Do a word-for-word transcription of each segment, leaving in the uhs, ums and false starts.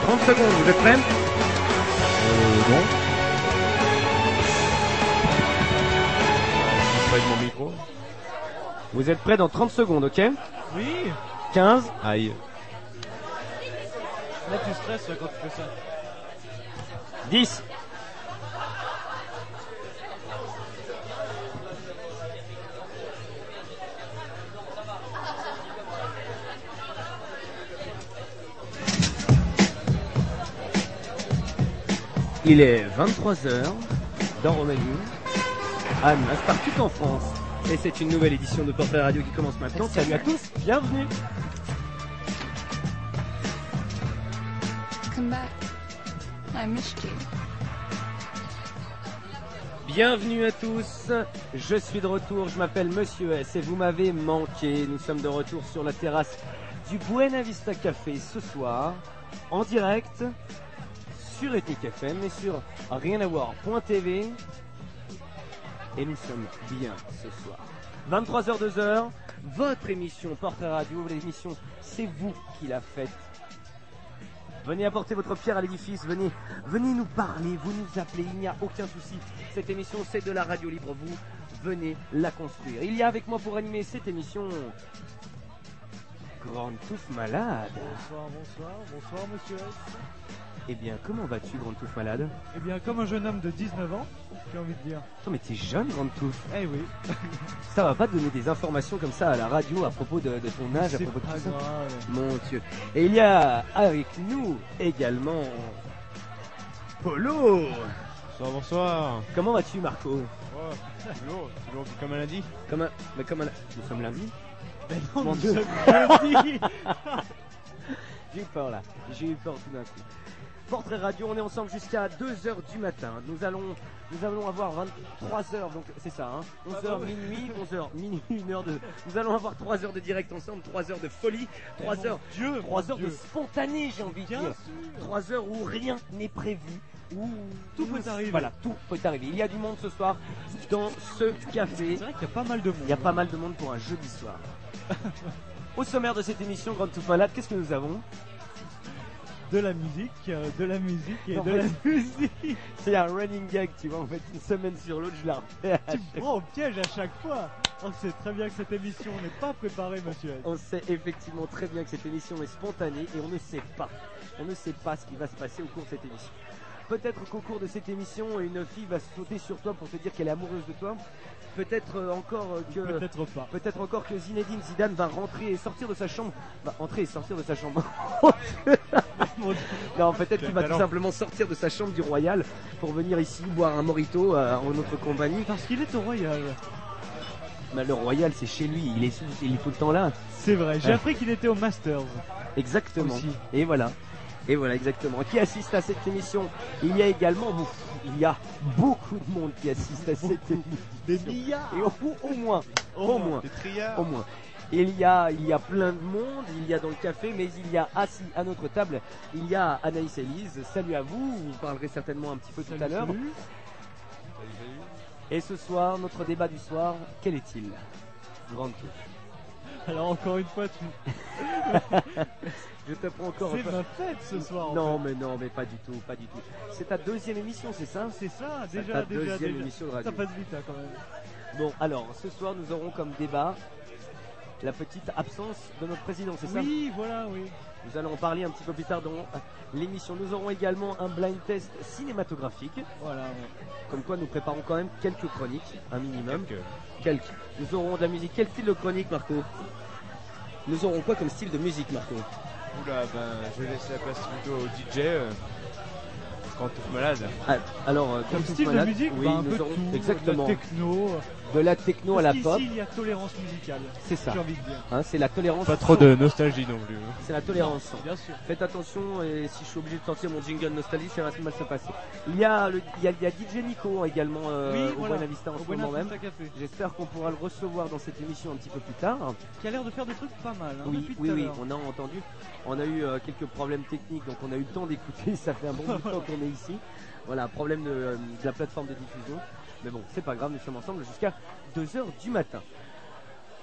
trente secondes, vous êtes prêts? Euh, non. Je avec mon micro. Vous êtes prêts dans trente secondes, ok? Oui. quinze. Aïe. Là, tu stresses quand tu fais ça. dix. Il est vingt-trois heures dans Roumanie, à Annemasse, partout en France. Et c'est une nouvelle édition de Portrait Radio qui commence maintenant. Salut à tous, bienvenue. Come back. I missed you. Bienvenue à tous, je suis de retour, je m'appelle Monsieur S et vous m'avez manqué. Nous sommes de retour sur la terrasse du Buena Vista Café ce soir, en direct sur Ethnic F M et sur rien à voir point t v. Et nous sommes bien ce soir. vingt-trois heures deux heures, votre émission Portrait Radio, l'émission c'est vous qui la faites. Venez apporter votre pierre à l'édifice, venez, venez nous parler, vous nous appelez, il n'y a aucun souci. Cette émission c'est de la radio libre, vous venez la construire. Il y a avec moi pour animer cette émission Grande Touffe Malade. Bonsoir, bonsoir, bonsoir Monsieur S. Eh bien, comment vas-tu, Grande Touffe Malade? Eh bien, comme un jeune homme de dix-neuf ans, j'ai envie de dire. Attends, mais t'es jeune, Grande Touffe. Eh oui. Ça va pas te donner des informations comme ça à la radio à propos de, de ton âge, à C'est propos de pas tout ça? grave. Mon Dieu. Et il y a avec nous également Polo. Bonsoir, bonsoir. Comment vas-tu, Marco? Oh, toujours, toujours comme elle a dit. Comme un, mais comme un, nous sommes lundi. Mais non, Mon nous Dieu. sommes jeudi. J'ai eu peur là, j'ai eu peur tout d'un coup. Portrait Radio, on est ensemble jusqu'à deux heures du matin. Nous allons, nous allons avoir vingt-trois heures, donc c'est ça, hein, onze heures minuit, onze heures minuit, une heure de... Nous allons avoir trois heures de direct ensemble, trois heures de folie, trois mon heures, Dieu, trois mon heures de Dieu. spontané, j'ai envie de Bien dire. sûr. Trois heures où rien n'est prévu. Où Tout peut arriver. Voilà, tout peut arriver. Il y a du monde ce soir dans ce café. C'est vrai qu'il y a pas mal de monde. Il y a pas mal de monde pour un jeudi soir. Au sommaire de cette émission Grande Touffe Malade, qu'est-ce que nous avons? De la musique, euh, de la musique et Non, de mais- la musique. C'est un running gag, tu vois, en fait, une semaine sur l'autre, je la refais. à Tu chaque me prends au piège à chaque fois. On sait très bien que cette émission n'est pas préparée, Monsieur S. On sait effectivement très bien que cette émission est spontanée et on ne sait pas. On ne sait pas ce qui va se passer au cours de cette émission. Peut-être qu'au cours de cette émission, une fille va sauter sur toi pour te dire qu'elle est amoureuse de toi. Peut-être euh, encore euh, que... Peut-être pas. Peut-être encore que Zinedine Zidane va rentrer et sortir de sa chambre. Va entrer et sortir de sa chambre. Mon Dieu. Non, peut-être qu'il va tout Alors. simplement sortir de sa chambre du Royal pour venir ici boire un mojito euh, en notre compagnie. Parce qu'il est au Royal. Mais le Royal, c'est chez lui, il est, il est tout le temps là. C'est vrai, j'ai Ouais. appris qu'il était au Masters. Exactement. Aussi. Et voilà. Et voilà, exactement. Qui assiste à cette émission? Il y a également, bon, il y a beaucoup de monde qui assiste à cette émission. Des milliards. Et au, au moins, au moins, Des triards. au moins. Il y a, il y a plein de monde, il y a dans le café, mais il y a assis à notre table, il y a Anaïs et Lise. Salut à vous, vous parlerez certainement un petit peu tout Salut, à l'heure. salut. Et ce soir, notre débat du soir, quel est-il? Grande touffe. Alors encore une fois, tu... Je te prends encore c'est un peu- ma fête ce soir. en Non, fait. mais non, mais pas du tout, pas du tout. C'est ta deuxième émission, c'est ça? C'est ça, C'est déjà, ta déjà, deuxième déjà. émission de radio. Ça passe vite, hein, quand même. Bon, alors, ce soir, nous aurons comme débat la petite absence de notre président, c'est ça? Oui, voilà, oui. Nous allons en parler un petit peu plus tard dans l'émission. Nous aurons également un blind test cinématographique, Voilà, ouais. comme quoi nous préparons quand même quelques chroniques, un minimum. Quelques. Quelques. Nous aurons de la musique. Quel style de chronique, Marco? Nous aurons quoi comme style de musique, Marco? Oula, ben, je vais laisser la place plutôt au D J. Euh, quand tout malade. Ah, alors, euh, Comme tout style de malade, musique, oui, bah, un nous peu aurons tout, exactement de la techno. de la techno à la Parce pop. qu'ici, il y a tolérance musicale, C'est ça. j'ai envie de dire. Hein, c'est la tolérance. Pas trop de nostalgie non plus. hein. C'est la tolérance. sans. Bien sûr. Faites attention, et si je suis obligé de sortir mon jingle nostalgie, ça va mal se passer. Il y a, le, il y a, il y a D J Nico également euh, oui, au voilà. Buena Vista en Au ce Buena moment même. Vista Café. J'espère qu'on pourra le recevoir dans cette émission un petit peu plus tard. Qui a l'air de faire des trucs pas mal, hein, oui, depuis tout oui, à oui, l'heure. on a entendu. On a eu euh, quelques problèmes techniques, donc on a eu le temps d'écouter. Ça fait un bon bout de temps qu'on est ici. Voilà, problème de, euh, de la plateforme de diffusion. Mais bon, c'est pas grave, nous sommes ensemble jusqu'à deux heures du matin.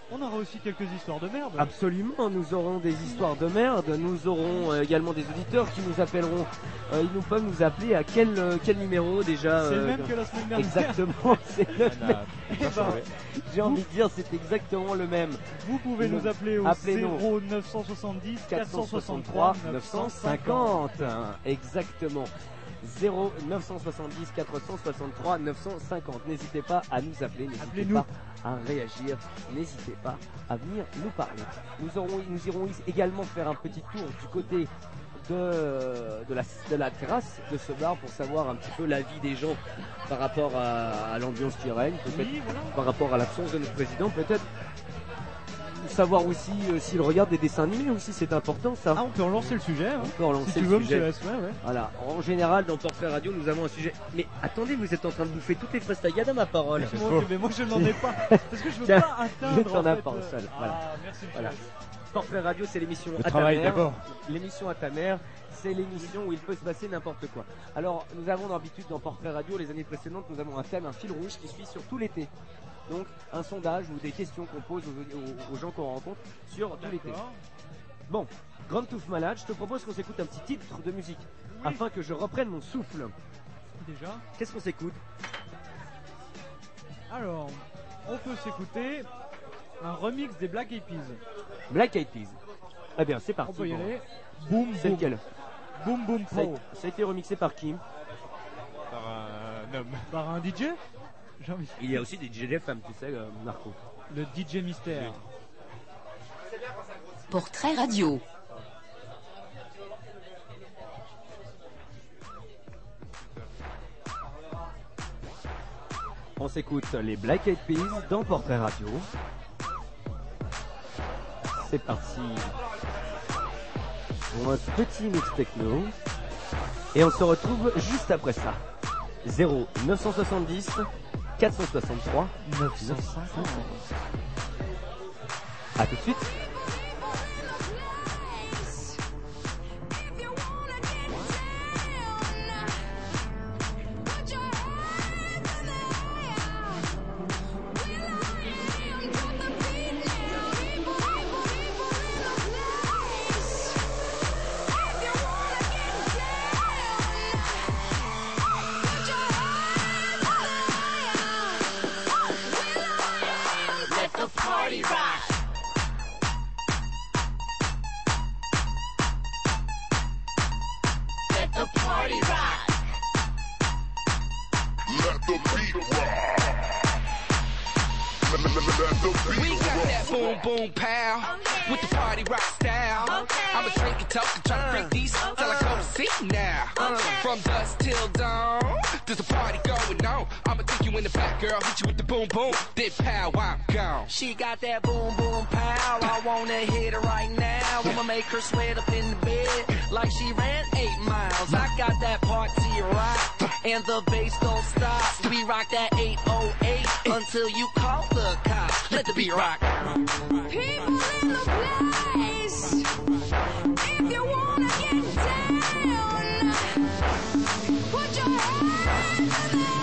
On aura aussi quelques histoires de merde. Absolument, nous aurons des histoires de merde, nous aurons euh, également des auditeurs qui nous appelleront, euh, ils nous peuvent nous appeler à quel, euh, quel numéro déjà C'est euh, le même que la semaine dernière. Exactement, c'est le On a même. pas changé. J'ai envie de dire, c'est exactement le même. Vous pouvez Nous- nous appeler au appelez-nous. zéro neuf cent soixante-dix quatre cent soixante-trois neuf cent cinquante. Exactement. zéro neuf cent soixante-dix quatre cent soixante-trois neuf cent cinquante. N'hésitez pas à nous appeler, n'hésitez Appelez-nous. pas à réagir, n'hésitez pas à venir nous parler. Nous, aurons, nous irons également faire un petit tour du côté de, de, la, de la terrasse de ce bar pour savoir un petit peu l'avis des gens par rapport à, à l'ambiance qui règne, peut-être Oui, voilà. par rapport à l'absence de notre président, peut-être savoir aussi euh, s'il regarde des dessins animés aussi, c'est important ça. Ah, on peut relancer le sujet. Hein. On peut relancer Si tu le veux, sujet. monsieur S, ouais, ouais. Voilà, en général dans Portrait Radio nous avons un sujet. Mais attendez, vous êtes en train de bouffer toutes les frestagades à ma parole. Moi, mais moi je n'en ai pas. Parce que je veux Tiens, pas atteindre. je t'en en ai fait, pas euh, un seul, Ah, voilà. merci, monsieur Voilà. S. Portrait Radio, c'est l'émission Le à ta travail mère. d'abord. L'émission à ta mère, c'est l'émission où il peut se passer n'importe quoi. Alors, nous avons d'habitude dans Portrait Radio, les années précédentes, nous avons un thème, un fil rouge qui suit sur tout l'été. Donc, un sondage ou des questions qu'on pose aux, aux- aux gens qu'on rencontre sur tout l'été. D'accord. Bon, Grande Touffe Malade, je te propose qu'on s'écoute un petit titre de musique afin que je reprenne mon souffle. Déjà. Qu'est-ce qu'on s'écoute? Alors, on peut s'écouter un remix des Black Eyed Peas. Black Eyed Peas. Eh bien, c'est parti. On peut y Bon. aller. Boom, C'est boom. lequel? Boom, boom, ça a, pro. ça a été remixé par qui? Par un homme. Par un D J. J'ai envie. Il y a aussi des D J femmes, tu sais, euh, Marco. Le D J Mystère. Portrait radio. On s'écoute les Black Eyed Peas dans Portrait Radio. C'est parti pour un petit mix techno. Et on se retrouve juste après ça. zéro neuf cent soixante-dix quatre cent soixante-trois neuf cent cinquante. A tout de suite. We got that boom boom pow with the party rock style. I'ma drink and talk and try to break these till I come see now. From dusk till dawn, there's a party going on. I'ma take you in the back, girl, hit you with the boom boom, then pow, I'm gone. She got that boom boom pow. I wanna hit her right now. I'ma make her sweat up in the bed like she ran eight miles. I got that party rock and the bass don't stop. We rock that eight oh eight until you call the cops. Let the beat rock. People in the place, if you wanna get down, put your hands in the air.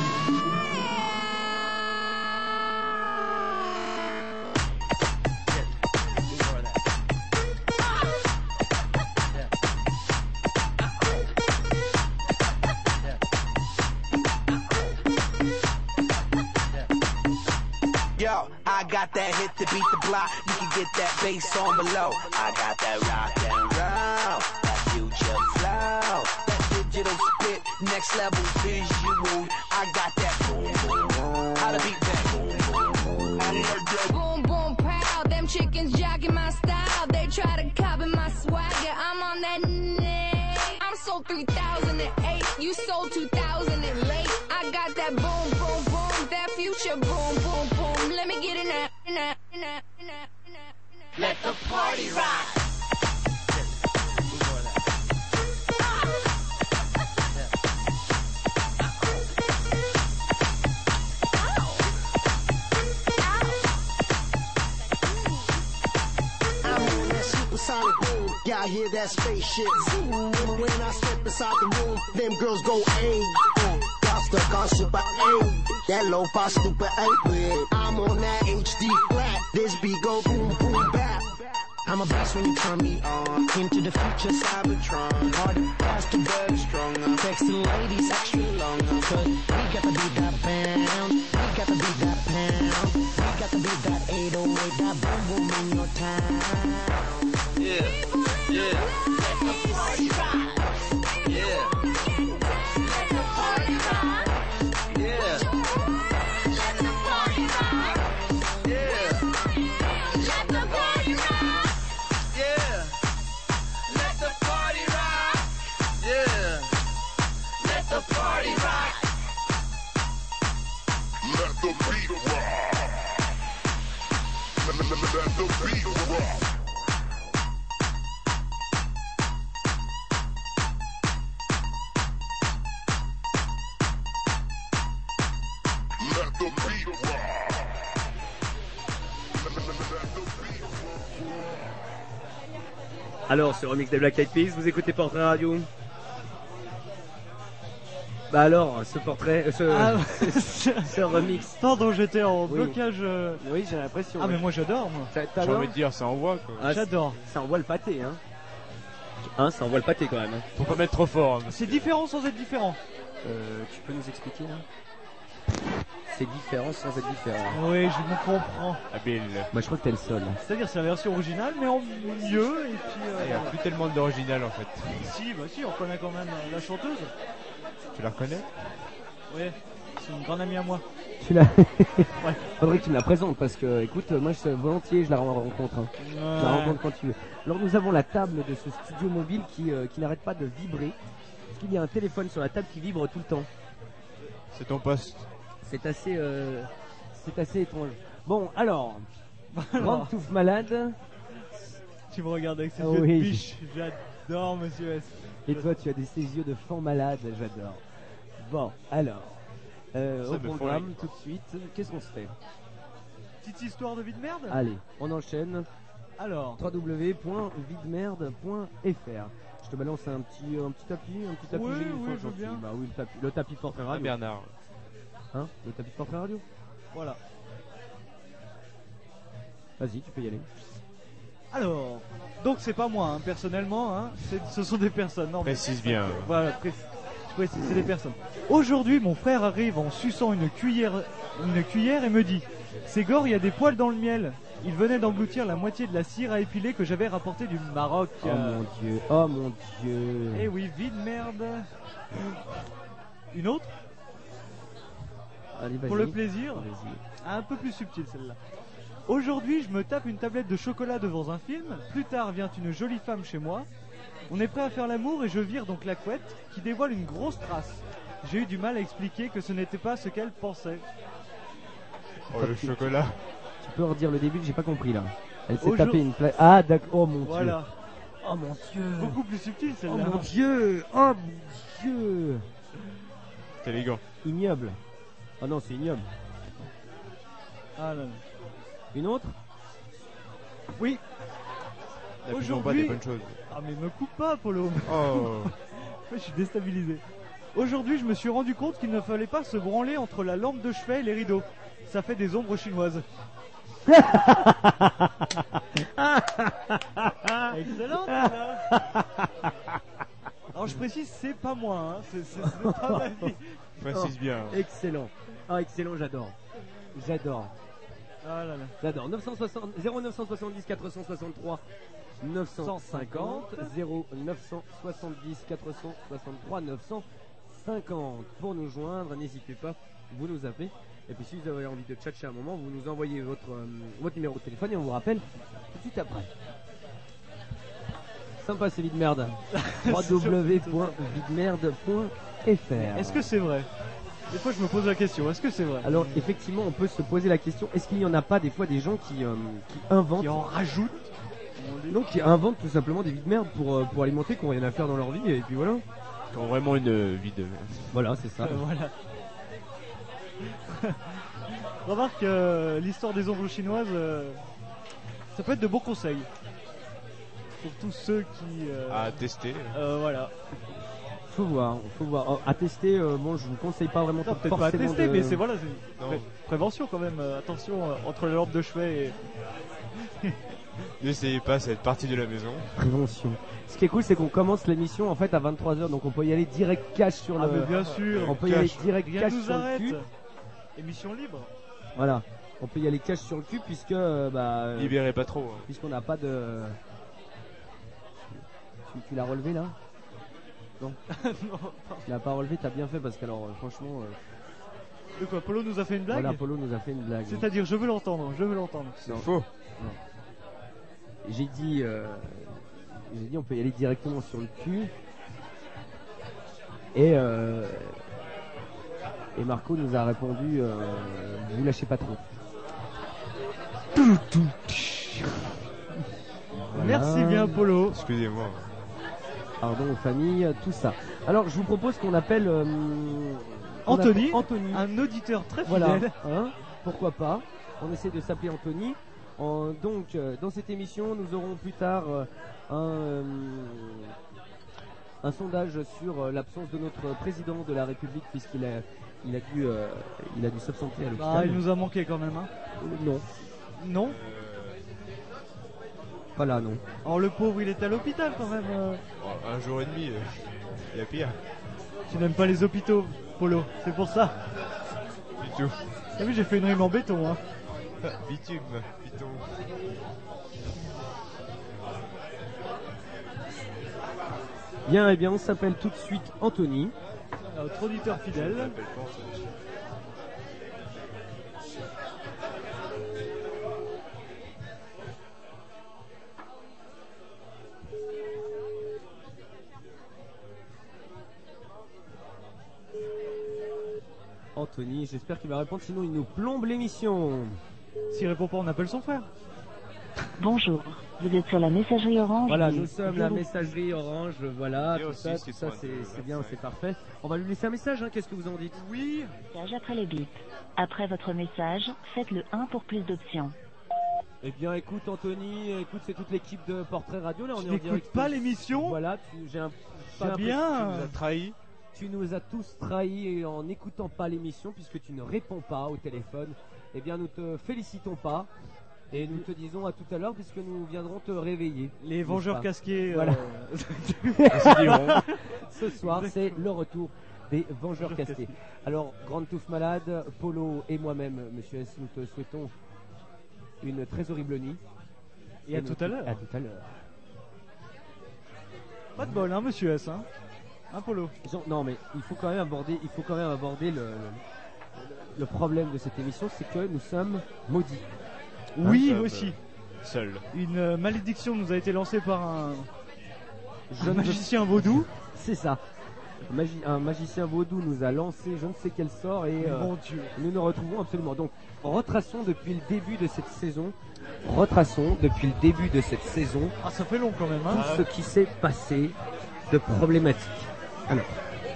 Yo, I got that hit to beat the block. You can get that bass on below. I got that rock and roll, that future flow, that digital spit, next level visual. I got that boom boom boom. How to beat that boom boom boom. I heard that. Boom, boom, pow. Them chickens jacking my style. They try to copy my swagger. I'm on that n- I'm sold three thousand eight. You sold two thousand and late. I got that boom, boom, boom. That future boom, boom, boom. Let me get in that, in that, in that, in that, in that, in that. Let the party rock. I'm on that supersonic boom, y'all hear that spaceship zoom. When I step inside the room, them girls go A. Uh, y'all stuck on super eight. That low fi stupid eight bit. I'm on that H D flat. This beat go boom boom bap. I'm a beast when you turn me on. Into the future, Cybertron. Hard, faster, very stronger. Texting ladies extra longer. Cause we got to beat that pound. We got to beat that pound. We got to beat that eight oh eight. That boom boom in your town. Yeah, yeah. Let the party rock. Yeah. Let the party rock. Yeah. Let the party rock. Yeah. Let the party rock. Yeah. Let the party rock. Yeah. Let the party rock. Let the beat rock. Let, let, let, let the beat rock. Let the beat rock. Let, let, let, let the beat rock. Alors, ce remix des Black Eyed Peas, vous écoutez Portrait Radio? Bah alors, ce portrait, euh, ce, Ah, ce, ce remix. Pardon, j'étais en Oui. blocage. euh. Oui, j'ai l'impression. Ah, ouais. mais moi j'adore, moi. Ça- J'ai t'adores envie de dire, ça envoie quoi. Ah, J'adore. Ça envoie le pâté, hein. Hein, ça envoie le pâté quand même. Hein. Faut pas mettre trop fort. hein. C'est différent sans être différent. Euh, tu peux nous expliquer là? C'est différent sans être différent. Oui, je me comprends. Habile. Moi, je crois que t'es le seul. C'est-à-dire, c'est la version originale, mais en mieux. Et puis. euh, Il n'y a plus tellement d'original en fait. Si, bah si, on connaît quand même euh, la chanteuse. Tu la reconnais? Oui, c'est une grande amie à moi. Tu l'as. Faudrait que tu me la présentes parce que, écoute, moi, je volontiers, je la rencontre. Hein. Je la rencontre quand tu veux. Alors, nous avons la table de ce studio mobile qui, euh, qui n'arrête pas de vibrer. Parce qu'il y a un téléphone sur la table qui vibre tout le temps. C'est ton poste. C'est assez, euh, c'est assez étrange. Bon, alors, Alors, Grande Touffe Malade. tu me regardes avec ces Ah yeux oui. de biche. J'adore, monsieur S. Et toi, tu as des ces yeux de fan malade, j'adore. Bon, alors, euh, Ça au me fait programme rire. tout de suite, qu'est-ce qu'on se fait? Petite histoire de vie de merde. Allez, on enchaîne. Alors, w w w point videmerde point f r. Je te balance un petit, un petit tapis, un petit tapis Oui, génial, oui, je veux gentil. bien. Bah oui, le tapis, le tapis de portrait Ah, radio. Bernard. Hein, le tapis de portrait radio. voilà. Vas-y, tu peux y aller. Alors, donc c'est pas moi, hein, personnellement, hein, c'est- ce sont des personnes. Non, mais- Précise bien. Voilà, pré- je précise, c'est des personnes. Aujourd'hui, mon frère arrive en suçant une cuillère, une cuillère et me dit « Ségor, il y a des poils dans le miel. » Il venait d'engloutir la moitié de la cire à épiler que j'avais rapportée du Maroc. Oh mon dieu, oh mon dieu. Eh oui, vide merde. Une autre, Allez, vas-y. pour le plaisir, Vas-y. un peu plus subtile celle-là. Aujourd'hui, je me tape une tablette de chocolat devant un film. Plus tard vient une jolie femme chez moi. On est prêt à faire l'amour et je vire donc la couette qui dévoile une grosse trace. J'ai eu du mal à expliquer que ce n'était pas ce qu'elle pensait. Oh, le chocolat. Tu peux redire le début, j'ai pas compris là. Elle s'est Aujourd- tapé une plaque. Ah d'accord, oh mon dieu. Voilà. Oh mon dieu. Beaucoup plus subtil Oh celle-là. mon dieu. Oh mon dieu. C'est élégant. Ignoble. Oh non, c'est ignoble. Ah là là. Une autre? Oui. N'abusons pas Aujourd'hui- des bonnes choses. Ah mais me coupe pas, Polo. Oh. Je suis déstabilisé. Aujourd'hui, je me suis rendu compte qu'il ne fallait pas se branler entre la lampe de chevet et les rideaux. Ça fait des ombres chinoises. Excellent. celle-là. Alors je précise, c'est pas moi, hein. c'est, c'est, c'est pas ma vie. Précise bien. Excellent. Ah excellent, j'adore. J'adore. Ah là là. J'adore. neuf cent soixante, zéro neuf cent soixante-dix quatre cent soixante-trois neuf cent cinquante zéro neuf cent soixante-dix quatre cent soixante-trois neuf cent cinquante. Pour nous joindre, n'hésitez pas, vous nous appelez. Et puis si vous avez envie de tchatcher un moment, vous nous envoyez votre, euh, votre numéro de téléphone et on vous rappelle tout de suite après. Sympa ces vides merde. w w w point videmerde point f r. Est-ce que c'est vrai? Des fois je me pose la question, est-ce que c'est vrai? Alors effectivement on peut se poser la question, est-ce qu'il n'y en a pas des fois des gens qui, euh, qui inventent, Qui en rajoute? donc qui inventent tout simplement des vides merde pour, euh, pour alimenter, qui n'ont rien à faire dans leur vie et puis voilà. Qui ont vraiment une vie de. Voilà c'est ça. Euh, voilà. Remarque euh, l'histoire des ombres chinoises, euh, ça peut être de bons conseils pour tous ceux qui. euh, À tester. euh, voilà. Faut voir, faut voir. Oh, à tester, euh, bon, je vous conseille pas vraiment. Non, peut-être pas à forcément tester, de- mais c'est voilà, c'est une Non. pré- prévention quand même. euh, attention euh, entre la lampe de chevet et. N'essayez pas cette partie de la maison. Prévention. Ce qui est cool, c'est qu'on commence l'émission en fait à vingt-trois heures, donc on peut y aller direct cash sur Ah, le. mais bien sûr. On peut y aller Cash. direct Rien cash nous sur le arrête. cul. Émission libre. Voilà. On peut y aller cash sur le cul puisque euh, bah. euh, Libérez pas trop. hein. Puisqu'on n'a pas de. Tu, tu l'as relevé là? Non. Non. Tu l'as pas relevé, t'as bien fait parce que alors euh, franchement. euh, De quoi, Polo nous a fait une blague? voilà, Polo nous a fait une blague. C'est-à-dire, je veux l'entendre, je veux l'entendre. Non. Faux. J'ai dit, euh, j'ai dit, on peut y aller directement sur le cul. Et euh, et Marco nous a répondu, euh, vous lâchez pas trop. Voilà. Merci bien, Polo. Excusez-moi. Pardon aux familles, tout ça. Alors, je vous propose qu'on appelle euh, qu'on Anthony, appelle Anthony. un auditeur très Voilà, fidèle. hein, pourquoi pas. On essaie de s'appeler Anthony. En- donc, euh, dans cette émission, nous aurons plus tard euh, un, euh, un sondage sur euh, l'absence de notre président de la République, puisqu'il a, il a dû, euh, il a dû s'absenter à l'hôpital. Ah, il nous a manqué quand même, hein. Euh, Non, Non. pas là, non. Alors le pauvre, il est à l'hôpital quand même. euh. Oh, un jour et demi, euh, il y a pire. Tu n'aimes pas les hôpitaux, Polo. C'est pour ça. Du tout. T'as vu, j'ai fait une rime en béton, hein. Bitume, piton. Bien, eh bien, on s'appelle tout de suite Anthony. Notre auditeur Je fidèle. l'appelle pas, ça. Anthony, j'espère qu'il va répondre, sinon il nous plombe l'émission. S'il répond pas, on appelle son frère. Bonjour, vous êtes sur la messagerie Orange. Voilà, du nous sommes la zéro- messagerie Orange, voilà, Et tout aussi, ça, c'est tout ça, pour c'est un c'est bien, vingt-cinq. c'est parfait. On va lui laisser un message, hein, qu'est-ce que vous en dites? Oui. Message après le bip. Après votre message, faites le un pour plus d'options. Eh bien, écoute, Anthony, écoute, c'est toute l'équipe de Portrait Radio, là, on Tu est en n'écoutes direct. pas l'émission. Voilà, tu, j'ai un, j'ai Pas l'impression bien. que tu nous as trahi. Tu nous as tous trahis en n'écoutant pas l'émission, puisque tu ne réponds pas au téléphone. Eh bien, nous te félicitons pas. Et nous te disons à tout à l'heure, puisque nous viendrons te réveiller. Les n'est-ce vengeurs pas? casqués. euh, Voilà. euh, Ce soir, c'est le retour des Vengeurs Vengeurs casqués. casqués. Alors, Grande Touffe Malade, Polo et moi-même, Monsieur S, nous te souhaitons une très horrible nuit. Et à nous- tout à l'heure. À tout à l'heure. Pas de bol, hein, monsieur S. Hein, hein Polo. Jean- Non, mais il faut quand même aborder, il faut quand même aborder le, le, le problème de cette émission, c'est que nous sommes maudits. Oui, Hein, aussi. Seul. Une euh, malédiction nous a été lancée par un, Je un ne veux- magicien vaudou. C'est ça. Un, magi- un magicien vaudou nous a lancé je ne sais quel sort et euh, Mon Dieu. nous nous retrouvons absolument. Donc, retraçons depuis le début de cette saison, retraçons depuis le début de cette saison Ah, ça fait long quand même, hein. tout ce qui s'est passé de problématique. Alors,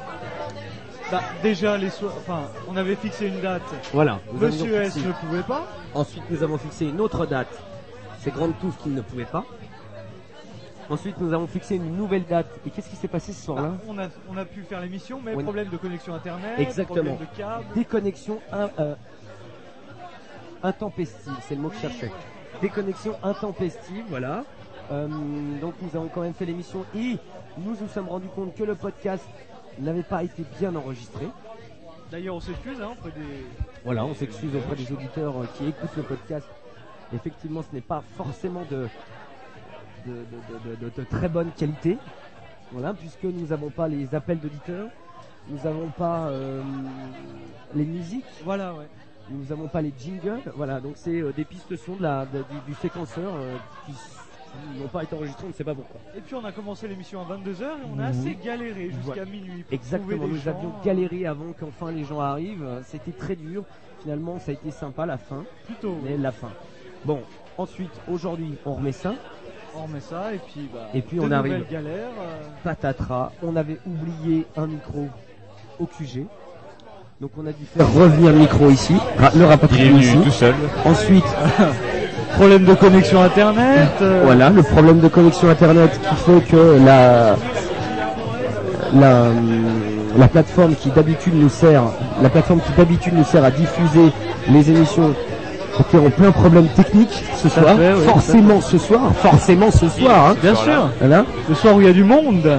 Bah, déjà, les so- enfin, on avait fixé une date. voilà. Nous avions Monsieur S fixé- ne pouvait pas. Ensuite, nous avons fixé une autre date. C'est Grande Touffe qui ne pouvait pas. Ensuite, nous avons fixé une nouvelle date. Et qu'est-ce qui s'est passé ce soir-là? Bah, on, a, on a pu faire l'émission, mais Oui. problème de connexion internet, Exactement. problème de câble. Déconnexion in- euh, intempestive, c'est le mot que je cherchais. Déconnexion intempestive, voilà. Euh, donc nous avons quand même fait l'émission et nous nous sommes rendus compte que le podcast n'avait pas été bien enregistré. D'ailleurs, on s'excuse, hein, auprès des. Voilà, on s'excuse auprès des auditeurs euh, qui écoutent le podcast. Effectivement, ce n'est pas forcément de, de, de- de- de- de très bonne qualité. Voilà, puisque nous n'avons pas les appels d'auditeurs, nous n'avons pas euh, les musiques, Voilà, ouais. nous n'avons pas les jingles. Voilà, donc c'est euh, des pistes son de la, de- du, du séquenceur euh, qui s- n'ont pas été enregistrées, on ne sait pas pourquoi. Et puis on a commencé l'émission à vingt-deux heures et on a Oui. assez galéré jusqu'à Voilà. minuit. pour Exactement, trouver des nous gens, avions euh, galéré avant qu'enfin les gens arrivent. Euh, C'était très dur. Finalement, ça a été sympa la fin, Plutôt. mais la fin. Bon, ensuite, aujourd'hui, on remet ça. On remet ça et puis bah. Et puis, de on arrive. nouvelles galères. euh, Patatras, on avait oublié un micro au Q G. Donc on a dû faire revenir le micro ici, ra- le rapatrier ici. seul. Ensuite, Problème de connexion internet. euh, voilà, le problème de connexion internet qui fait que la, la, la plateforme qui d'habitude nous sert, la plateforme qui d'habitude nous sert à diffuser les émissions qui ont plein de problèmes techniques ce soir, fait, oui, forcément ce soir, forcément ce soir, hein. Bien sûr. Voilà. Le soir où il y a du monde.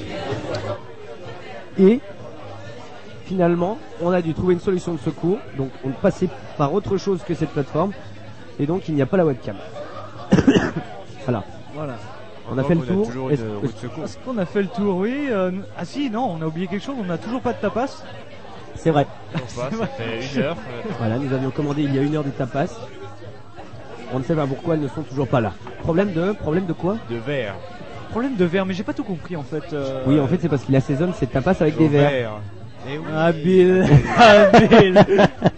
Et finalement, on a dû trouver une solution de secours, donc on passait par autre chose que cette plateforme, et donc il n'y a pas la webcam. Voilà. Voilà. On a fait le On a tour. toujours Est-ce une que- roue de secours. Est-ce qu'on a fait le tour? Oui. euh, Ah si, non, on a oublié quelque chose. On n'a toujours pas de tapas. C'est vrai. Toujours pas, ça fait une heure. euh, Voilà, nous avions commandé il y a une heure des tapas. On ne sait pas pourquoi elles ne sont toujours pas là. Problème de, problème de quoi? De verre. Problème de verre, mais j'ai pas tout compris en fait. euh, Oui, en fait, c'est parce qu'il assaisonne ses tapas avec des Au verres. verre. Eh oui. Habile, habile.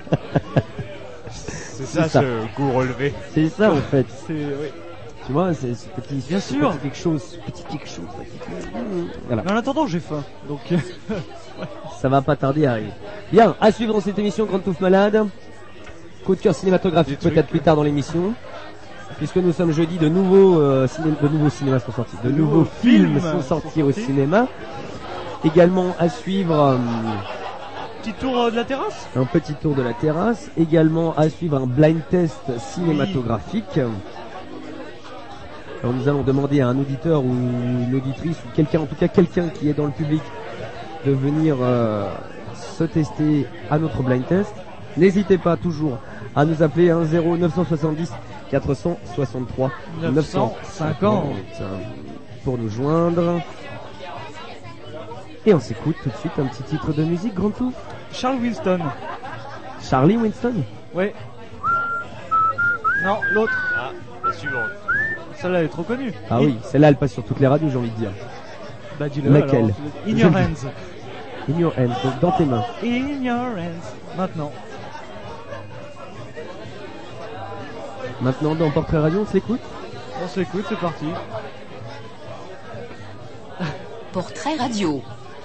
C'est ça, C'est ça. ce goût relevé. C'est ça, en fait. C'est oui. Tu vois, c'est ce petit, Bien ce sûr. petit quelque chose, ce petit quelque chose. petit- Voilà. Mais en attendant, j'ai faim. Donc euh, Ça va pas tarder à arriver. Bien, à suivre dans cette émission Grande Touffe Malade. Coup de cœur cinématographique Des peut-être trucs. plus tard dans l'émission. Puisque nous sommes jeudi, de nouveaux, euh, ciné- de nouveaux cinémas sont sortis. De De nouveaux nouveaux films films sont sont sortis au sortis. cinéma. Également à suivre euh, petit tour euh, de la terrasse. un petit tour de la terrasse. Également à suivre un blind test cinématographique. Alors nous allons demander à un auditeur ou une auditrice ou quelqu'un, en tout cas quelqu'un qui est dans le public, de venir euh, se tester à notre blind test. N'hésitez pas toujours à nous appeler un zéro neuf cent soixante-dix quatre cent soixante-trois neuf cent cinquante pour nous joindre. Et on s'écoute tout de suite un petit titre de musique, Grand Tour. Charles Winston. Charlie Winston. Ouais. Non, l'autre. Ah, la suivante. Celle-là elle est trop connue. Ah oui, celle-là elle passe sur toutes les radios, j'ai envie de dire. Bah dis-le. Laquelle? alors. In your hands. In your hands, donc dans tes mains. In your hands. Maintenant. Maintenant dans Portrait Radio, on s'écoute. On s'écoute, c'est parti. Portrait radio.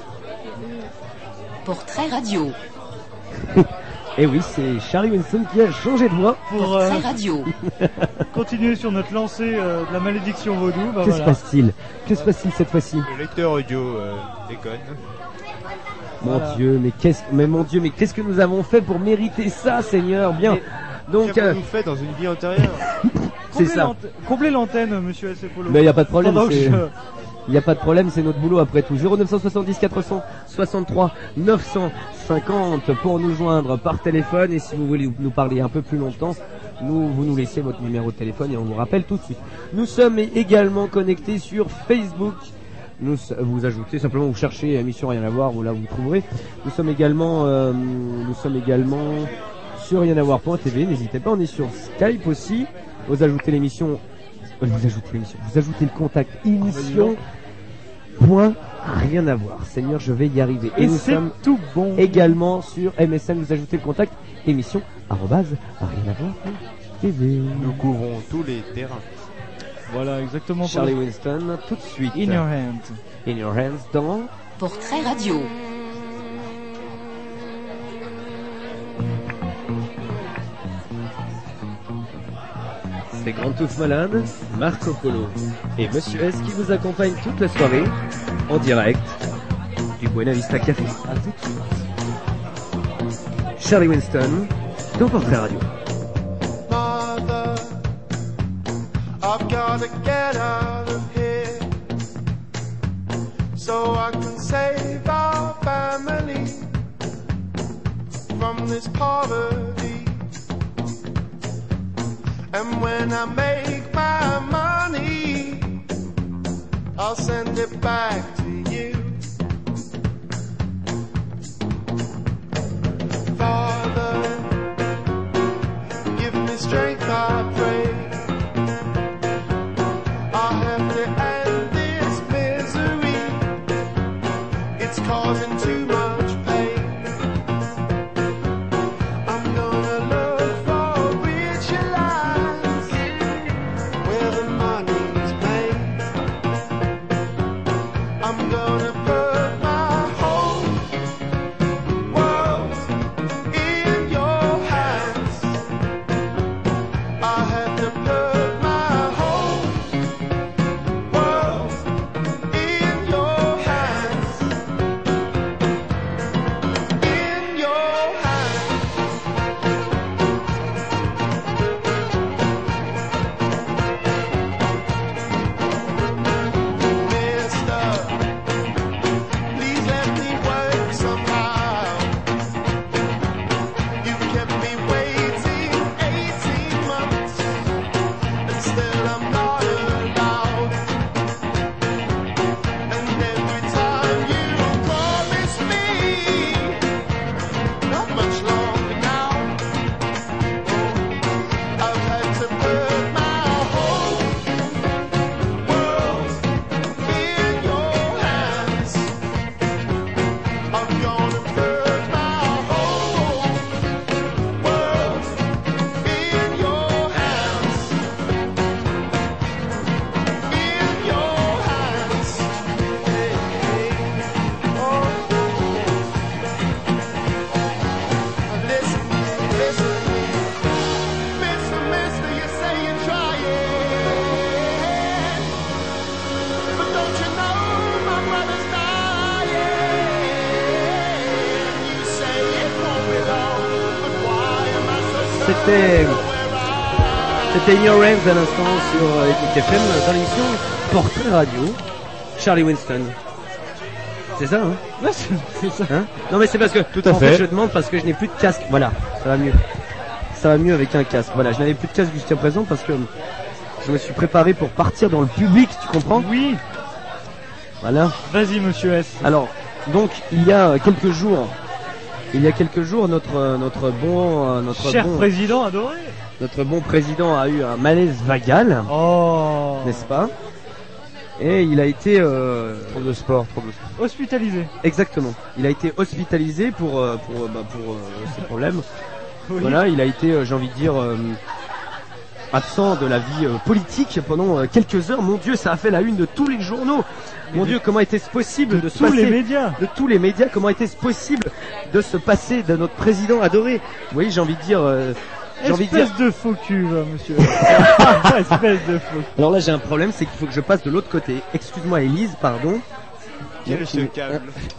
Portrait radio. Et oui, c'est Charlie Winston qui a changé de voix. Pour euh, Portrait radio. continuer sur notre lancée euh, de la malédiction vaudou, bah Que voilà. se passe-t-il Que se passe-t-il cette fois-ci? Le lecteur audio euh, déconne. Mon Voilà. Dieu, mais qu'est-ce, mais mon Dieu, mais qu'est-ce que nous avons fait pour mériter ça, Seigneur? Bien. Donc, Qu'est-ce euh, que vous faites dans une vie antérieure? c'est Comblez ça. l'ante- Comblez l'antenne, monsieur S F Polo. Mais il n'y a pas de problème. Pendant que c'est- je- Il n'y a pas de problème, c'est notre boulot après tout. zéro neuf cent soixante-dix quatre cent soixante-trois neuf cent cinquante pour nous joindre par téléphone. Et si vous voulez nous parler un peu plus longtemps, nous, vous nous laissez votre numéro de téléphone et on vous rappelle tout de suite. Nous sommes également connectés sur Facebook. Nous, vous ajoutez simplement, vous cherchez émission Rien à voir, vous là vous trouverez. Nous sommes également, euh, nous sommes également sur rien à voir point t v. N'hésitez pas, on est sur Skype aussi. Vous ajoutez l'émission. Vous ajoutez l'émission, vous ajoutez le contact émission point rien à voir. Seigneur, je vais y arriver. Et nous c'est sommes tout bon. également sur M S N, vous ajoutez le contact émission arrobase rien à voir point t v. Nous couvrons tous les terrains. Voilà, exactement. Charlie Winston, tout de suite. In your hands. In your hands dans Portrait radio. C'est Grand Touffe Malade, Marco Polo et Monsieur S qui vous accompagnent toute la soirée en direct du Buena Vista Café. À tout de suite. Charlie Winston dans Portrait Radio. Mother, I've gotta get out of here so I can save our family from this poverty. And when I make my money, I'll send it back to you. Father, give me strength, I pray. I have to end this misery. It's causing too much pain. I'm gonna look for richer lives where the money's made. I'm gonna put my whole world in your hands. I have to put my whole world in your hands. c'était c'était In Your Hands à l'instant sur euh, Écoute F M dans l'émission Portrait Radio. Charlie Winston. C'est ça, hein? Ouais, c'est c'est ça. Hein? Non mais c'est parce que Tout à en fait. fait je demande parce que je n'ai plus de casque. Voilà, ça va mieux. Ça va mieux avec un casque. Voilà, je n'avais plus de casque jusqu'à présent parce que je me suis préparé pour partir dans le public, tu comprends? Oui. Voilà. Vas-y, monsieur S. Alors, donc il y a quelques jours, il y a quelques jours, notre euh, notre bon euh, notre Cher bon président adoré. notre bon président a eu un malaise vagal, Oh. n'est-ce pas? Et il a été euh, Trop de sport, trop de sport. Hospitalisé. exactement. Il a été hospitalisé pour euh, pour euh, bah, pour euh, ses problèmes. Oui. Voilà, il a été, euh, j'ai envie de dire, euh, absent de la vie euh, politique pendant euh, quelques heures. Mon Dieu, ça a fait la une de tous les journaux. Mon de- Dieu, comment était-ce possible de, se Tous passer les médias. de tous les médias, comment était-ce possible de se passer de notre président adoré? Vous voyez, j'ai envie de dire, euh, j'ai envie de dire. Espèce de faux cul, va, monsieur. Espèce de faux cul. Alors là, j'ai un problème, c'est qu'il faut que je passe de l'autre côté. Excuse-moi, Élise, pardon. Quel est ce câble?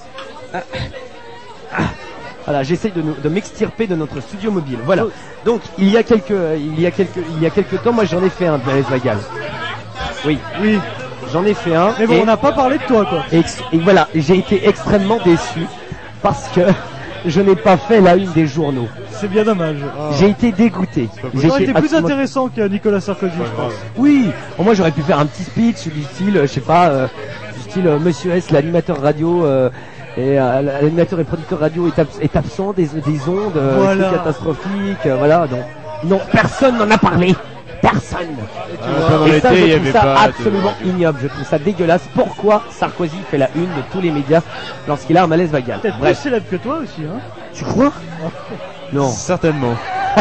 Voilà, j'essaye de, nous- de m'extirper de notre studio mobile. Voilà. Donc, il y a quelques, il y a quelques, il y a quelques temps, moi, j'en ai fait un de malaise vagal. Oui, Oui. j'en ai fait un. Mais bon, et, on n'a pas parlé de toi, quoi. et, ex- et voilà, j'ai été extrêmement déçu parce que je n'ai pas fait la une des journaux. C'est bien dommage. J'ai été dégoûté. J'ai Ça aurait été plus absolument- intéressant que Nicolas Sarkozy, Pas je grave. pense. Oui, au moins j'aurais pu faire un petit speech du style, euh, je sais pas, euh, du style euh, Monsieur S, l'animateur radio, euh, et euh, l'animateur et producteur radio est, abs- est absent des, des ondes, euh, Voilà. c'est catastrophique, euh, voilà. Donc, non, personne n'en a parlé, personne. Ah, pendant Et ça, l'été, il y je trouve avait ça pas de- absolument ignoble, je trouve ça dégueulasse. Pourquoi Sarkozy fait la une de tous les médias lorsqu'il a un malaise vagal? Peut-être plus Bref, célèbre que toi aussi, hein. tu crois? Non. Certainement.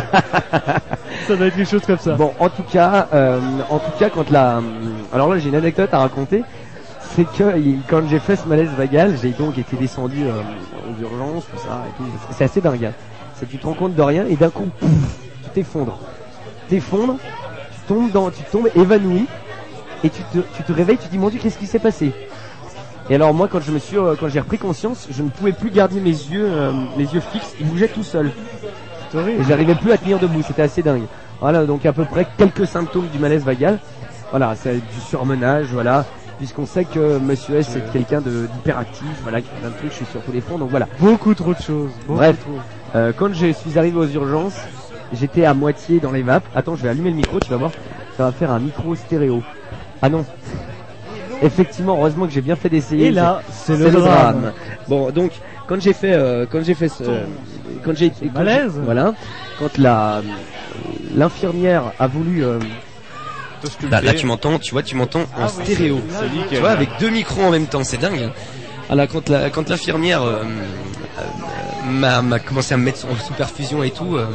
Ça doit être quelque chose comme ça. Bon, en tout cas, euh, en tout cas, quand la, alors là, j'ai une anecdote à raconter. C'est que il- quand j'ai fait ce malaise vagal, j'ai donc été descendu euh, aux urgences, tout ça et tout. C'est assez dingue. Hein. C'est que tu te rends compte de rien et d'un coup, pouf, tu t'effondres. Tu t'effondres, tu tombes dans, tu tombes évanoui et tu te, tu te réveilles, tu te dis mon Dieu, qu'est-ce qui s'est passé? Et alors moi, quand je me suis, euh, quand j'ai repris conscience, je ne pouvais plus garder mes yeux, euh, mes yeux fixes, ils bougeaient tout seuls. C'est horrible. Et j'arrivais plus à tenir debout, c'était assez dingue. Voilà, donc à peu près quelques symptômes du malaise vagal. Voilà, c'est du surmenage, voilà. Puisqu'on sait que Monsieur S est quelqu'un de- d'hyperactif, voilà, qui fait plein de trucs, je suis sur tous les fronts, donc voilà. Beaucoup trop de choses. Beaucoup Bref. trop. Euh, quand je suis arrivé aux urgences, j'étais à moitié dans les vapes. Attends, je vais allumer le micro, tu vas voir. Ça va faire un micro stéréo. Ah non. Effectivement, heureusement que j'ai bien fait d'essayer. Et là, c'est le drame. Bon, donc quand j'ai fait, euh, quand j'ai fait ce, quand j'ai, quand malaise. j'ai- voilà, quand la l'infirmière a voulu, euh, Bah, là tu m'entends, tu vois, tu m'entends en Ah oui, stéréo. c'est- c'est nickel. Tu vois, avec deux micros en même temps, c'est dingue. Ah là, quand la, quand l'infirmière euh, euh, m'a, m'a commencé à me mettre en sous perfusion et tout, euh,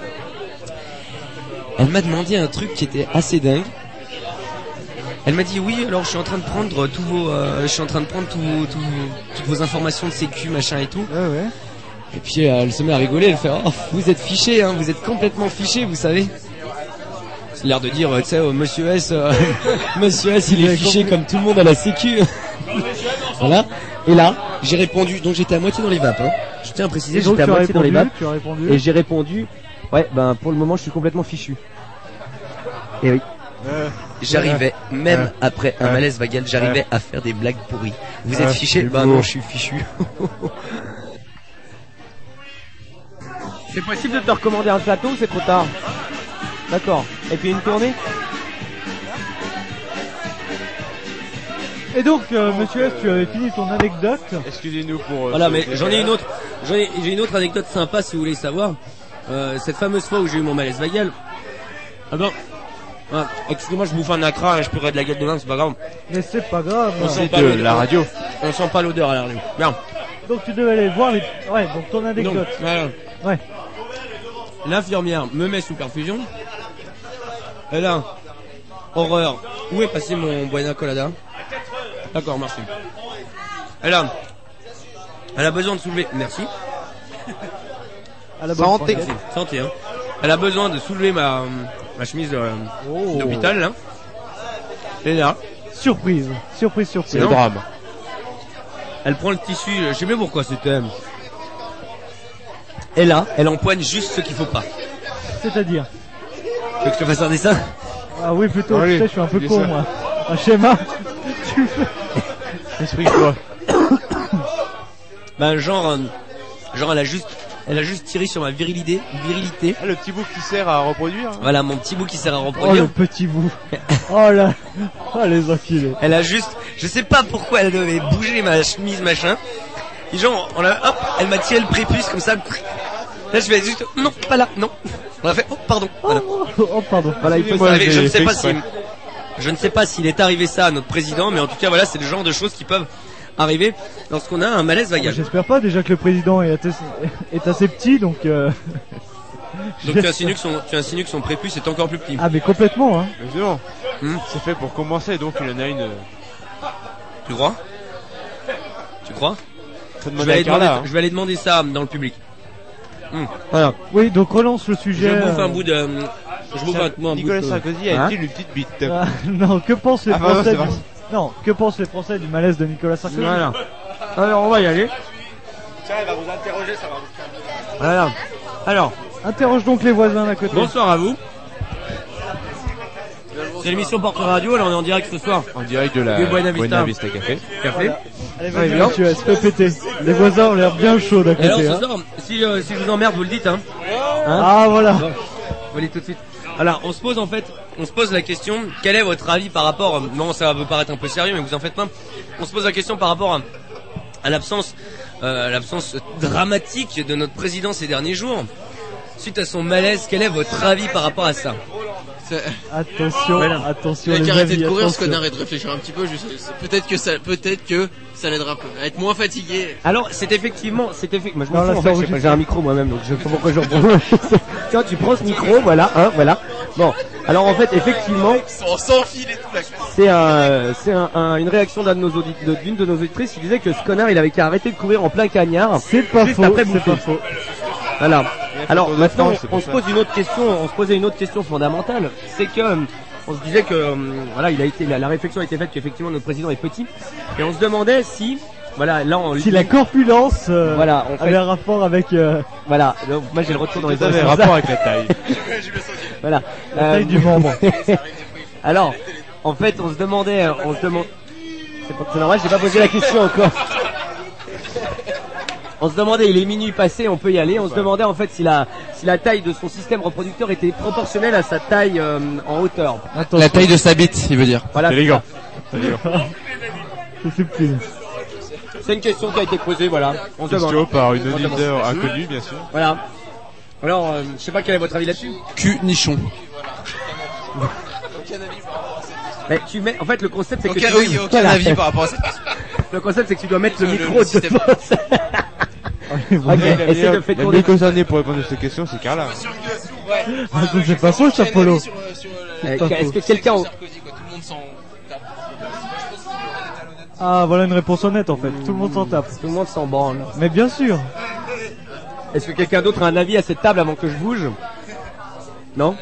elle m'a demandé un truc qui était assez dingue. Elle m'a dit oui, alors je suis en train de prendre tous vos, euh, je suis en train de prendre tous vos- tous vos- toutes vos informations de sécu, machin et tout. Ouais, ouais. Et puis euh, elle se met à rigoler, elle fait oh, vous êtes fiché, hein, vous êtes complètement fiché, vous savez. C'est l'air de dire, euh, tu sais, euh, Monsieur S, euh, Monsieur S, il est fiché comme tout le monde à la sécu. Voilà. Et là, j'ai répondu, donc j'étais à moitié dans les vapes. Hein. Je tiens à préciser, Et donc, j'étais à tu as moitié dans les répondu, vapes. tu as répondu. et j'ai répondu, ouais, ben pour le moment, je suis complètement fichu. Et oui. Euh, J'arrivais, même Ouais. après un Ouais. malaise vagal, j'arrivais Ouais. à faire des blagues pourries. Vous Ouais, êtes fiché? c'est Bah beau. non, je suis fichu. C'est possible de te recommander un plateau ou c'est trop tard? D'accord. Et puis une tournée? Et donc, euh, monsieur S, tu avais fini ton anecdote. Excusez-nous pour. euh, Voilà, ce mais j'en ai une délire. autre. J'en ai, j'ai une autre anecdote sympa si vous voulez savoir. Euh, cette fameuse fois où j'ai eu mon malaise vagal. Ah ben, ah, excusez-moi, je bouffe un acra, hein, je pourrais de la gueule de l'un, c'est pas grave. Mais c'est pas grave. On hein. sent C'est pas de l'odeur. la radio. On sent pas l'odeur à la radio. Bien. Donc tu devais aller voir les... Ouais, donc ton anecdote. Donc, voilà. Ouais. L'infirmière me met sous perfusion. Et là, horreur. Où est passé mon buena colada? D'accord, merci. Et là, elle a besoin de soulever. Merci. À la bonne Santé. franquette. Merci. Santé, hein. Elle a besoin de soulever ma, ma chemise euh, Oh. d'hôpital, là. Et là, Surprise. Surprise, surprise. C'est le drame. elle prend le tissu, je sais pas pourquoi c'était. Et là, elle empoigne juste ce qu'il faut pas. C'est-à-dire? Tu veux que je te fasse un dessin? Ah oui, plutôt, Allez, tu sais, je suis un peu dis con, ça. moi. Un schéma. Tu fais... Explique-toi. Ben genre, euh, genre elle a juste, elle a juste tiré sur ma virilité, virilité. Ah, le petit bout qui sert à reproduire. Hein. Voilà, mon petit bout qui sert à Oh, reproduire. le petit bout. Oh là. Oh, les enculés. Elle a juste, je sais pas pourquoi elle devait bouger ma chemise machin. Et genre, on a, hop, elle m'a tiré le prépuce comme ça. Là, je vais juste, non, pas là, non. On a fait, oh, pardon. Voilà. Oh, oh, pardon. Voilà, il faut Excusez-moi, arriver. Je j'ai ne sais fait pas si, exprès. je ne sais pas s'il est arrivé ça à notre président, mais en tout cas, voilà, c'est le genre de choses qui peuvent arriver lorsqu'on a un malaise vagal. J'espère pas déjà que le président est assez, est assez petit, donc. Euh... Donc tu insinues que son, tu insinues que son prépuce est encore plus petit. Ah mais complètement, hein. Évidemment. Hmm. C'est fait pour commencer, donc il en a une. Tu crois? Tu crois? Ça je demande vais, à aller demander, Carla. Hein. je vais aller demander ça dans le public. Hmm. Voilà. Oui, donc relance le sujet. Je bouffe euh, un bout de. Je bouffe un, moi, un bout Nicolas de. Sarkozy Hein a-t-il une petite bite? Ah, non, que pensent les Ah, pardon, Français c'est du... vrai. Non, que pensent les Français du malaise de Nicolas Sarkozy? Voilà. Alors on va y aller. Tiens, elle va vous interroger, ça va. Voilà. Alors, Interroge donc les voisins d'à côté. bonsoir à vous. C'est l'émission Portrait Radio, alors on est en direct ce soir. En direct de la Du Buena Vista. Buena Vista Café. Café. Allez, Ouais, vas-y, bien. monsieur, elle se fait péter. Les voisins ont l'air bien chauds d'à Et alors côté. ce Hein. soir, si, euh, si je vous emmerde, vous le dites, hein. Hein Ah, voilà. Bon, vous le dites tout de suite. Alors, on se pose en fait, on se pose la question, quel est votre avis par rapport, euh, non, ça va vous paraître un peu sérieux, mais vous en faites pas. On se pose la question par rapport à, à l'absence, euh, à l'absence dramatique de notre président ces derniers jours. Suite à son malaise, quel est votre avis par rapport à ça? Attention, Voilà. attention. Il a les qu'à arrêter amis, de courir ce attention. connard et de réfléchir un petit peu. juste- c'est- Peut-être que ça, peut-être que ça l'aidera un peu à être moins fatigué. Alors, c'est effectivement, c'est effectivement, moi je Non, m'en là, fous en c'est fait, je sais pas, enregistré. j'ai un micro moi-même, donc je sais pas pourquoi je reprends. Tiens, tu prends ce micro, voilà, hein, voilà. Bon, alors en fait, effectivement, On s'enfile et tout là. c'est un, c'est un, un- une réaction d'un de nos audit- de- d'une de nos auditrices qui disait que ce connard, il avait qu'à arrêter de courir en plein cagnard. C'est pas juste faux, après c'est bouffer. pas faux. Voilà. Alors Tour de maintenant, France, c'est on pour se ça. pose une autre question, on se posait une autre question fondamentale, c'est que euh, on se disait que euh, voilà, il a été la, la réflexion a été faite qu'effectivement notre président est petit, et on se demandait si voilà, là on Si la corpulence euh, Voilà, on fait- avait un rapport avec euh, voilà, donc, moi j'ai le retour dans les Tout avait oreilles. rapport avec la taille. Voilà. la taille du membre. Alors, en fait, on se demandait, euh, on se demande. C'est pas- c'est normal, j'ai pas posé la question encore. On se demandait, il est minuit passé, on peut y aller. On se demandait en fait si la, si la taille de son système reproducteur était proportionnelle à sa taille euh, en hauteur. Attention. La taille de sa bite, il veut dire. Voilà. Élégant. C'est subtil. C'est une question qui a été posée, voilà. On se Question demande. par une On se demande. auditeur inconnue, bien sûr. Voilà. Alors, euh, je sais pas quel est votre avis là-dessus. Cul nichon. Mais tu mets, en fait, le concept c'est que Aucun, tu oui, aucun Voilà. avis par rapport à cette question. Le concept c'est que tu dois mettre le, Le- le micro système. devant. Ok, La essaie de meilleure- faire la tourner. mieux concernée pour répondre à cette question, c'est Carla. Ah, c'est pas faux, ça, Polo. Euh, pas Est-ce faux. que quelqu'un, Sarkozy, quoi. Tout le monde s'en tape. Ah, voilà une réponse honnête en fait. Tout le monde s'en tape. tout le monde s'en branle. Mais bien sûr. Est-ce que quelqu'un d'autre a un avis à cette table avant que je bouge? Non?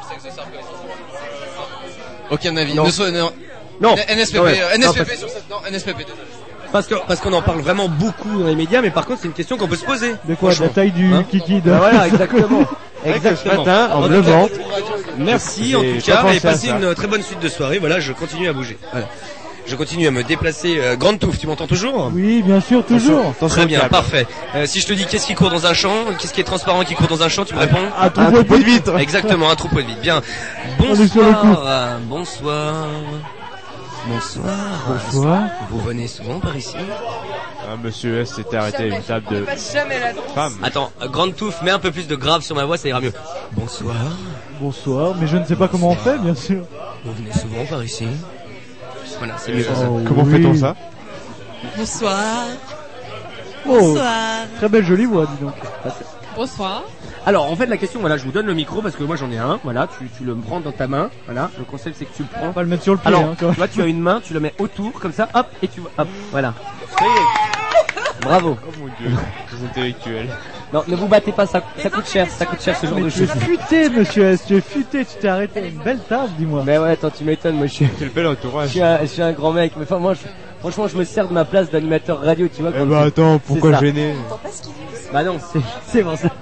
Aucun avis. Non. Ne soit- non. Non. N S P P, Ah ouais. euh, Non, N S P P parce- sur cette. Non, N S P P, désolé. Parce que parce qu'on en parle vraiment beaucoup dans les médias, mais par contre c'est une question qu'on peut se poser. De quoi? De la Franchement. taille du Hein kiki de. Bah voilà, exactement. Ce Exactement. matin, en En me tout levant, cas, Merci en J'ai tout pas cas, pensé et à passez ça. une très bonne suite de soirée. Voilà, je continue à bouger. Voilà. Je continue à me déplacer. Euh, Grande touffe, tu m'entends toujours? Oui, bien sûr, toujours. Très bien, parfait. Euh, si je te dis qu'est-ce qui court dans un champ, qu'est-ce qui est transparent qui court dans un champ, tu me réponds? Un troupeau de vitres. Exactement, un troupeau de vide. Bien. On est sur le coup. Bonsoir. euh, bonsoir. Bonsoir. Bonsoir. Vous venez souvent par ici? un monsieur S s'était arrêté à une table de femmes. Attends, euh, grande touffe, mets un peu plus de grave sur ma voix, ça ira mieux. Bonsoir. Bonsoir, mais je ne sais pas comment on fait, bien sûr. Vous venez souvent par ici? Voilà, c'est mieux comme ça. Oh, Comment oui. fait-on ça? Bonsoir. Oh, Bonsoir. très belle jolie voix, dis donc. Bonsoir. Alors, en fait, la question, voilà, je vous donne le micro parce que moi j'en ai un. Voilà, tu, tu le prends dans ta main. Voilà, le concept c'est que tu le prends. On va le mettre sur le pied. Alors, hein, quand même. toi, tu as une main, tu le mets autour, comme ça, hop, et tu, hop, voilà. Bravo. Oh mon dieu, les intellectuels. Non, ne vous battez pas, ça, ça coûte cher, ça coûte cher ce genre Mais de tu es choses. futé, monsieur S. Tu es futé. Tu t'es arrêté à une belle table, dis-moi. Mais ouais, attends, tu m'étonnes, moi je suis, Quel bel je entourage. suis, un, je suis un grand mec. Mais enfin, moi, je, franchement, je me sers de ma place d'animateur radio, tu vois. Eh quand bah c'est- attends, pourquoi c'est ça. gêner? Bah non, c'est, c'est bon ça.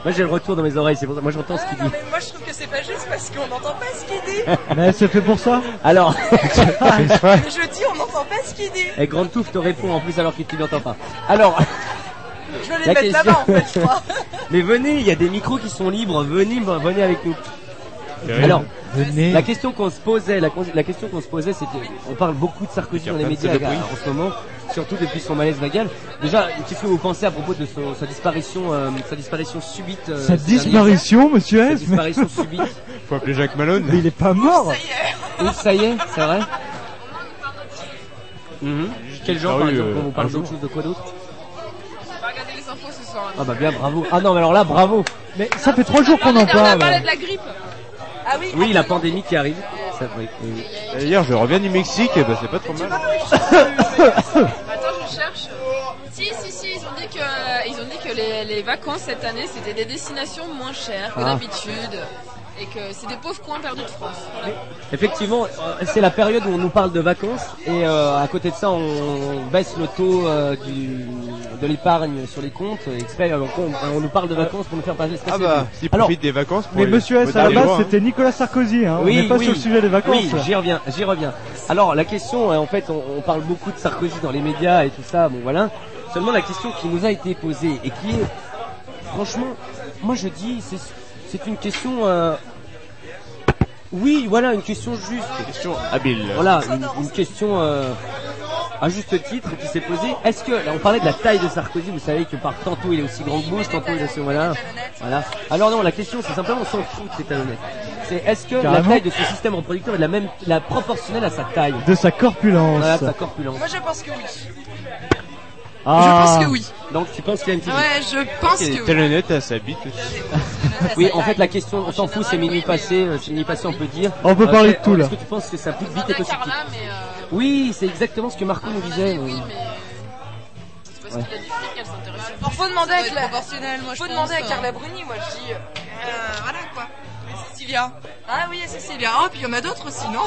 Moi j'ai le retour dans mes oreilles, c'est pour ça. Moi j'entends ce qu'il dit. Mais moi je trouve que c'est pas juste parce qu'on n'entend pas ce qu'il dit. Mais c'est fait pour ça. Alors. Mais je dis on n'entend pas ce qu'il dit. Et Grande Touffe te répond en plus alors qu'il ne l'entend pas. Alors. Je vais les mettre question... là-bas en fait, je crois. Mais venez, il y a des micros qui sont libres. Venez, venez avec nous. Alors, venez. La question qu'on se posait, la, la question qu'on se posait, c'était, on parle beaucoup de Sarkozy dans les médias en ce moment, surtout depuis son malaise vagal. Déjà, qu'est-ce que vous pensez à propos de son, sa disparition, euh, sa disparition subite euh, Sa disparition, monsieur S. Sa disparition subite. Faut appeler Jacques Malone. Mais il est pas mort. Oui, ça y est, c'est vrai. Mmh. Quel genre, ah par oui, exemple, euh, on vous parle d'autre chose, de quoi d'autre? On va regarder les infos ce soir. Ah bah bien, bravo. Ah non, mais alors là, bravo. Mais ça fait trois jours qu'on en On a parle. parlé de la grippe. Ah oui. Oui, la pandémie qui arrive. Ça, oui, oui. D'ailleurs, je reviens du Mexique, et bah c'est pas trop mal. Attends, je cherche. Si, si, si, ils ont dit que, ils ont dit que les, les vacances cette année c'était des destinations moins chères que Ah. d'habitude. Et que c'est des pauvres coins perdus de France. Voilà. Effectivement, euh, c'est la période où on nous parle de vacances et euh, à côté de ça, on baisse le taux euh, du, de l'épargne sur les comptes. Exprès, alors, on, on nous parle de vacances pour nous faire passer. Ah bah, s'ils alors, profitent des vacances pour Mais les- monsieur S, faut à la dire les base, droits, hein. c'était Nicolas Sarkozy, hein. oui, on n'est pas oui, sur le sujet des vacances. Oui, j'y reviens, j'y reviens. Alors, la question, euh, en fait, on, on parle beaucoup de Sarkozy dans les médias et tout ça, bon voilà. Seulement, la question qui nous a été posée et qui est, franchement, moi je dis, c'est, c'est une question... Euh, Oui, voilà, une question juste. Une question habile. Voilà, une, une question euh, à juste titre qui s'est posée. Est-ce que, là on parlait de la taille de Sarkozy, vous savez que par tantôt il est aussi grand que Bush, tantôt il est aussi, voilà. Voilà. Alors non, la question c'est simplement, on s'en fout de ces talonnettes. C'est est-ce que Carrément. la taille de ce système reproducteur est la même, la proportionnelle à sa taille? De sa corpulence. Voilà, de sa corpulence. Moi je pense que oui. Ah. Je pense que oui. Donc tu penses qu'il y a une petite... Ouais, je pense que Et oui. talonnette à sa bite aussi. Oui, en fait la question, on s'en fout, c'est minuit passé, euh, c'est minuit passé, on peut dire. On peut Euh, parler de est- tout, là. Est-ce que tu penses que sa petite bite est aussi Carla, petite? mais euh, Oui, c'est exactement ce que Marco nous disait. oui, oui. mais c'est parce Ouais. qu'il a dit flic qu'elle s'intéresse. Alors, faut demander à Cla- proportionnel, moi je faut pense, demander à euh. Carla Bruni, moi je dis. euh, voilà quoi. Et Cécilia. Ah oui, et Cécilia. Oh, puis il y en a d'autres aussi, non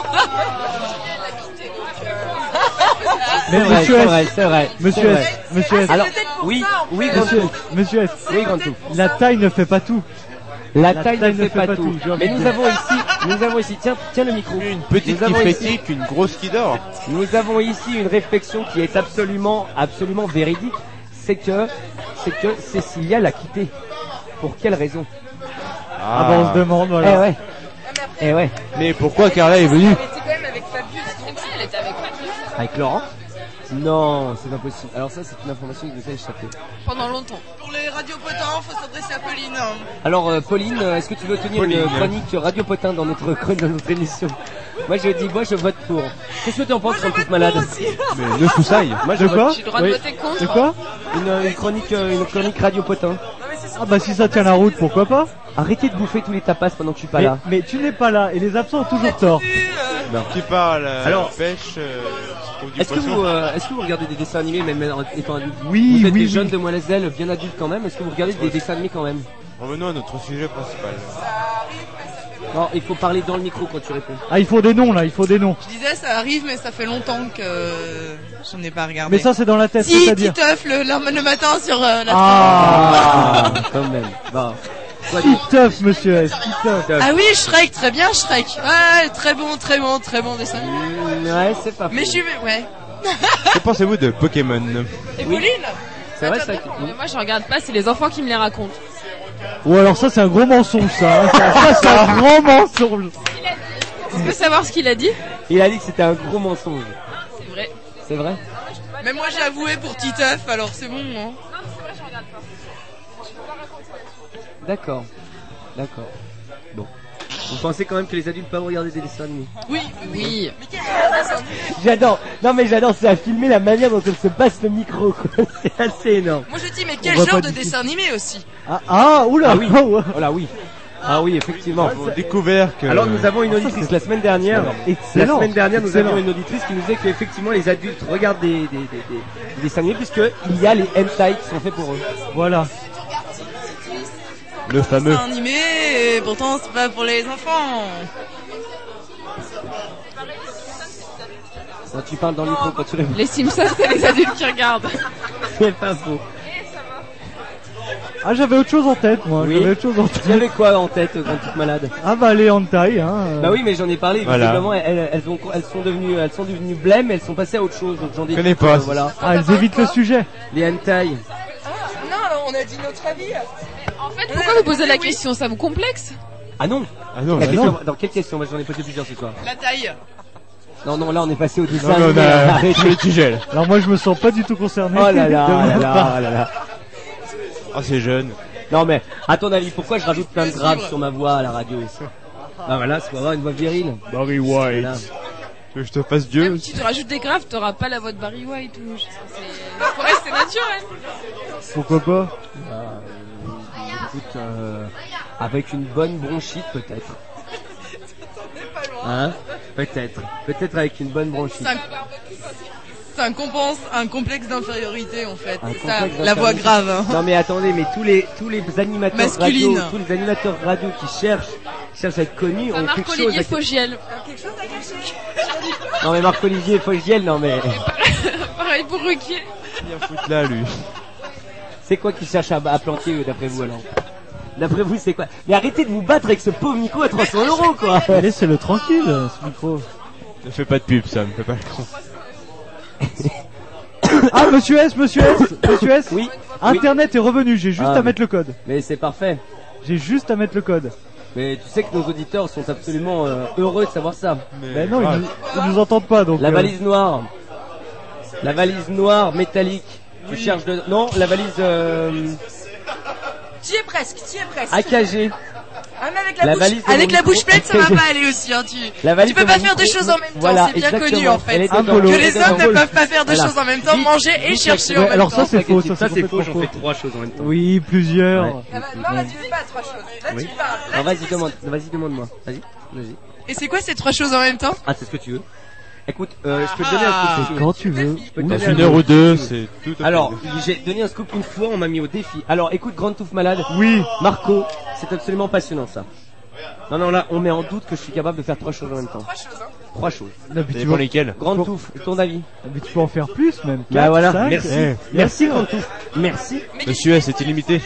Mais C'est vrai, monsieur c'est S, vrai, c'est vrai. Monsieur c'est S, vrai. monsieur S, Alors, peut-être pour oui, ça, en oui, fait. Grand monsieur, Tour. monsieur S, Oui, Grand Tour. la taille ne fait pas tout. La La taille ne fait pas tout. j'ai envie Mais de nous dire. avons ici, nous avons ici, tiens, tiens le micro. Une petite Nous qui avons ici- frétique, une grosse qui dort. Nous avons ici une réflexion qui est absolument, absolument véridique. C'est que, c'est que Cécilia l'a quitté. Pour quelle raison? Ah bah on se demande, Eh voilà. ouais. Eh ouais. Mais pourquoi Carla est venue? Elle était quand même avec Fabius, donc si elle était avec Fabius Avec Laurent? Non, c'est pas possible. Alors ça, c'est une information qui nous a échappé. pendant longtemps. Pour les radiopotents, faut s'adresser à Pauline. Alors euh, Pauline, euh, est-ce que tu veux tenir Pauline. une chronique Radio Potin dans notre dans notre émission? Moi je dis, moi je vote pour. Qu'est-ce que tu en penses, Grande Touffe malade? Mais ne soussaille. Moi je De vote- quoi J'ai le droit de Oui. voter contre. De quoi? Une, une chronique, euh, une chronique Radio Potin. Ah bah si ça tient la route, pourquoi pas? Arrêtez de bouffer tous les tapas pendant que je suis pas mais, là. mais tu n'es pas là et les absents ont toujours tort. Qui parle à Alors, la pêche, euh, trouve du Est-ce que poisson. vous, euh, est-ce que vous regardez des dessins animés même en étant adulte? Oui, Vous êtes oui, des oui. jeunes demoiselles bien adultes quand même. Est-ce que vous regardez des dessins animés quand même? Revenons à notre sujet principal. Non, il faut parler dans le micro quand tu réponds. Ah, il faut des noms là, il faut des noms. Je disais, ça arrive, mais ça fait longtemps que j'en ai pas regardé. Mais ça c'est dans la tête, si, c'est-à-dire. Titeuf le, le, le matin sur euh, la Ah, quand même. Bon. Soit dit. Titeuf, monsieur S, Titeuf. Ah oui, Shrek, très bien Shrek. Ouais, très bon, très bon, très bon dessin. Mm, Ouais, c'est pas faux. Mais je suis... Ouais. Que pensez-vous de Pokémon? Et Oui. Pauline C'est vrai ça. Mais moi je regarde pas, c'est les enfants qui me les racontent. Ou alors ça c'est un gros mensonge ça, hein. ça, ça, c'est un grand mensonge. Tu peux savoir ce qu'il a dit? Il a dit que c'était un gros mensonge. C'est vrai. C'est vrai? Mais moi j'ai avoué pour Titeuf, alors c'est bon. Hein. D'accord. D'accord. Bon. Vous pensez quand même que les adultes peuvent regarder des dessins animés? Oui, Oui. Mais quel dessin animé J'adore. Non mais j'adore, c'est à filmer la manière dont elle se passe le micro, quoi. C'est assez énorme. Moi je dis, mais On quel voit genre pas de du tout. dessin animé aussi? Ah, ah oula. Ah oui. Oh là oui. Ah oui, effectivement. Nous avons découvert que... Alors nous avons une auditrice la semaine dernière. La Excellent. semaine dernière, nous Excellent. avions une auditrice qui nous disait qu'effectivement les adultes regardent des, des, des, des, des dessins animés puisque il y a les hentai qui sont faits pour eux. Voilà. Le fameux. Dessin animé, et pourtant c'est pas pour les enfants. Quand tu parles dans le micro, quand tu réponds. Les Simpsons, c'est les adultes qui regardent. C'est pas faux. Ah, j'avais autre chose en tête, moi. Oui. J'avais autre chose en tête. Tu avais quoi en tête, Grande Touffe Malade? Ah bah les hentai, hein. euh. Bah oui, mais j'en ai parlé. Voilà. Visiblement, elles, elles, ont, elles sont devenues, elles sont devenues blêmes, elles sont passées à autre chose. Donc j'en ai. connais pas. Euh, voilà. Ah, elles évitent le sujet. Les hentai. Non, alors on a dit notre avis. En fait, pourquoi vous posez la question? Ça vous complexe? Ah non. Ah non, La bah question- non. Dans quelle question? Moi j'en ai posé plusieurs ce soir. La taille. Non, non, là on est passé au dessin. Non, non, animé, on a- là. Arrête. le tigel. Alors moi je me sens pas du tout concerné. Oh là là, De oh ma là là, part. oh là là. Oh, c'est jeune. Non mais, à ton avis, pourquoi je rajoute plein de graves sur ma voix à la radio? Bah voilà, c'est pour avoir une voix virile. Barry White. Voilà. Que je te fasse Dieu. Même si tu te rajoutes des graves, t'auras pas la voix de Barry White ou. je sais pas, c'est- Pour rester naturel. Pourquoi pas? Bah, euh, écoute, euh, avec une bonne bronchite peut-être. Hein? Peut-être. Peut-être avec une bonne bronchite. C'est un, c'est un, compense, un complexe d'infériorité en fait. Un C'est ça, complexe la voix d'infériorité. grave. Hein. Non mais attendez, mais tous les tous les animateurs Masculine. radio, tous les animateurs radio qui cherchent cherchent à être connus Ça ont marque quelque chose. Olivier à... Fogiel. Non mais Marc Olivier Fogiel, non mais Pareil pour Ruquier. Viens foutre là, lui. c'est quoi qui cherche à, à planter euh, d'après vous alors? D'après vous c'est quoi? Mais arrêtez de vous battre avec ce pauvre micro à trois cents euros quoi. Laissez-le tranquille, ce micro. Ne fais pas de pub, ça me fait pas le con. Ah, monsieur S, monsieur S, monsieur S. Oui. Internet est revenu, j'ai juste Ah, à mais- mettre le code. Mais c'est parfait. J'ai juste à mettre le code. Mais tu sais que nos auditeurs sont absolument euh, heureux de savoir ça. Ben non, ils, nous- ils nous entendent pas donc. La euh, valise noire. La valise noire métallique. Tu cherches de... Non, la valise euh, T'y es presque, t'y es presque. A K G. Ah, mais avec la, La bouche, valise de avec mon la micro, bouche pleine, ça va pas aller aussi. Hein, tu La valise tu peux de pas mon faire deux micro. choses en même temps, Voilà, c'est bien exactement. connu en fait. Elle est Un dedans. polo. Que Elle est les dedans. hommes ne peuvent pas faire deux Voilà. choses en même temps, Vite, manger et vite, chercher ouais, en même alors temps. ça c'est faux, ça, Ça c'est faux, complètement j'en fais trois choses en même temps. Oui, plusieurs. Ouais. Ah bah, non, là tu fais pas trois choses. Là Oui. tu parles. Là, Non, vas-y, tu- demande, vas-y, demande-moi. Vas-y, vas-y. Et c'est quoi ces trois choses en même temps? Ah, c'est ce que tu veux. Écoute, euh, je peux te donner un Ah. scoop. Quand tu veux. Je peux te Dans donner une un heure ou scoop. deux, c'est tout à fait. Alors, j'ai donné un scoop une fois, on m'a mis au défi. Alors, écoute, Grande Touffe Malade. Oui. Marco, c'est absolument passionnant ça. Non, non, là, on met en doute que je suis capable de faire trois choses en même temps. Trois choses, hein. Trois choses. Non, mais Ça tu, dépend vas- lesquels. Grande Touffe, ton avis? mais tu peux en faire plus même. Bah Quatre, voilà, cinq. merci. Eh, Merci Grande Touffe. Merci. Monsieur S, c'est illimité.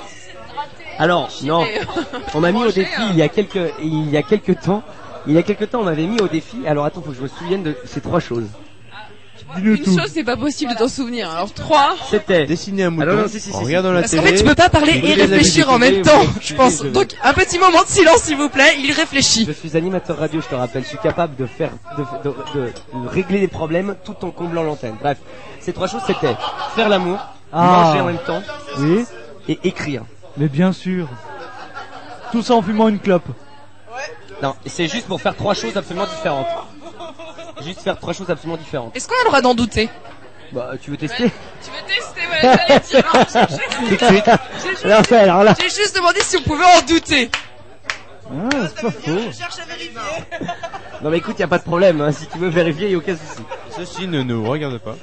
Alors, non, on m'a mis au défi il y a quelques, il y a quelques temps. Il y a quelques temps, on m'avait mis au défi. Alors attends, faut que je me souvienne de ces trois choses. Dis-nous Une tout. chose, c'est pas possible de t'en souvenir. Alors trois. C'était Dessiner un mouton. Alors, non, si, si, si, en si. regardant la Parce qu'en télé. fait, tu peux pas parler et écouter des réfléchir avis en même d'écouter, temps, vous je pense. étudiez, Donc, un petit moment de silence, s'il vous plaît. Il réfléchit. Je suis animateur radio, je te rappelle. Je suis capable de faire, de, de, de, de régler les problèmes tout en comblant l'antenne. Bref, ces trois choses c'était faire l'amour, Ah. manger en même temps Oui, et écrire. mais bien sûr. Tout ça en fumant une clope. Non, c'est juste pour faire trois choses absolument différentes. Juste faire trois choses absolument différentes. Est-ce qu'on a le droit d'en douter? Bah, tu veux tester? Tu veux tester, voilà, j'allais dire. Tout de suite. J'ai juste, Alors, ça, alors là. j'ai juste demandé si on pouvait en douter. Ah, c'est pas faux. Je cherche à vérifier. Non mais écoute, y a pas de problème. Hein. Si tu veux vérifier, y a aucun souci. Ceci ne nous regarde pas.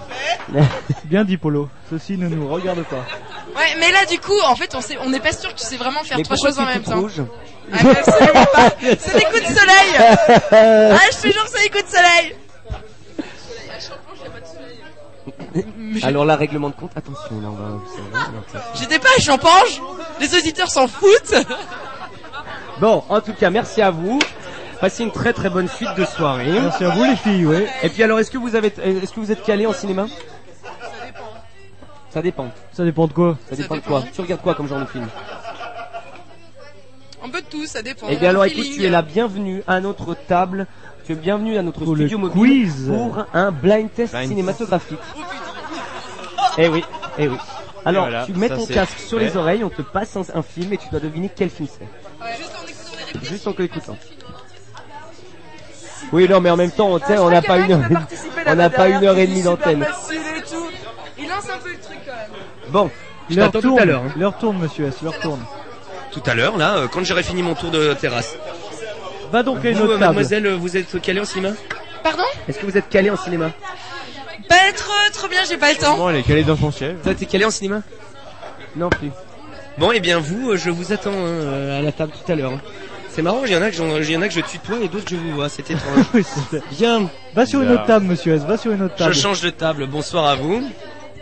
Bien dit Polo. Ceci ne nous regarde pas. Ouais, mais là, du coup, en fait, on sait, on n'est pas sûr que tu sais vraiment faire Mais trois pourquoi choses en tu es même toute temps. rouge? Ah, mais absolument pas. C'est des coups de soleil. Ah, je te jure, c'est des coups de soleil. Alors là, règlement de compte. Attention, là on va observer. Donc, ça- J'étais pas à Champange. Les auditeurs s'en foutent. Bon, en tout cas, merci à vous. Passez une très très bonne suite de soirée. Merci à vous les filles, ouais. Et puis alors, est-ce que vous avez, est-ce que vous êtes calé en cinéma? Ça dépend. Ça dépend de quoi. Ça dépend de quoi. Tu regardes quoi comme genre de film? Un peu de tout, ça dépend. Eh bien alors, écoute, Feeling. tu es la bienvenue à notre table. Tu es bienvenue à notre Pour le studio mobile quiz. pour un blind test Blind cinématographique. Eh oui, eh oui. Alors, voilà, tu mets ça, ton c'est casque sur fait. les oreilles, on te passe un, un film et tu dois deviner quel film c'est. Juste en écoutant les répliques. Juste en l'écoutant. Oui, non, mais en même temps, tu sais, on n'a pas une heure, on n'a pas une heure et demie d'antenne. Et tout. Il lance un peu le truc quand même. Bon, je L'heure t'attends tout tourne, à l'heure. hein. l'heure tourne, monsieur S, l'heure tourne. Tout à l'heure, là, euh, quand j'aurai fini mon tour de terrasse. Va donc à une Vous, autre euh, table. mademoiselle, euh, vous êtes calée en cinéma? Pardon? Est-ce que vous êtes calé en cinéma? Pas trop, trop bien, j'ai pas le temps. Bon, elle est calée dans son siège. Toi, t'es calée en cinéma? Non plus. Bon, et bien vous, euh, je vous attends hein, euh, à la table tout à l'heure. hein. C'est marrant, il y en a que j'en- il y en a que je tutoie et d'autres je vous vois, c'est étrange. Oui, c'est- Bien, Va sur une autre table, monsieur S, va sur une autre je table. change de table. Bonsoir à vous.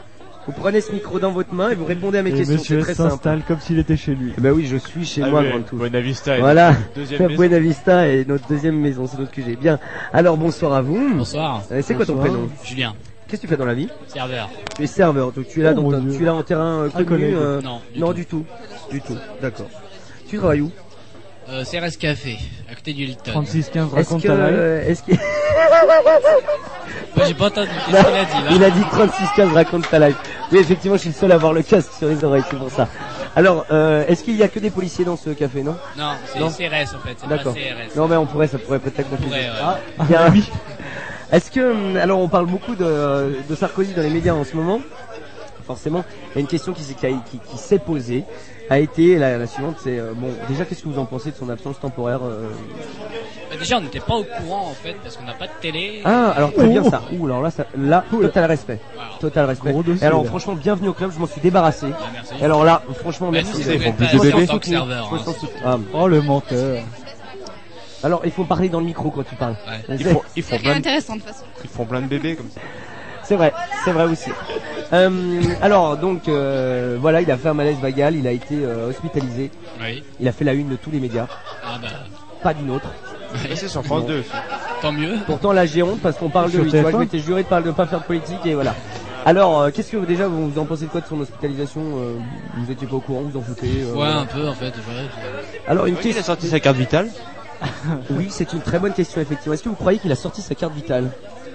Vous prenez ce micro dans votre main et vous répondez à mes Et questions. Monsieur C'est S très simple. s'installe comme s'il était chez lui. Eh ben oui, je suis chez Ah moi, oui, Grande Touffe. Buena Vista est Voilà. notre deuxième maison. Buena Vista est notre deuxième maison, c'est notre Q G. Bien. Alors bonsoir à vous. Bonsoir. Euh, C'est quoi ton Bonsoir. prénom? Julien. Qu'est-ce que tu fais dans la vie? Serveur. Tu es serveur, donc tu es là, Oh, dans mon ta- Dieu. tu es là en terrain euh, Un connu. collègue. euh, Non, du non tout. du tout, du tout. D'accord. Tu travailles où? Euh, C R S Café, à côté du Hilton. trente-six quinze Est-ce raconte que, ta life. euh, est-ce que... Ouais, j'ai pas entendu. Qu'est-ce qu'il a dit là Il a dit trente-six quinze raconte ta life. Oui, effectivement, je suis le seul à avoir le casque sur les oreilles, c'est pour ça. Alors, euh, est-ce qu'il y a que des policiers dans ce café, non? Non, c'est Non. C R S en fait, c'est pas D'accord. C R S. Non, mais on pourrait, ça pourrait peut-être confuser. pourrait, ouais. Ah, bien. Est-ce que, hum, alors, on parle beaucoup de, de Sarkozy dans les médias en ce moment. Forcément, il y a une question qui s'est, qui, a- qui- qui s'est posée, a été la, la suivante, c'est euh, bon, déjà, qu'est-ce que vous en pensez de son absence temporaire euh, Bah, déjà, on n'était pas au courant en fait, parce qu'on n'a pas de télé. Ah, alors très bien Oh. ça. Ouh, alors là, ça, là, total respect. Total respect. Gros dossier, Et alors, là. franchement, bienvenue au club, je m'en suis débarrassé. merci. Et alors là, franchement, Bah, merci. nous, c'est Ils font vrai, plus de pas bébés. en tant que serveur, Faut hein. s'en soutenir. Ah, Oh le menteur. alors, il faut parler dans le micro quand tu parles. Ils font, ils font C'est rien plein de, intéressant de toute façon. ils font plein de bébés comme ça. C'est vrai, c'est vrai aussi. Euh, alors, donc, euh, voilà, il a fait un malaise vagal, il a été euh, hospitalisé. Oui. Il a fait la une de tous les médias. Ah bah. Pas d'une autre. Ça, c'est sur France Non. deux aussi. Tant mieux. Pourtant, là, j'ai honte parce qu'on parle de Sur lui. Tu vois, T F un. je m'étais juré de ne pas faire de politique et voilà. Alors, euh, qu'est-ce que vous, déjà, vous, vous en pensez de quoi de son hospitalisation euh, Vous étiez pas au courant, vous en foutez euh, Ouais, voilà. un peu en fait. Ouais, je- Alors, une Oui, il a question. sorti sa carte vitale. Oui, c'est une très bonne question, effectivement. Est-ce que vous croyez qu'il a sorti sa carte vitale?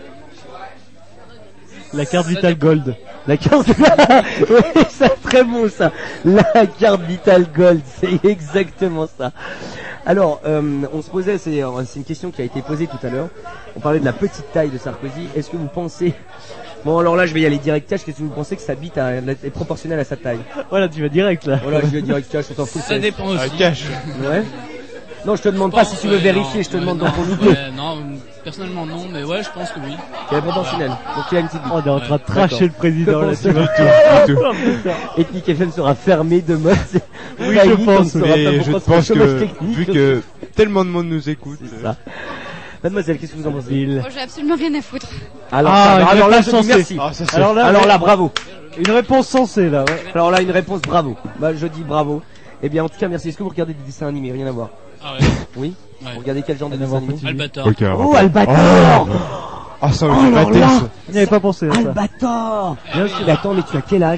La carte vitale gold. La carte, oui, c'est très bon ça. La carte vitale gold, c'est exactement ça. Alors, euh, on se posait, c'est, euh, c'est une question qui a été posée tout à l'heure. On parlait de la petite taille de Sarkozy. Est-ce que vous pensez, bon alors là je vais y aller direct cash, qu'est-ce que vous pensez que sa bite a- est proportionnelle à sa taille? Voilà, tu vas direct là. Voilà, je vais direct cash, on s'en fout. Ça dépend aussi. Ah, cash. Ouais. Non, je te demande pas si tu veux Ouais, vérifier, non, je te ouais, demande non, dans ton idée. ouais, non, personnellement non, mais ouais, je pense que oui. Qu'elle est proportionnelle. Donc il a une petite bite. On est en train de D'accord. tracher le président là, tu vois. Ethnic F M sera fermé demain. C'est- Oui, failli, je on pense, ne saura Mais pas je pourquoi pense c'est le chômage que, technique. vu que tellement de monde nous écoute, C'est ça. Mademoiselle, qu'est-ce que vous en pensez? Il- Moi, j'ai absolument rien à foutre. Alors, Ah, ça, une alors là, réponse je dis sensée. merci. Ah, ça, c'est- Alors là, Alors là, bravo. une réponse sensée là. Ouais. Alors là, une réponse bravo. Bah, je dis bravo. Eh bien, en tout cas, merci. Est-ce que vous regardez des dessins animés? Rien à voir. Ah ouais. Oui? Ouais. Vous regardez quel genre de Rien à dessin voir, animé? petit. Albator. Ok, alors, Oh, après- Albator! Ah, ça, Oh, j'ai alors maté, là, ça. On n'y avait pas pensé à ça. Albator! Bien sûr. Mais attends, mais tu as quel âge?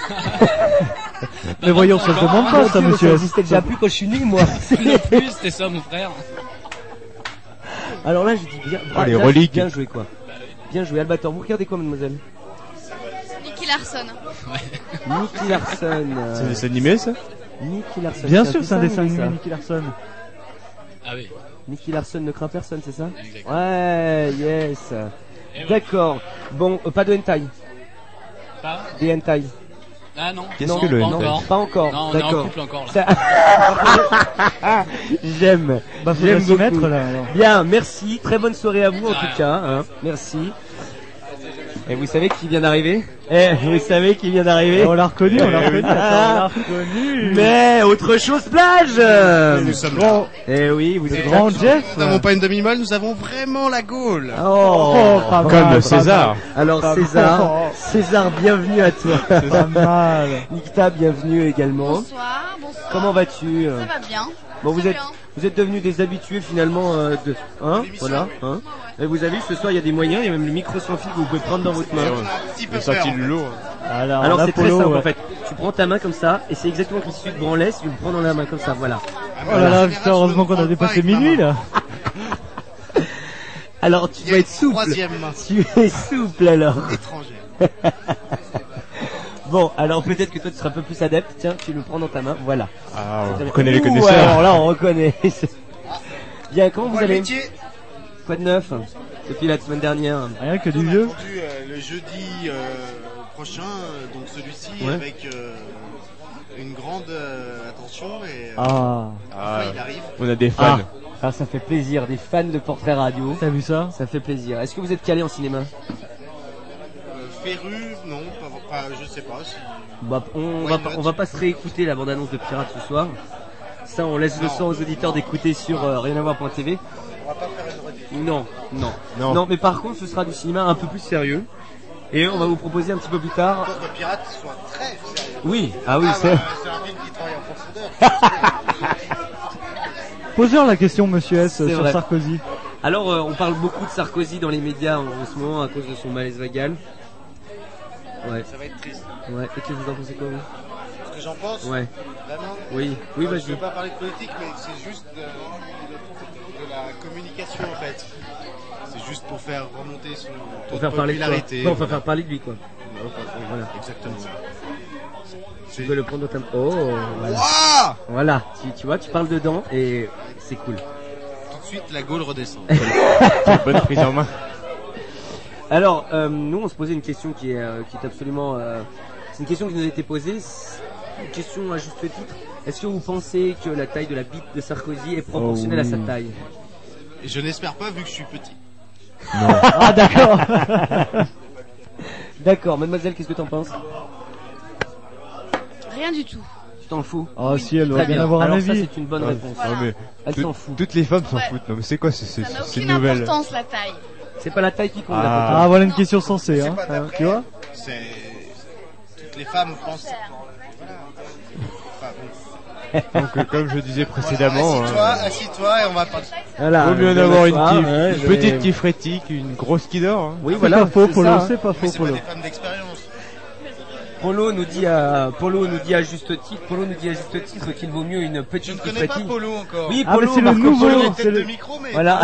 Mais voyons, ça se demande pas ça, Mon Dieu, monsieur. Ça existait déjà plus quand je suis né, moi. Non plus, c'était ça mon frère. Alors là, je dis bien, Oh, les là, reliques. bien joué, quoi. Bien joué, Albator. Vous regardez quoi, mademoiselle? Nicky Larson. Nicky Larson. euh, C'est des animés, ça? Nicky Larson. Bien c'est sûr, c'est un dessin animé, animé, ça. Nicky Larson. Ah oui. Nicky Larson ne craint personne, c'est ça? Exactement. Ouais, yes. Et ouais. D'accord. Bon, euh, pas de hentai. Pas Des hentai. Ah non. Qu'est-ce non, que le pas hentai encore. Pas encore. Non, on est en D'accord. couple encore là. Ça- J'aime. Bah, faut J'aime s'y beaucoup. mettre là. alors. Bien, merci. Très bonne soirée à vous en Ouais. tout cas. Hein. Merci. Et vous savez qui vient d'arriver? Eh, vous savez qui vient d'arriver? On l'a reconnu, on l'a Eh reconnu. oui. Attends, on l'a reconnu. Mais autre chose plage. Nous sommes Grand, Eh oui, vous le êtes grand là. Jeff. Nous n'avons pas une demi-molle, nous avons vraiment la Gaule. Oh, pas Comme mal, César. alors Pas César, mal. César, bienvenue à toi. Pas mal. Nikita, bienvenue également. Bonsoir, bonsoir. Comment vas-tu? Ça va bien. Bon, vous Très êtes, bien. vous êtes devenus des habitués finalement euh, de, hein, voilà, hein. Et vous avez vu ce soir, il y a des moyens, il y a même le micro sans fil que vous pouvez prendre dans votre main. Un petit peu Il a sorti peur. le lot. Alors, Alors là, c'est très Polo, simple ouais. en fait. Tu prends ta main comme ça et c'est exactement comme si tu te branlais, tu le prends dans la main comme ça, voilà. Oh là là, putain, heureusement qu'on a dépassé minuit là. Alors tu Il y dois a être une souple. troisième main. Tu es souple alors. Étrangère. Bon, alors peut-être que toi tu seras un peu plus adepte. Tiens, tu le prends dans ta main, voilà. Ah, C'est on très reconnaît les bien. Ouh, connaisseurs. alors là, on reconnaît. Bien, comment vous Moi, le allez? métier, Quoi de neuf depuis la semaine dernière? Rien que du on a vieux. vendu euh, le jeudi euh, prochain, euh, donc celui-ci, Ouais. avec euh, une grande euh, attention. Et euh, Ah, Ah, il arrive. on a des fans. Ah, ça fait plaisir, des fans de Portrait Radio. t'as vu ça? Ça fait plaisir. Est-ce que vous êtes calé en cinéma? Euh, Féru, non, pas, pas- je sais pas. Si... Bah, on, Why va not pas, on va pas se réécouter la bande-annonce de Pirate ce soir. Ça, on laisse le Non. soin aux auditeurs d'écouter sur euh, rien à voir point t v. On va pas faire une rediffusion. Non, non, Non. non. mais par contre, ce sera du cinéma un peu plus sérieux. Et on va vous proposer un petit peu plus tard. Pauvres pirates soient très sérieux. Oui, ah oui, ah, c'est. bah, c'est un film qui travaille en profondeur. Posez-leur la question, monsieur S, C'est sur vrai. Sarkozy. Alors, euh, on parle beaucoup de Sarkozy dans les médias en, en ce moment à cause de son malaise vagal. Ouais. Ça va être triste. Ouais. Et que vous en pensez quoi, vous? Ce que j'en pense. Ouais. Vraiment. Oui. Oui, Euh, vas-y. Je ne veux pas parler de politique, mais c'est juste de, de la communication en fait. C'est juste pour faire remonter son taux Pour de faire parler de popularité. quoi. Non, pour faire parler de lui, quoi. Voilà. Exactement. Tu veux le prendre dans ta... Oh, voilà. Ouah Voilà. Tu, tu vois, tu parles dedans et c'est cool. Tout de suite, la Gaule redescend. Bonne prise en main. Alors, euh, nous, on se posait une question qui est, euh, qui est absolument... euh, c'est une question qui nous a été posée. C'est une question à juste titre. Est-ce que vous pensez que la taille de la bite de Sarkozy est proportionnelle Oh, oui. à sa taille? Et je n'espère pas, vu que je suis petit. Non. Ah, d'accord. D'accord. Mademoiselle, qu'est-ce que t'en penses? Rien du tout. Tu t'en fous? Ah, si, elle doit Très bien bien. avoir un Alors avis. ça, c'est une bonne Ah, réponse. non, mais Elle tout- s'en fout. Toutes les femmes s'en Ouais. foutent. Non, mais c'est quoi ce- ce- Ça n'a ces aucune nouvelles? importance, la taille. C'est pas la taille qui compte. Ah. d'après Ah, toi. voilà une question sensée, C'est hein. pas hein, d'après. tu vois? C'est toutes les femmes pensent. Voilà. Enfin, bon. Donc, euh, comme je disais Voilà, précédemment, assis-toi, hein, assis-toi et on va parler. Voilà. vaut mieux en je vais avoir une, m'asseoir, qui- ouais, une je vais- petite qui frétille qu'une grosse qui dort. Hein. Oui, C'est voilà. pas faux, c'est Polo, ça, hein. c'est pas Mais faux, c'est pas Polo. des femmes d'expérience. Polo nous dit à Polo nous dit à juste titre, Polo nous dit à juste titre qu'il vaut mieux une Je petite ne qui connais pas frétille. Polo encore. Oui, Ah, Polo, mais c'est le Marco nouveau. Polo. J'ai c'est tête le- de micro, mais. Voilà.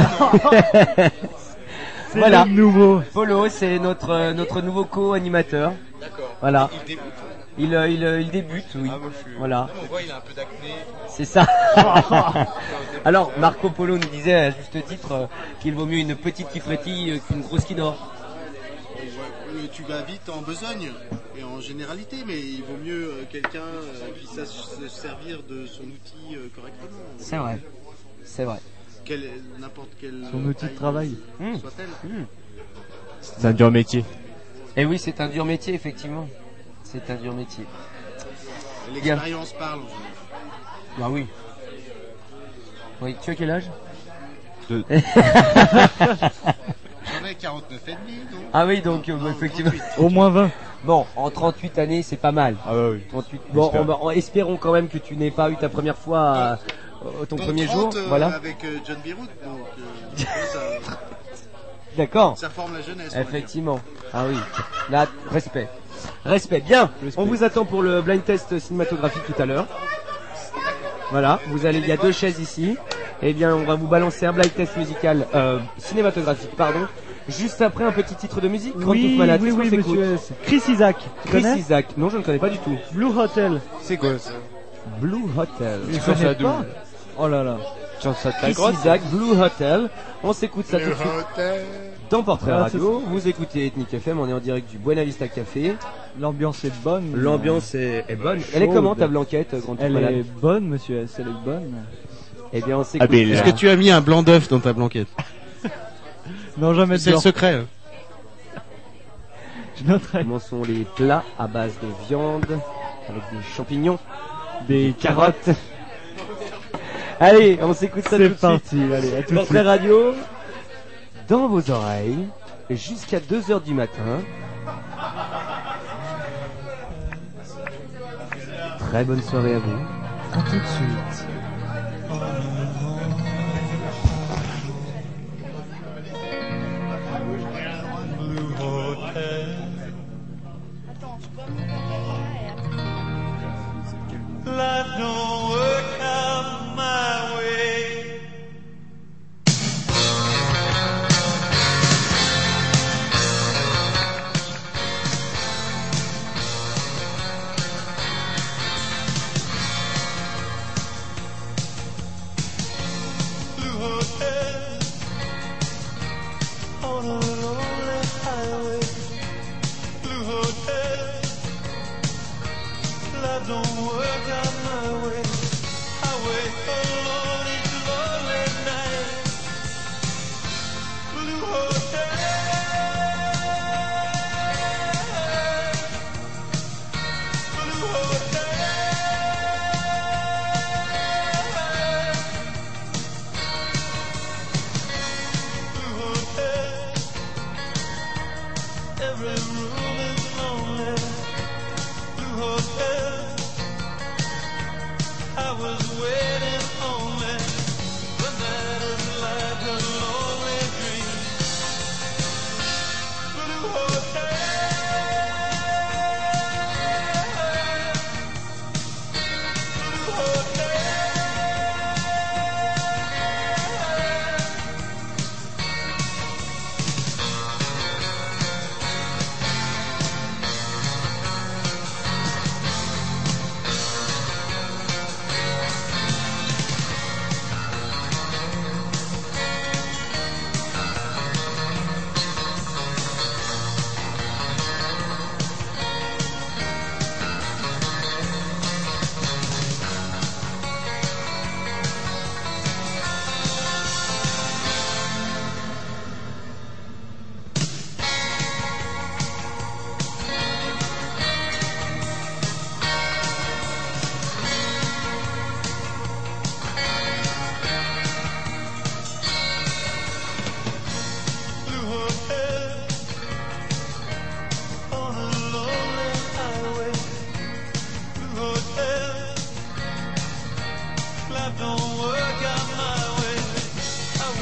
C'est Voilà. le nouveau. Polo, c'est notre euh, notre nouveau co-animateur. D'accord. Voilà. Il débute. Il euh, il euh, il débute, oui. Ah, moi, je suis- Voilà. On voit, il a un peu d'acné. C'est ça. Alors Marco Polo nous disait à juste titre euh, qu'il vaut mieux une petite qui frétille euh, qu'une grosse qui dort. Euh, Tu vas vite en besogne et en généralité, mais il vaut mieux euh, quelqu'un euh, qui sache se servir de son outil euh, correctement. C'est vrai. C'est vrai. Quel- N'importe quel. Son outil de travail. Mmh. Soit-elle. Mmh. C'est un dur métier. Et oui, c'est un dur métier effectivement. C'est un dur métier. L'expérience parle. Bah oui. Oui, tu as quel âge? De- J'en ai quarante-neuf et demi, donc. Ah oui, donc euh, bah, effectivement. Au moins vingt. Bon, en trente-huit années, c'est pas mal. Ah bah oui. trente-huit. Bon, J'espère. on va- en- espérons quand même que tu n'aies pas eu ta première fois euh, ton Donc premier trente, jour. euh, Voilà. Avec euh, John Beirut, donc euh, ça, D'accord. ça forme la jeunesse. on va dire. Effectivement. Ah oui. Là, respect. Respect. Bien. On vous attend pour le blind test cinématographique tout à l'heure. Voilà. Vous allez, il y a deux chaises ici. Eh bien, on va vous balancer un blind test musical, euh, cinématographique, pardon. Juste après un petit titre de musique. Grande Oui, Touffe Malade. oui, Qu'est-ce oui, qu'on s'écoute? monsieur S. Chris Isaac. Tu Chris connais? Isaac. Non, je ne connais pas du tout. Blue Hotel. C'est quoi ça? Blue Hotel. Tu sors ça connais d'où? pas? Oh là là. Tu sors ça de ta Chris grotte? Isaac, Blue Hotel. On s'écoute ça tout de suite. Dans Portrait Ah, Radio, vous écoutez Ethnic F M, on est en direct du Buena Vista Café. L'ambiance est bonne. L'ambiance est, est bonne. Elle est Chaude. comment ta blanquette, Grande Touffe Elle Malade? est bonne, monsieur S. Elle est bonne. Eh bien, on s'écoute. Habile. Est-ce que tu as mis un blanc d'œuf dans ta blanquette? Non, jamais de C'est le blanc. secret. hein. Je noterai. Comment sont les plats à base de viande avec des champignons, Des carottes. Allez, on s'écoute ça tout C'est de parti. suite. Allez, à tout de Portrait suite. Radio, dans vos oreilles, jusqu'à deux heures du matin. Très bonne soirée à vous. À tout de suite. Life don't work out my way.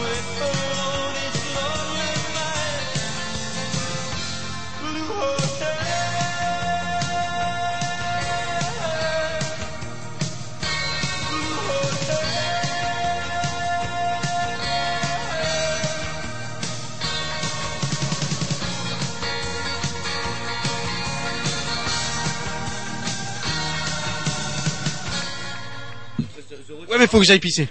Ouais, mais faut que j'aille pisser.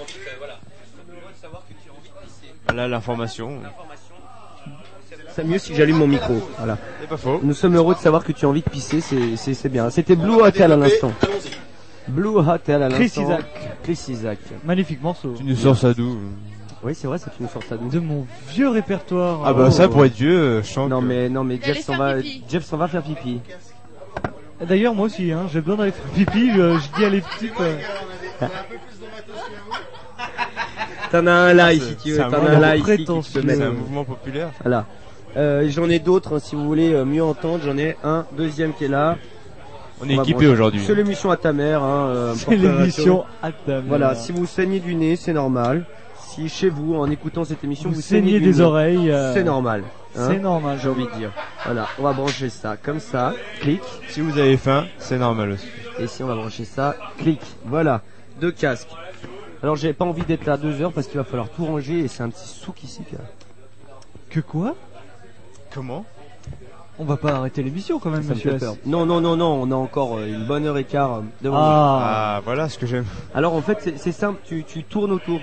Voilà l'information. C'est mieux si j'allume mon micro. Voilà. C'est pas faux. Nous sommes heureux de savoir que tu as envie de pisser, c'est, c'est, c'est bien. C'était Blue Hotel à l'instant. Blue Hotel à l'instant. Chris Isaac. Chris Isaac. Magnifique morceau. Tu nous sors ça d'où? Oui, c'est vrai, c'est une sorte d'où. De mon vieux répertoire. Ah bah Oh. ça pour être vieux, euh, je chante. Non mais non mais Il Jeff allait s'en faire va, pipi. Jeff s'en va faire pipi. D'ailleurs, moi aussi, hein, j'ai besoin d'aller faire pipi. euh, je dis à les petites. euh, T'en as un là C'est- ici, tu veux. c'est un T'en as mouvement un là ici qui prétentieux. te met. C'est un mouvement populaire. Voilà. Euh, j'en ai d'autres, hein, si vous voulez euh, mieux entendre. J'en ai un deuxième qui est là. On est va équipé brancher. aujourd'hui. C'est l'émission à ta mère. Hein, euh, C'est Porte Radio. l'émission à ta mère. Voilà, si vous saignez du nez, c'est normal. Si chez vous, en écoutant cette émission, Vous vous, saignez du des nez, oreilles, euh, c'est normal. hein, c'est normal. J'ai envie de dire. Voilà, on va brancher ça comme ça. Clic. Si vous avez faim, c'est normal aussi. Et si on va brancher ça, clic. Voilà, deux casques. Alors j'ai pas envie d'être là deux heures parce qu'il va falloir tout ranger et c'est un petit souk ici. Quoi. Que quoi? Comment? On va pas arrêter l'émission quand même, Ça me monsieur fait S. peur. Non, non, non, non, on a encore euh, une bonne heure et quart euh, devant nous. Ah. Ah, voilà ce que j'aime. Alors en fait c'est, c'est simple, tu, tu tournes autour.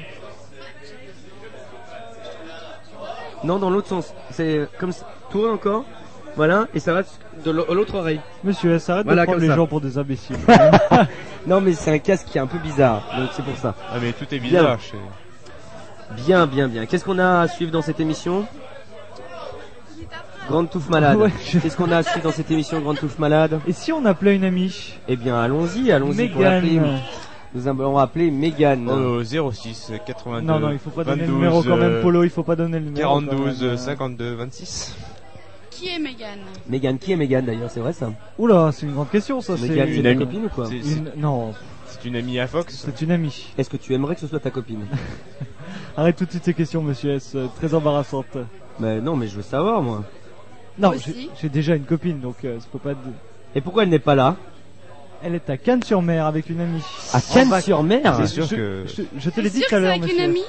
Non, dans l'autre sens. C'est comme ça. Tourne encore. Voilà, et ça va de l'au- l'autre oreille. Monsieur S, arrête Voilà, de prendre comme les ça. gens pour des imbéciles. Non mais c'est un casque qui est un peu bizarre, donc c'est pour ça. Ah mais tout est bizarre. chez- Bien, bien, bien. Qu'est-ce qu'on a à suivre dans cette émission? Grande touffe malade. Ouais, je- Qu'est-ce qu'on a à suivre dans cette émission, Grande touffe malade? Et si on appelait une amie? Eh bien, allons-y, allons-y pour Mégane. l'appeler. Nous allons appeler Mégane. Oh, zéro six quatre-vingt-deux. Non, non, il faut pas donner le vingt-douze, numéro quand même, euh, Polo, il faut pas donner le numéro. quand quarante-douze, même. cinquante-deux, vingt-six. Qui est Megan? Mégane, qui est Mégane d'ailleurs? C'est vrai ça? Oula, c'est une grande question ça. Mégane, c'est c'est une ta amie. copine ou quoi? C'est- c'est- Une- Non, C'est une amie à Fox. c'est une amie. Est-ce que tu aimerais que ce soit ta copine? Arrête tout de suite ces questions, monsieur S, euh, très embarrassantes. Mais non, mais je veux savoir moi. Non, Moi j'ai aussi. j'ai déjà une copine, donc euh, ça peut pas être... Et pourquoi elle n'est pas là? Elle est à Cannes-sur-Mer avec une amie. À Cannes-sur-Mer? C'est sûr je, que. je, je te T'es l'ai dit sûr tout à que c'est l'heure, avec monsieur. une amie?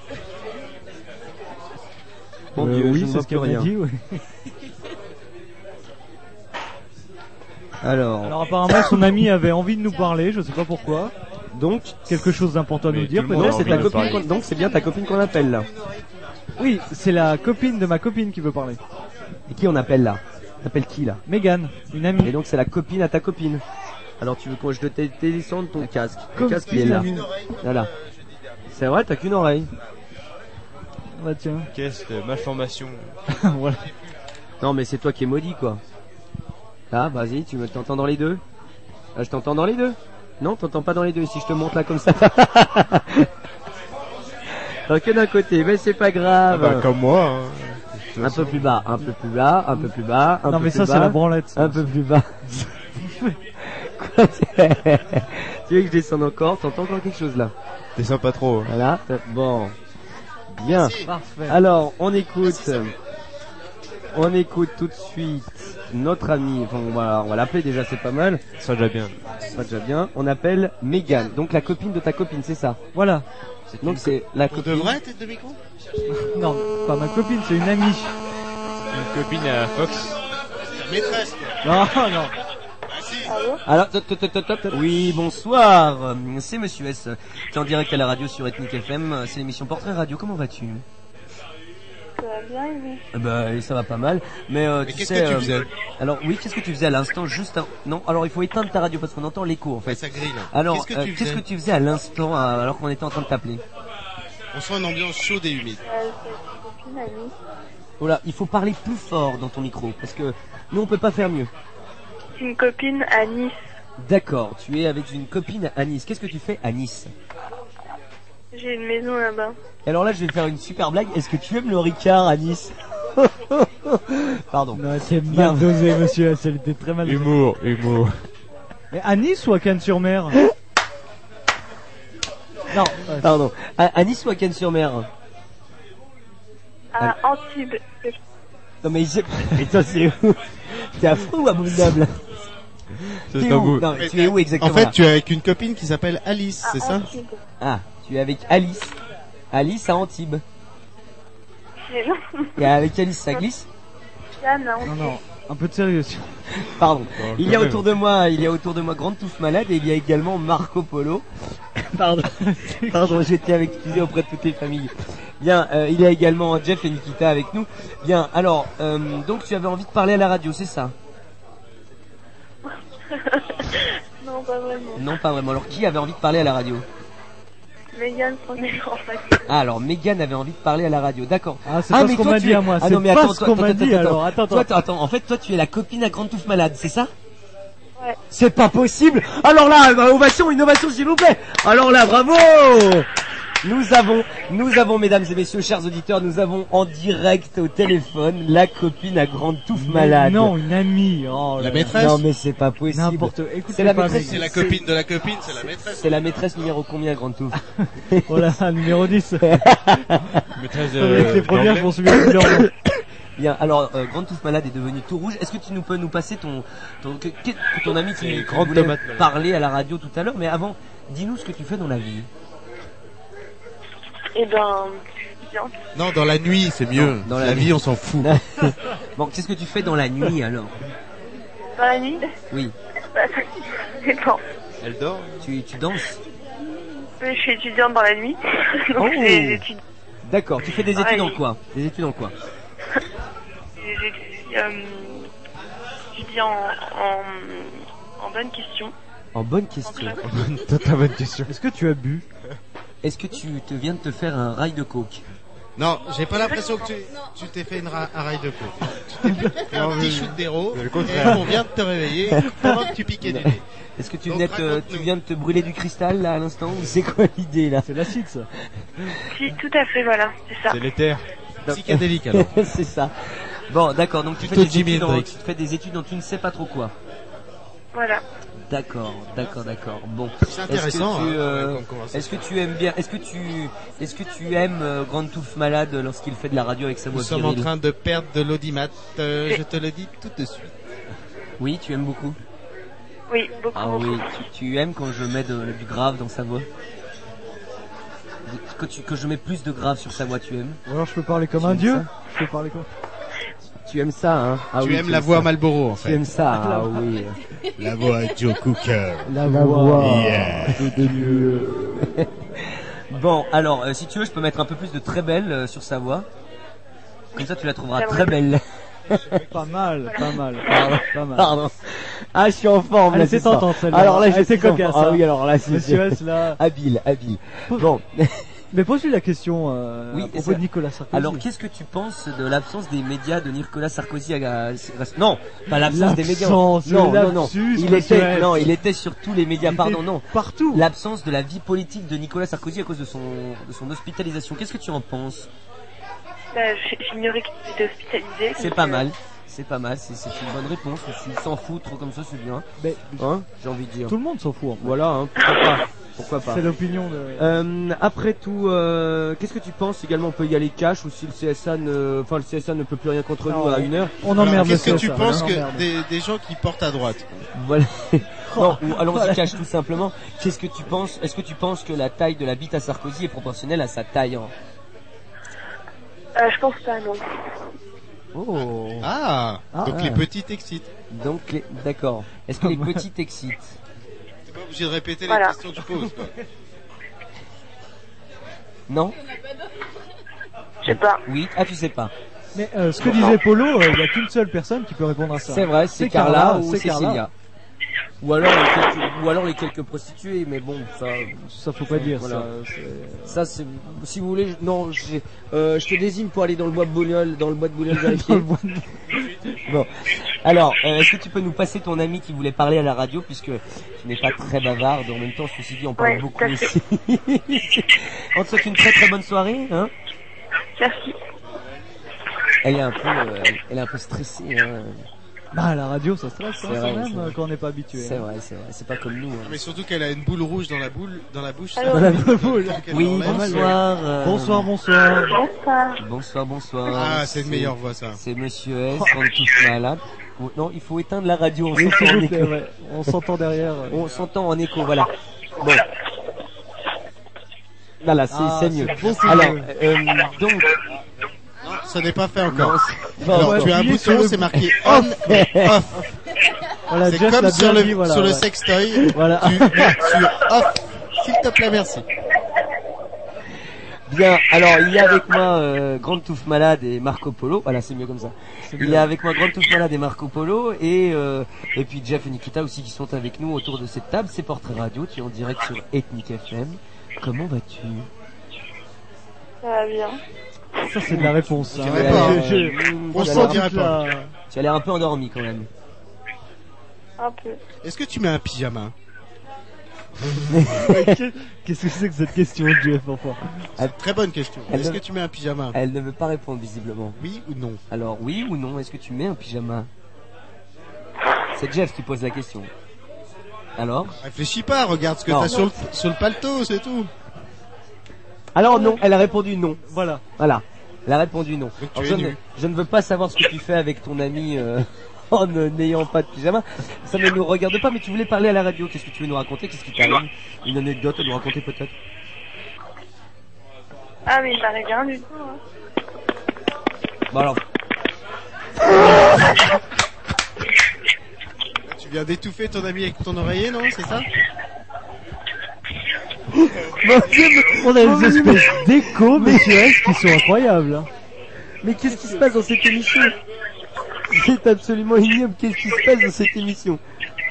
Mon Euh, Dieu, je oui, ne c'est vois ce plus qu'elle m'a rien. dit, oui. Alors, Alors apparemment son ami avait envie de nous parler, je sais pas pourquoi. donc, Quelque chose d'important à Mais nous dire tout le monde non, a c'est envie ta de copine. parler. qu'on- Donc, c'est bien ta copine qu'on appelle là. Oui, c'est la copine de ma copine qui veut parler. Et qui on appelle là? T'appelles qui là? Mégane, une Et amie. donc, c'est la copine à ta copine. Alors, tu veux que je te descende ton casque? Le Comme casque il est là. amie. Voilà. C'est vrai, t'as qu'une oreille. Bah tiens, Qu'est-ce que malformation? voilà. Non, mais c'est toi qui es maudit quoi. Là, vas-y, tu me t'entends dans les deux? Là, je t'entends dans les deux. Non, t'entends pas dans les deux si je te monte là comme ça. Alors que d'un côté, mais c'est pas Ah grave. bah, comme moi. hein. De toute Un façon. peu plus bas, un peu plus bas, un peu plus bas, un Non peu mais plus ça bas, c'est la branlette. ça. un peu plus bas. Quoi, tu veux que je descende encore? T'entends encore quelque chose là? Descends pas trop. Voilà. Bon. Bien. Parfait. Alors, on écoute. On écoute tout de suite notre ami. Enfin, on va, on va l'appeler déjà, c'est pas mal. Ça déjà bien. C'est pas déjà bien. On appelle Mégane. Donc la copine de ta copine, c'est ça. Voilà. Donc c'est la Pour copine. de vrai, tête de micro? Non, pas ma copine, c'est une amie. Une copine à Fox. Ta maîtresse, quoi. Non, non. Bah si. Alors, top, top, top, top, top. Oui, bonsoir. Euh, C'est Monsieur S. Tu es en direct à la radio sur Ethnic F M. C'est l'émission Portrait Radio. Comment vas-tu? Ça va bien, et vous? Eh ben, ça va pas mal. Mais, euh, Mais tu qu'est-ce sais, que tu euh, faisais? alors oui, qu'est-ce que tu faisais à l'instant? Juste un... Non, alors il faut éteindre ta radio parce qu'on entend l'écho en fait. Ça grille. Alors, Qu'est-ce que euh, tu qu'est-ce faisais que tu faisais à l'instant euh, alors qu'on était en train de t'appeler? On sent une ambiance chaude et humide. Euh, c'est une copine amie. Voilà, il faut parler plus fort dans ton micro parce que nous on peut pas faire mieux. C'est une copine à Nice. D'accord, tu es avec une copine à Nice. Qu'est-ce que tu fais à Nice? J'ai une maison là-bas. Alors là, je vais faire une super blague. Est-ce que tu aimes le Ricard à Nice? Pardon. Non, c'est Bien. mal dosé, monsieur S, elle était très mal dosée. Humour, humour. Mais à Nice ou à Cannes-sur-Mer? Non, euh, Pardon. À, à Nice ou à Cannes-sur-Mer? À Antibes. Non mais j'ai... Mais toi c'est où? T'es à Fou ou à Boule-Noble? C'est T'es pas où? beau. Non, mais tu es où exactement? En fait, là tu es avec une copine qui s'appelle Alice, c'est ça? Ah, tu es avec Alice. Alice à Antibes. Mais non. Et avec Alice ça glisse? Yann à Non, Antibes. non, un peu de sérieux. Pardon. Bon, Il y a quand autour de moi, il y a autour de moi Grande Touffe Malade et il y a également Marco Polo. Pardon. Pardon, j'étais avec excusé auprès de toutes les familles. Bien, euh, il y a également Jeff et Nikita avec nous. Bien, alors, euh, donc tu avais envie de parler à la radio, c'est ça? Non, pas vraiment. Non, pas vraiment. Alors, qui avait envie de parler à la radio? Mégane, première en fait. Ah, alors Mégane avait envie de parler à la radio, d'accord. Ah, c'est pas mais ce qu'on toi, m'a tu dit es- à moi, Ah c'est non, mais pas attends, ce toi, qu'on attends, m'a attends, dit, attends. alors, attends, Toi, attends. attends, en fait, toi, tu es la copine à Grande Touffe Malade, c'est ça? Ouais. C'est pas possible. Alors là, bah, ovation, une ovation s'il vous plaît. Alors là, bravo. Nous avons, nous avons, mesdames et messieurs, chers auditeurs, nous avons en direct au téléphone la copine à Grande Touffe Mais Malade. non, une amie. Oh, La là là. maîtresse? Non mais c'est pas possible. N'importe. Écoutez C'est la pas, maîtresse. mais- C'est la copine de la copine, c'est la maîtresse. C'est la maîtresse numéro combien, Grande Touffe? Voilà, numéro dix. Maîtresse C'est vrai que les premières d'anglais. vont subir plus leur nom. Bien, alors euh, Grande Touffe Malade est devenue tout rouge. Est-ce que tu nous peux nous passer ton ton, que- que- ton ami qui, qui Grande voulait tomate malade. parler à la radio tout à l'heure, mais avant, dis-nous ce que tu fais dans la vie. Eh ben, bien. Non, dans la nuit, c'est mieux. Non, dans la, la vie, nuit. on s'en fout. Bon, qu'est-ce que tu fais dans la nuit alors? Dans la nuit, Oui, bah, ça dépend. Elle dort? tu tu danses. Oui, je suis étudiante dans la nuit. Donc, Oh. j'ai- j'étudie, D'accord. Tu fais des Ah, études en oui. quoi? Des études en quoi? j'ai- euh, j'étudie en, en, en bonne question. En bonne question. T'as bonne question. Est-ce que tu as bu? Est-ce que tu te viens de te faire un rail de coke? Non, j'ai pas l'impression que tu, tu t'es fait une ra- un rail de coke. Tu t'es fait un petit shoot d'héros Le et contraire. on vient de te réveiller pendant que tu piquais du nez. Est-ce que tu, Donc, venais de te- raconte-nous. tu viens de te brûler du cristal là à l'instant ou c'est quoi l'idée là? C'est l'acide, ça. Si, tout à fait, voilà, c'est ça. C'est l'éther. Psychédélique alors. C'est ça. Bon, d'accord. Donc tu fais, Plutôt des Jimi études en, Hendrix. tu fais des études dont tu ne sais pas trop quoi. Voilà. D'accord, d'accord, d'accord. Bon. C'est intéressant, Est-ce que tu, hein, euh, comme conversation. est-ce que tu aimes bien, est-ce que tu, est-ce que tu aimes euh, Grande Touffe Malade lorsqu'il fait de la radio avec sa voix Nous sommes en virile? train de perdre de l'audimat, euh, je te le dis tout de suite. Oui, tu aimes beaucoup. Oui, beaucoup. Ah beaucoup. oui, tu, tu aimes quand je mets de- du grave dans sa voix. Que, tu, que je mets plus de grave sur sa voix, tu aimes? Ou alors je peux parler comme Tu un aimes dieu. ça Je peux parler comme. Tu aimes ça, hein? Ah tu oui, aimes la voix ça. Marlboro en Tu fait. aimes ça, ah oui. La voix Joe Cooker. La voix. Yeah. de Dieu. Bon, alors, euh, si tu veux, je peux mettre un peu plus de très belle euh, sur sa voix. Comme ça, tu la trouveras J'aimerais très belle. Pas mal, pas mal. Pardon. Pas mal. Pardon. Ah, je suis en forme. Elle là, était c'est ça. tentante, celle-là. Alors là, Elle je était suis en cocasse, forme. Ah hein. oui, alors là, c'est Monsieur S, là. habile, habile. Bon. Mais pose-lui la question euh, Oui, à propos c'est- de Nicolas Sarkozy. Alors, qu'est-ce que tu penses de l'absence des médias de Nicolas Sarkozy à... à- Non, pas l'absence des médias. L'absence, Non, le non, non. lapsus, Il monsieur était, S. non, il était sur tous les médias. Il Pardon, était non. Partout. L'absence de la vie politique de Nicolas Sarkozy à cause de son, de son hospitalisation. Qu'est-ce que tu en penses? Bah, j- j'ignorais qu'il était hospitalisé. C'est donc, pas euh, mal. C'est pas mal, c'est c'est une bonne réponse. Si tu s'en fous trop comme ça, c'est bien. Mais Hein? J'ai envie de dire. tout le monde s'en fout. en fait. Voilà, hein, pourquoi pas. Pourquoi pas. C'est l'opinion de. Euh, après tout, euh, qu'est-ce que tu penses également? On peut y aller cash ou si le C S A ne, enfin le C S A ne peut plus rien contre Non, nous à une heure. On Alors, emmerde qu'est-ce que le tu C S A, penses on que emmerde. des, des gens qui portent à droite? Voilà. Non, ou allons-y Voilà. cash tout simplement. Qu'est-ce que tu penses? Est-ce que tu penses que la taille de la bite à Sarkozy est proportionnelle à sa taille en... euh, je pense pas, non. Oh. Ah, Ah, donc ah. les petites excitent. Donc les... d'accord. Est-ce que les petites excitent? T'es pas obligé de répéter Voilà. les questions que tu poses. Quoi. Non? Je sais pas. Oui. Ah, tu sais pas. Mais euh, ce que disait Polo, euh, il n'y a qu'une seule personne qui peut répondre à ça. C'est vrai, c'est C'est Carla, Carla, ou c'est Carla. Cécilia. Ou alors, les quelques, ou alors les quelques prostituées, mais bon, ça, Ça faut pas dire. Voilà. Ça, c'est- ça c'est, si vous voulez, je- non, j'ai- euh, je te désigne pour aller dans le bois de Bougnol, dans le bois de Bougnol Dans vérifier. le bois de- Bon, alors, euh, est-ce que tu peux nous passer ton ami qui voulait parler à la radio, puisque tu n'es pas très bavarde, en même temps, ceci dit, on parle Ouais, beaucoup tout à ici. On te souhaite une très très bonne soirée, hein. Merci. Elle est un peu, euh, elle est un peu stressée, hein. Bah, la radio, ça stresse, hein, C'est vrai, quand c'est même, vrai. quand on n'est pas habitué. C'est hein. vrai, c'est vrai. C'est pas comme nous. hein. Mais surtout qu'elle a une boule rouge dans la boule, dans la bouche. Dans la boule. Oui, Bonsoir. bonsoir. euh, Bonsoir, bonsoir. Bonsoir. Bonsoir, bonsoir. Ah, c'est une meilleure voix, ça. C'est Monsieur S, on est tous malades. Oh, non, il faut éteindre la radio. On Oui, s'entend s'il en vous plaît, écho. ouais. On s'entend derrière. euh. On s'entend en écho, voilà. Bon. Voilà, c'est Ah, c'est mieux. c'est bon, c'est Alors, mieux. euh, donc, Ça n'est pas fait encore. Non, c'est pas Alors, encore. tu as un Appuyez sur bouton, le c'est bouton. marqué on et off. Voilà, C'est Jeff comme l'a sur bien le, dit, voilà, sur le ouais. sextoy. Voilà. Tu mets sur off. S'il te plaît, merci. bien, alors il y a avec moi euh, Grande Touffe Malade et Marco Polo. Voilà, c'est mieux comme ça. Il y a avec moi Grande Touffe Malade et Marco Polo et euh, et puis Jeff et Nikita aussi qui sont avec nous autour de cette table. C'est Portrait Radio, tu es en direct sur Ethnic F M. Comment vas-tu? Ça va bien. Ça, c'est de la réponse. On hein. dirait Ouais, pas, je- hein. je- On on s'en sent dirait toute pas. la- Tu as l'air un peu endormi quand même. Un peu. Est-ce que tu mets un pyjama? Qu'est-ce que c'est que cette question, Jeff, enfin? Très bonne question. Elle Est-ce ne- que tu mets un pyjama? Elle ne veut pas répondre visiblement. Oui ou non? Alors oui ou non, est-ce que tu mets un pyjama? C'est Jeff qui pose la question. Alors? Réfléchis pas, regarde ce que Non. t'as sur le, sur le paletot, c'est tout. Alors non, elle a répondu non. Voilà. Voilà. Elle a répondu non. Donc tu Alors, es je, ne, nu. je ne veux pas savoir ce que tu fais avec ton ami euh, en ne- n'ayant pas de pyjama. Ça ne nous regarde pas, mais tu voulais parler à la radio. Qu'est-ce que tu veux nous raconter? Qu'est-ce qui t'arrive? Une anecdote à nous raconter peut-être? Ah, mais il m'arrive rien du tout. Hein. Bon alors, Tu viens d'étouffer ton ami avec ton oreiller, non? C'est ça? Mon Dieu, mais on a des espèces d'échos, monsieur S, qui sont incroyables. hein. mais qu'est-ce qui se passe dans cette émission? C'est absolument ignoble. Qu'est-ce qui se passe dans cette émission?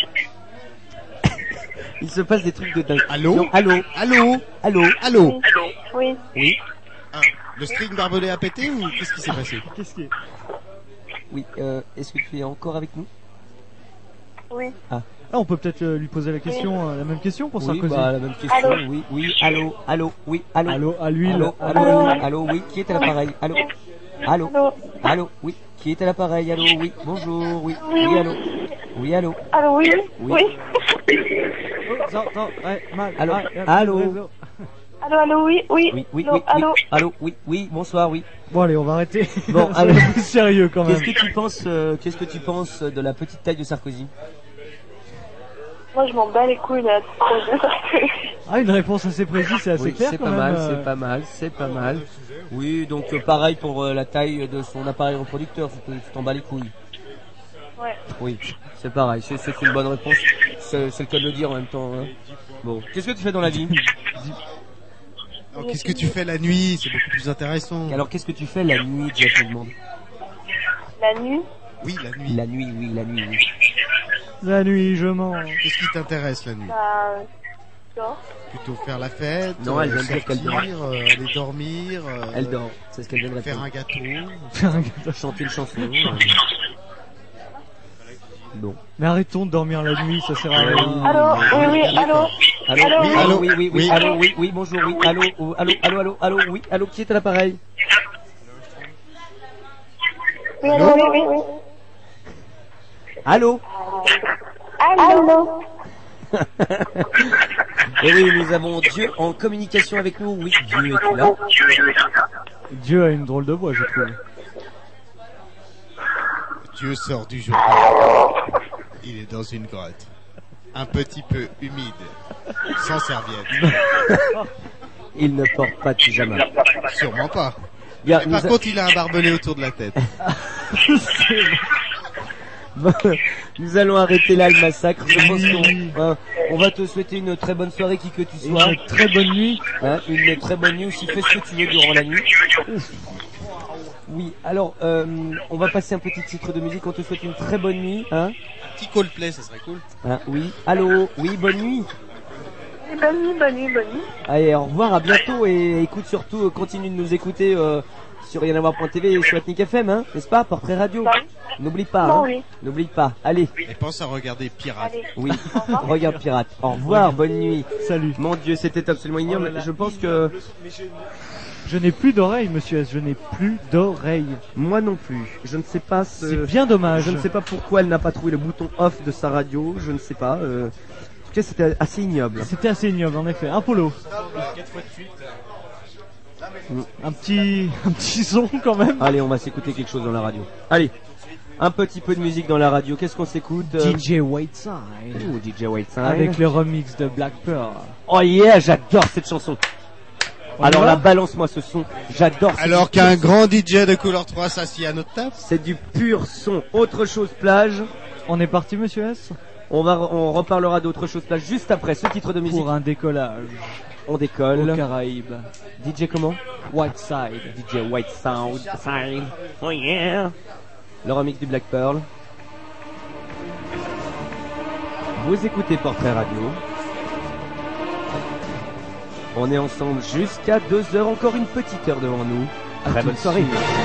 Il se passe des trucs de dingue. Allô? Non, allô? Allô? Allô? Allô? Oui. Oui? Ah, le string barbelé a pété ou qu'est-ce qui s'est passé? Qu'est-ce qui est? Oui, euh, est-ce que tu es encore avec nous? Oui. Ah. Ah, on peut peut-être euh, lui poser la question, euh, la même question pour Oui, Sarkozy. bah, la même question, Allô? oui, oui, allô, allô, oui, allô. Allô, à l'huile. Allô, allô, allô, allô, oui, qui est à l'appareil? Allô? Allô? Allô. Allô, oui, qui est à l'appareil? Allô, oui, bonjour, oui, oui, allô. Oui, allô. Allô, oui. Oui. Oui. Oh, attends, attends, ouais, mal. Allô. Ah, y a plus de Allô. réseau. Allô, allô, oui. Oui. Oui, oui, Allô, oui, allô. oui. Allô, oui, oui, bonsoir, oui. Bon, allez, on va arrêter. Bon, Ça allez. va être plus sérieux quand même. Qu'est-ce que tu penses, euh, qu'est-ce que tu penses de la petite taille de Sarkozy? Moi, je m'en bats les couilles, là. Ah, une réponse assez précise, c'est assez Oui, clair c'est quand pas même. mal, euh. c'est pas mal, c'est pas mal. Oui, donc euh, pareil pour euh, la taille de son appareil reproducteur, tu te- tu t'en bats les couilles. Ouais. Oui, c'est pareil, c'est c'est une bonne réponse. C'est c'est le cas de le dire en même temps. Hein. Bon, qu'est-ce que tu fais dans la vie? Alors, qu'est-ce que tu fais la nuit? C'est beaucoup plus intéressant. Alors qu'est-ce que tu fais la nuit, Jeff me demande? La nuit. Oui, la nuit. La nuit, oui, la nuit, oui. La nuit, je mange. Qu'est-ce qui t'intéresse la nuit? Bah. Dors. Plutôt faire la fête, Non, elle euh, vient de dire qu'elle sortir, euh, aller dormir, euh, Elle dort, c'est ce qu'elle vient de faire répondre. un gâteau. Chanter une chanson. euh. Bon. Mais arrêtons de dormir la nuit, ça sert à rien. Allô, oui, oui, allô. Allô, Allô, oui, oui. allô, oui, oui, oui, Oui. allô, oui, oui, bonjour, oui, allô, oh, allô, allô, allô, allô, oui, allô, qui est à l'appareil? Oui, allô, oui, oui, oui. Allô? Allô. Et oui, nous avons Dieu en communication avec nous, oui, Dieu est là. Dieu a une drôle de voix, je trouve. Dieu sort du jour. Il est dans une grotte. Un petit peu humide. Sans serviette. Il ne porte pas de pyjama. Sûrement pas. Bien, Mais nous par a- contre, il a un barbelé autour de la tête. Bon, nous allons arrêter là le massacre. Je pense qu'on hein, on va te souhaiter une très bonne soirée qui que tu sois. Une très bonne nuit. Hein, une très bonne nuit aussi. Fais ce que tu veux durant la nuit. Oui, alors euh, on va passer un petit titre de musique. On te souhaite une très bonne nuit. Hein, Petit Coldplay, ça serait cool. hein, oui, allô, oui, bonne nuit. Bonne nuit, bonne nuit, bonne nuit. Allez, au revoir, à bientôt et écoute surtout, euh, continue de nous écouter euh, sur rien à voir point t v et sur Ethnic F M, hein, n'est-ce pas, Portrait Radio. N'oublie pas, Non, hein, oui. n'oublie pas. Allez, Et pense à regarder Pirate. Allez. oui, regarde Pirate. Au revoir, bonne nuit. Salut. Mon Dieu, c'était absolument ignoble. Je pense que Je n'ai plus d'oreilles, monsieur S. Je n'ai plus d'oreilles. Moi non plus. Je ne sais pas. Ce... C'est bien dommage. Je ne sais pas pourquoi elle n'a pas trouvé le bouton off de sa radio. Je ne sais pas. Euh... En tout cas, c'était assez ignoble. C'était assez ignoble, en effet. Un polo. Un petit, un petit son quand même. Allez, on va s'écouter quelque chose dans la radio. Allez, un petit peu de musique dans la radio. Qu'est-ce qu'on s'écoute? euh... D J Whiteside. Oh, D J Whiteside. Avec le remix de Black Pearl. Oh yeah, j'adore cette chanson. On Alors y va là, balance-moi ce son. J'adore. Alors qu'un grand D J de couleur trois s'assied à notre table. C'est du pur son. Autre chose plage. On est parti, monsieur S. On va, on reparlera d'autre chose plage juste après ce titre de musique. Pour un décollage. On décolle. Aux Caraïbes. D J comment? Whiteside. D J Whiteside. Side. Oh yeah. Le remix du Black Pearl. Vous écoutez Portrait Radio. On est ensemble jusqu'à deux heures, encore une petite heure devant nous. Très bonne soirée.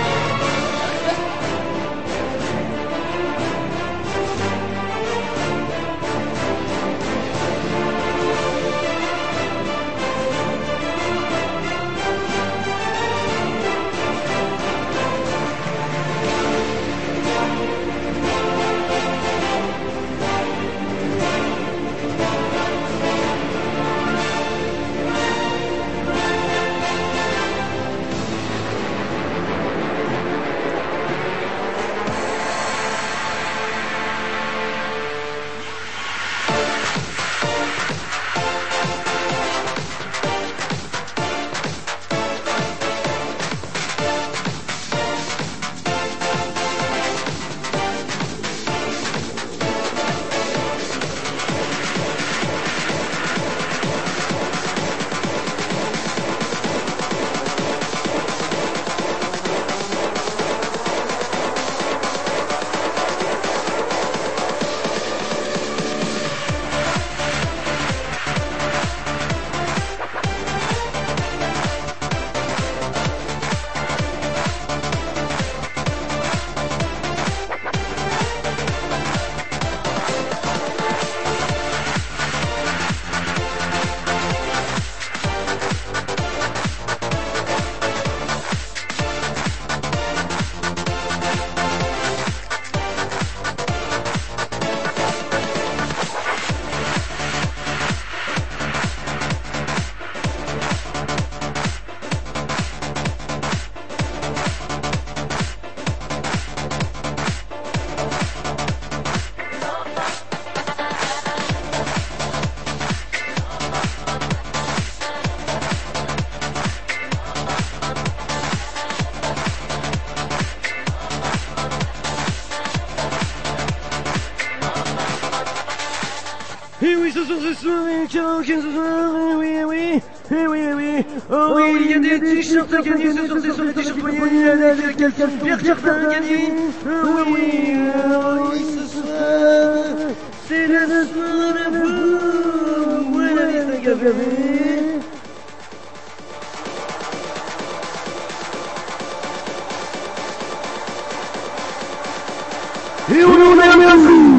Et oui, ce soir, ce soir, ce soir, oui, oui, oui, oui, oui, oh oui, il y a des t-shirts à gagner, ce soir, ce soir, des t-shirts à gagner, il y a des quelqu'un Pierre Cartin à gagner, oh oui, oh oui, ce soir, c'est le soir de vous, Buena Vista Café. Et on en a un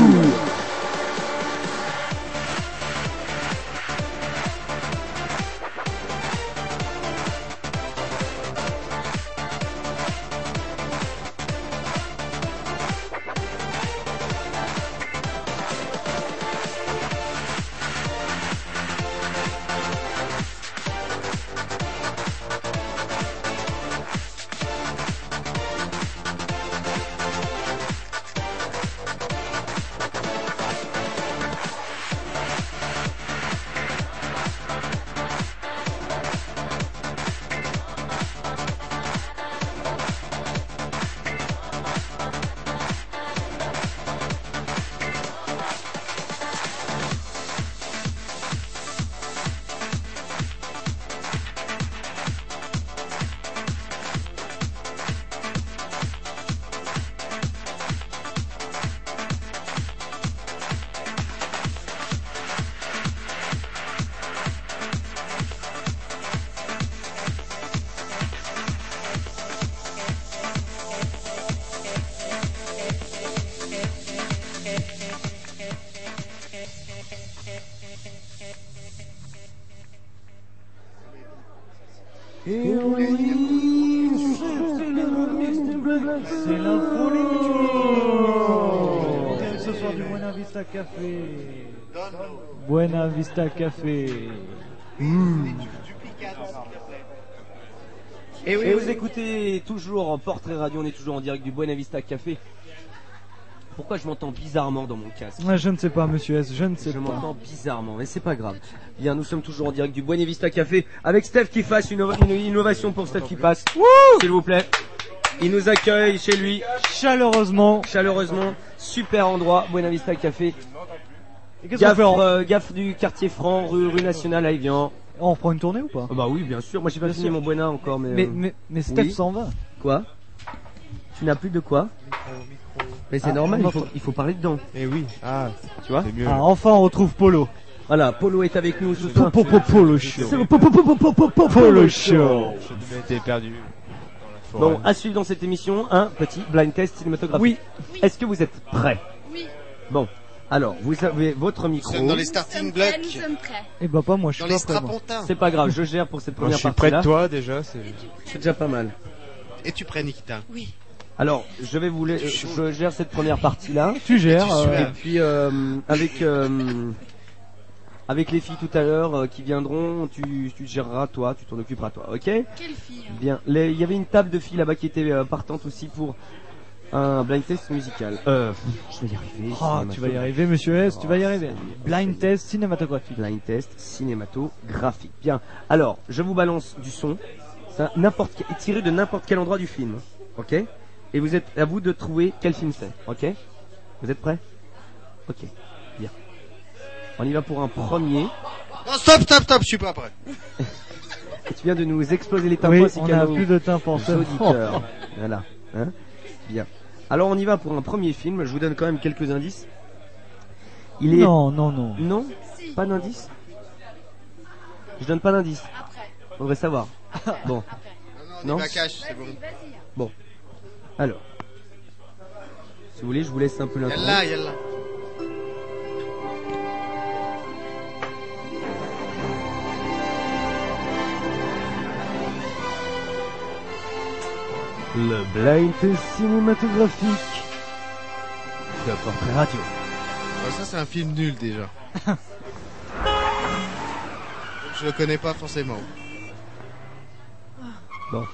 C'est la folie. Ce soir du Buena Vista Café. Buena Vista Café. Mmh. Et oui, vous écoutez toujours en Portrait Radio, on est toujours en direct du Buena Vista Café. Pourquoi je m'entends bizarrement dans mon casque? Ouais, je ne sais pas, monsieur S, je ne sais je pas. Je m'entends bizarrement, mais c'est pas grave. Bien, nous sommes toujours en direct du Buena Vista Café avec Steph qui fasse une, une innovation pour Steph qui passe. S'il vous plaît. Il nous accueille chez lui. Chaleureusement. Chaleureusement. Super endroit, Buena Vista Café. Et qu'est-ce Gaffe, qu'on fait en... euh, gaffe du quartier franc, rue, rue nationale à Evian. On reprend une tournée ou pas? Oh bah oui, bien sûr. Moi j'ai pas bien fini sûr. mon Buena encore, mais. Mais, euh... mais, mais Steph oui. s'en va. Quoi? Tu n'as plus de quoi? Mais c'est ah, normal, il faut, il faut parler dedans. Et oui, ah, tu vois mieux. Ah, enfin on retrouve Polo. Voilà, Polo est avec nous ce soir. Polo Show. Polo Show. Je m'étais perdu. Bon, à suivre dans cette émission, un petit blind test cinématographique. Oui. Est-ce que vous êtes prêts? Oui. Bon, alors, vous avez votre micro. Nous sommes dans les starting blocks. Nous sommes prêts. Eh bah pas moi, je suis Dans pas les prêt. moi. strapontins. C'est pas grave, je gère pour cette Moi, première je suis partie près là. de toi déjà, c'est. C'est déjà pas mal. Es-tu prêt, Nikita? Oui. Alors, je vais vous, la- je gère cette première partie là. Tu gères. Tu euh, Et puis euh, avec euh, avec les filles tout à l'heure euh, qui viendront, tu, tu géreras toi, tu t'en occuperas toi, ok? Quelle fille hein? Bien. Les- Il y avait une table de filles là-bas qui était euh, partante aussi pour un blind test musical. Euh, je vais y arriver. Ah, tu vas y arriver, monsieur S, tu vas y arriver. Blind test cinématographique. Blind test cinématographique. Bien. Alors, je vous balance du son. Ça, n'importe quel- tiré de n'importe quel endroit du film, ok? Et vous êtes à vous de trouver quel film c'est, ok? Vous êtes prêts? Ok, bien. On y va pour un premier. Non, stop, stop, stop, je suis pas prêt. Et tu viens de nous exploser les tympans Oui, ainsi on qu'à a nos plus de tympans. auditeurs. Voilà, hein? Bien. Alors on y va pour un premier film. Je vous donne quand même quelques indices. Il est Non, non, non. non, pas d'indice. Je donne pas d'indice. Faudrait savoir. Bon. Non, Non. non, cash, c'est bon. Bon. Alors. Si vous voulez, je vous laisse un peu l'intro. Yalla, yalla. Le blind test cinématographique de Portrait Radio. Ouais, ça, c'est un film nul déjà. Je le connais pas forcément. Bon.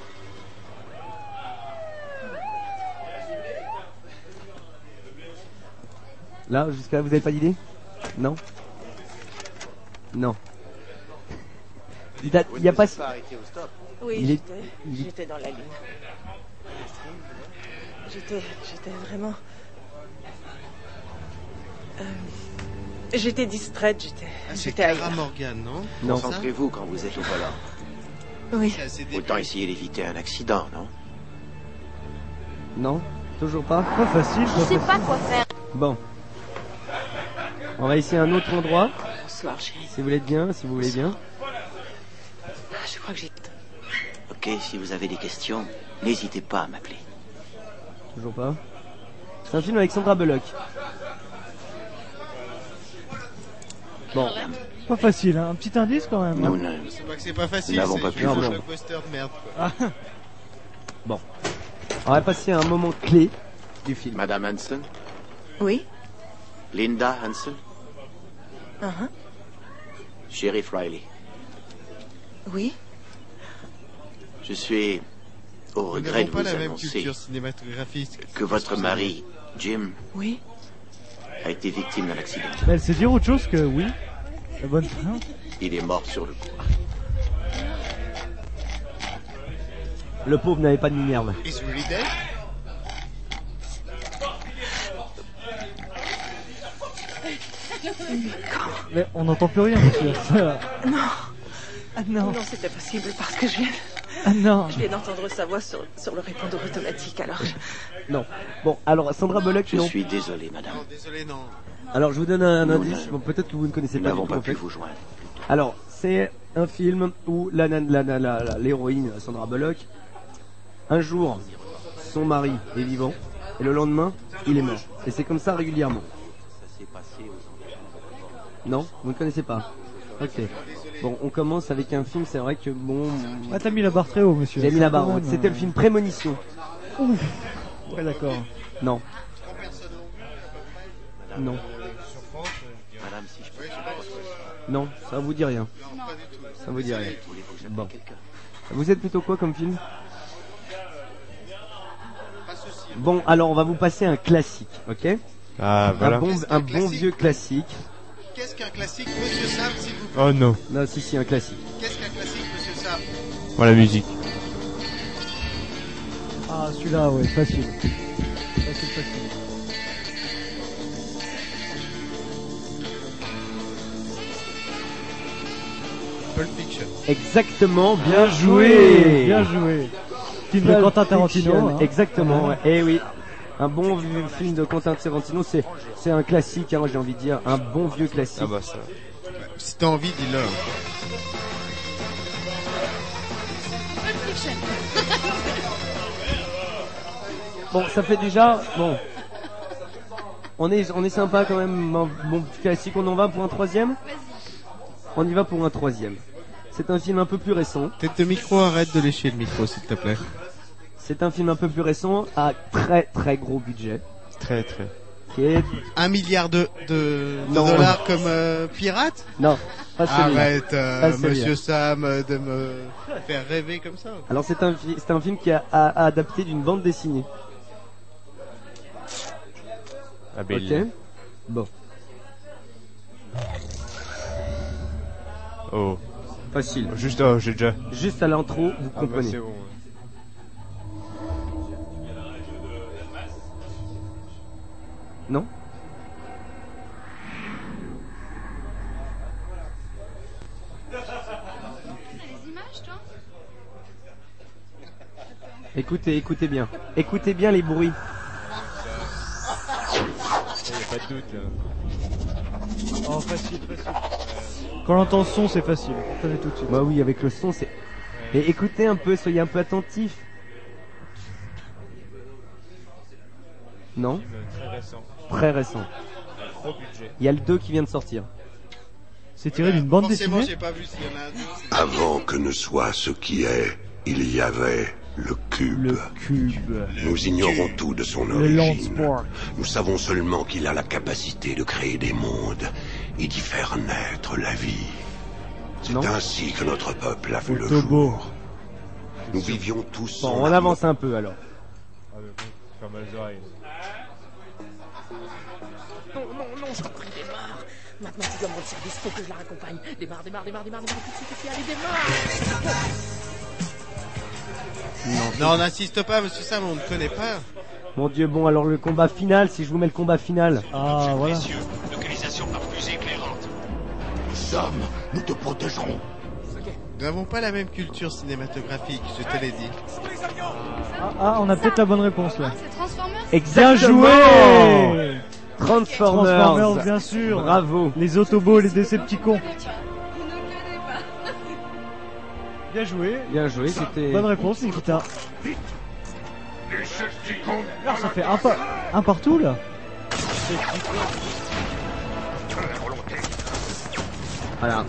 Là, jusqu'à là, vous avez pas d'idée? Non? Non. Il a, il y a pas... arrêté au stop. Oui, Il est- j'étais, il est- j'étais dans la lune. J'étais, j'étais vraiment... Euh, j'étais distraite, j'étais, Ah, c'est j'étais Clara ailleurs. Morgan, non? Non. C'est ça? Concentrez-vous quand vous êtes au volant. Oui. C'est assez débile. Autant essayer d'éviter un accident, non? Non? Toujours pas? Pas facile, Je pas sais facile. pas quoi faire. Bon. On va essayer un autre endroit. Bonsoir, chérie. Si vous voulez bien, si vous voulez bien. Ah, je crois que j'ai... Ok, si vous avez des questions, n'hésitez pas à m'appeler. Toujours pas. C'est un film avec Sandra Bullock. Bon. Pas facile, hein. Un petit indice quand même. Nous hein. ne- C'est pas que c'est pas facile, Nous n'avons c'est pas juste pu un vous- blockbuster de merde, quoi. Ah, Bon. On va passer à un moment clé du film. Madame Hanson, Oui. Linda Hanson, Uh-huh. Sheriff Riley. Oui. Je suis au Nous regret n'avons de pas vous la même annoncer culture cinématographique. que votre mari, Jim, Oui. a été victime d'un accident. mais elle sait dire autre chose que oui. La bonne fin. Il est mort sur le coup. Le pauvre n'avait pas de minerve. Is really dead? Mais on n'entend plus rien, monsieur. Ça- Non. Ah non. Non, c'était possible parce que je viens, Ah non. je viens d'entendre sa voix sur, sur le répondeur automatique, alors je... Non. Bon, alors Sandra Bullock, Je non. suis désolé, madame. Non, désolé, non. Alors je vous donne un Nous indice. ne- Bon, peut-être que vous ne connaissez Nous pas du n'avons tout pas en pu fait. vous joindre. Alors, c'est un film où la, la, la, la- la- l'héroïne Sandra Bullock, un jour, son mari est vivant, et le lendemain, il est mort. Et c'est comme ça régulièrement. Non, vous ne connaissez pas. Ok. Bon, on commence avec un film. C'est vrai que bon, Ah, t'as mis la barre très haut, monsieur. j'ai mis la barre. Quand haute. même, C'était euh, le film Prémonition. Ouf. Ouais, d'accord. Non. Non. Madame, si je peux. Non, ça vous dit rien. Non, pas du tout. Ça vous dit rien. Bon. Vous êtes plutôt quoi comme film? Bon, alors on va vous passer un classique, ok? Ah, voilà. Un bon, un bon vieux classique. Qu'est-ce qu'un classique, Monsieur Sam, s'il vous plaît? Oh non. Non, si, si, un classique. Qu'est-ce qu'un classique, Monsieur Sam? Oh, la musique. Ah, celui-là, ouais, facile. Facile, facile. Pulp Fiction. Exactement, bien Bien joué. joué, bien joué. Film de Pulp Quentin Tarantino. Fiction, hein. Exactement, ouais. Eh oui. Un bon vieux film de Quentin Tarantino, c'est c'est un classique, hein, j'ai envie de dire, un bon vieux classique. Ah bah ça. Si t'as envie, dis-le. Bon, ça fait déjà, bon, on est on est sympa quand même, un bon petit classique. On en va pour un troisième. On y va pour un troisième. C'est un film un peu plus récent. Tête de micro, arrête de lécher le micro, s'il te plaît. C'est un film un peu plus récent, à très très gros budget. Très très. Qui est... Un milliard de, de, de Non. dollars comme euh, pirate? Non, pas celui-là. Arrête, euh, Pas celui-là. Monsieur Sam, euh, de me faire rêver comme ça. Alors c'est un, fi- c'est un film qui a, a- a adapté d'une bande dessinée. Ah, belle. Ok. Bon. Oh. Facile. Juste, oh, j'ai déjà. Juste à l'intro, vous Ah bah, comprenez. c'est bon. Non? Écoutez, écoutez bien. Écoutez bien les bruits. Il n'y a pas de doute là. Oh, facile, facile. Quand on entend le son, c'est facile. On connaît tout de suite. Bah oui, avec le son, c'est... Et écoutez un peu, soyez un peu attentifs. Non? Film très récent. Très récent. Gros budget. Il y a le deux qui vient de sortir. C'est tiré d'une bande Forcément, dessinée. j'ai pas vu s'il y en a un deux. Avant que ne soit ce qui est, il y avait le cube. Le cube. Nous ignorons tout de son Le origine. Landsport. Nous savons seulement qu'il a la capacité de créer des mondes et d'y faire naître la vie. C'est Non. ainsi que notre peuple a vu le Autobo. jour. Nous vivions tous Bon, en on avance un peu alors. Ah, mais bon, faire mal aux oreilles. Non, non, non, je t'en prie, démarre. Maintenant, tu dois me rendre service, faut que je la raccompagne. Démarre, démarre, démarre, démarre, démarre, tout de suite, tout de suite, allez, démarre. Non, on n'insiste pas, Monsieur Sam, on ne connaît pas. Mon Dieu, bon, alors le combat final, si je vous mets le combat final. Ah, voilà. localisation par plus éclairante. Sam, nous te protégerons. Nous n'avons pas la même culture cinématographique, je te l'ai dit. Ah, ah, on a peut-être la bonne réponse là. C'est Transformers? Bien Exactement. joué. Transformers. Transformers, bien sûr. Bravo. Les Autobots, les Decepticons. Bien joué. Bien joué, c'était... Bonne réponse, Nikita. Alors, ça fait un, pa- un partout là. Voilà.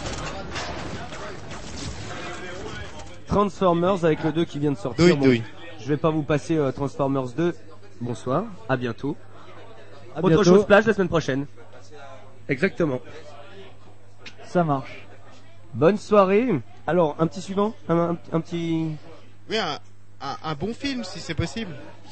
Transformers avec le deux qui vient de sortir. Douille, Bon, douille. je vais pas vous passer euh, Transformers deux. Bonsoir, à bientôt. À Autre bientôt. chose plage la semaine prochaine. Exactement. Ça marche. Bonne soirée. Alors, un petit suivant, un, un- un petit... Oui, un, un, un bon film, si c'est possible.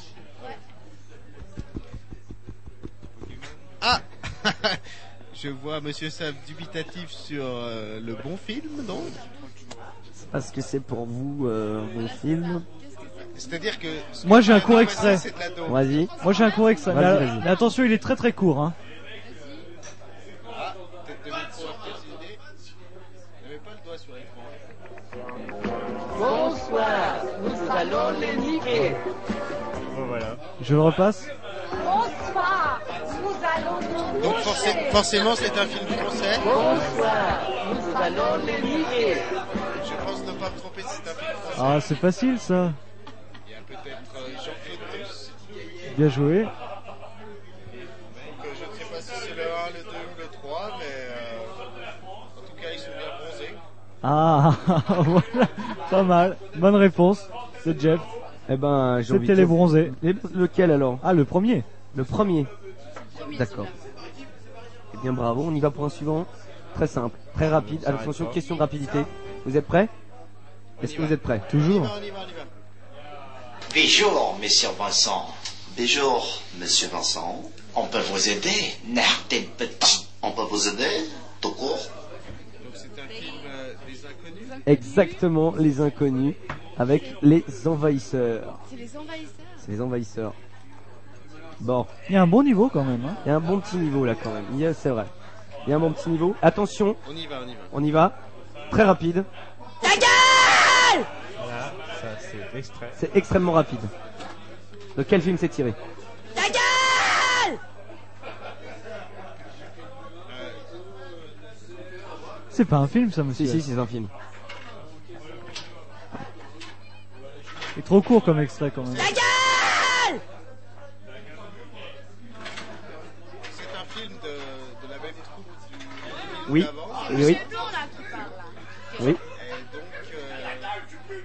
Ah Je vois Monsieur Sam dubitatif sur euh, le bon film, non? Parce que c'est pour vous euh, un bon film. C'est-à-dire que... ce Moi que j'ai un tu court as extrait. passé, c'est de la daube. Vas-y. Moi j'ai un court extrait. Vas-y, Mais, vas-y. mais attention, il est très très court. Hein. Ah, tête de micro activé. Ne mets pas le doigt sur l'écran. Bonsoir, nous allons les niquer. Bon, voilà. Je le repasse. Bonsoir, nous allons nous Donc forcé- forcément, c'est un film français. Bonsoir, nous allons les niquer. Je pense ne pas me tromper, c'est un film français. Ah, c'est facile ça. Il y a peut-être euh, Jean-Claude Tuss. Bien joué. Donc, euh, je ne sais pas si c'est le un, le deux ou le trois, mais euh, en tout cas, ils sont bien bronzés. Ah, voilà. Pas mal. Bonne réponse. C'est Jeff. Eh ben, j'ai envie de C'était les dire- bronzés. Les- Lequel alors? Ah, le premier. Le premier. D'accord. Eh bien, bravo. On y va pour un suivant. Très simple, très rapide. Ça arrête Attention, pas. question de rapidité. Vous êtes prêts? Est-ce que vous êtes prêts? Toujours. Bonjour, monsieur Vincent. Bonjour, monsieur Vincent. On peut vous aider, Nardin Petit. On peut vous aider, tout court. Donc c'est un film euh, des inconnus. Exactement, les inconnus avec les envahisseurs. C'est les envahisseurs. C'est les envahisseurs. Bon. Il y a un bon niveau quand même. Hein. Il y a un bon petit niveau là quand même. Il y a- C'est vrai. Il y a un bon petit niveau. Attention. On y va, on y va. On y va. Très rapide. Ta gueule! Voilà, ça c'est extrait. C'est extrêmement rapide. De quel film c'est tiré? Ta gueule! C'est pas un film ça, monsieur. Si, si, c'est un film. C'est trop court comme extrait quand même. Ta gueule! C'est un film de, de la même troupe du film Oui. d'avant. Oui, oui. Oui. Et donc, euh,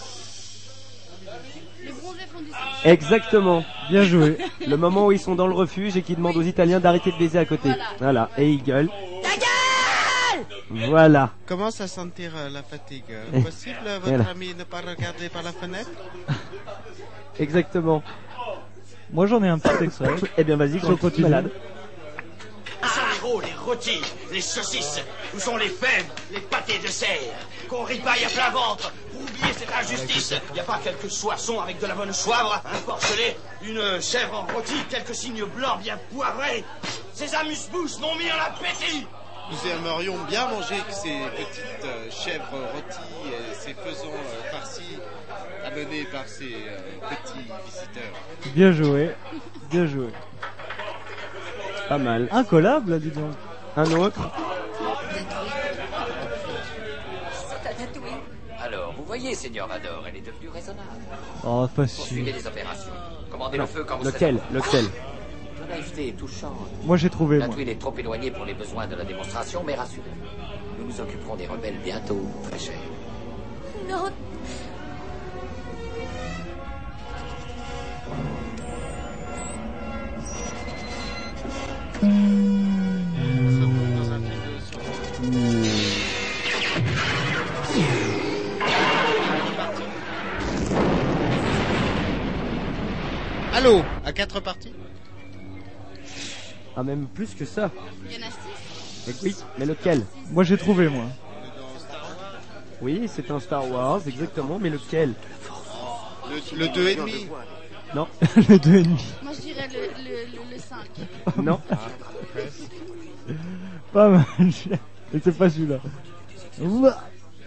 Les bronzés font du Exactement. Bien joué. Le moment où ils sont dans le refuge et qu'ils demandent aux Italiens d'arrêter de baiser à côté. Voilà. Et ils gueulent. Ta gueule! Voilà. commence à sentir euh, la fatigue. Et- Possible, euh, votre Voilà. ami, ne pas regarder par la fenêtre? Exactement. Moi j'en ai un petit extrait. Eh bien vas-y, Si grand on continue. malade. Où sont les rôles, les rôtis, les saucisses? Où sont les fèves, les pâtés de serre? Qu'on ripaille à plein ventre pour oublier cette injustice. Y a pas quelques soissons avec de la bonne soivre, un porcelet, une chèvre en rôti, quelques signes blancs bien poivrés? Ces amuse-bouches m'ont mis en appétit. Nous aimerions bien manger ces petites euh, chèvres rôties et ces faisans euh, farcis amenés par ces euh, petits visiteurs. Bien joué. Bien joué. Pas mal. Incollable, là, dis donc. Un autre. Alors, vous voyez, Seigneur Vador, elle est devenue raisonnable. Oh, Poursuivez facile. les opérations. Commandez Non. le feu quand vous Lequel serez- Lequel La naïveté est touchante. Moi j'ai trouvé, La moi. tuile est trop éloignée pour les besoins de la démonstration, mais rassurez. Nous nous occuperons des rebelles bientôt, très cher. Non. Allô, à quatre parties? Ah, même plus que ça. Il y en a six. Mais oui, mais lequel? Moi j'ai trouvé, moi. Oui, c'est un Star Wars, exactement, mais lequel? Le, le deux et demi. Non. Le deux et demi. Moi je dirais le, le, le, le cinq. Non. Pas mal. Mais c'est pas celui-là. Ouah.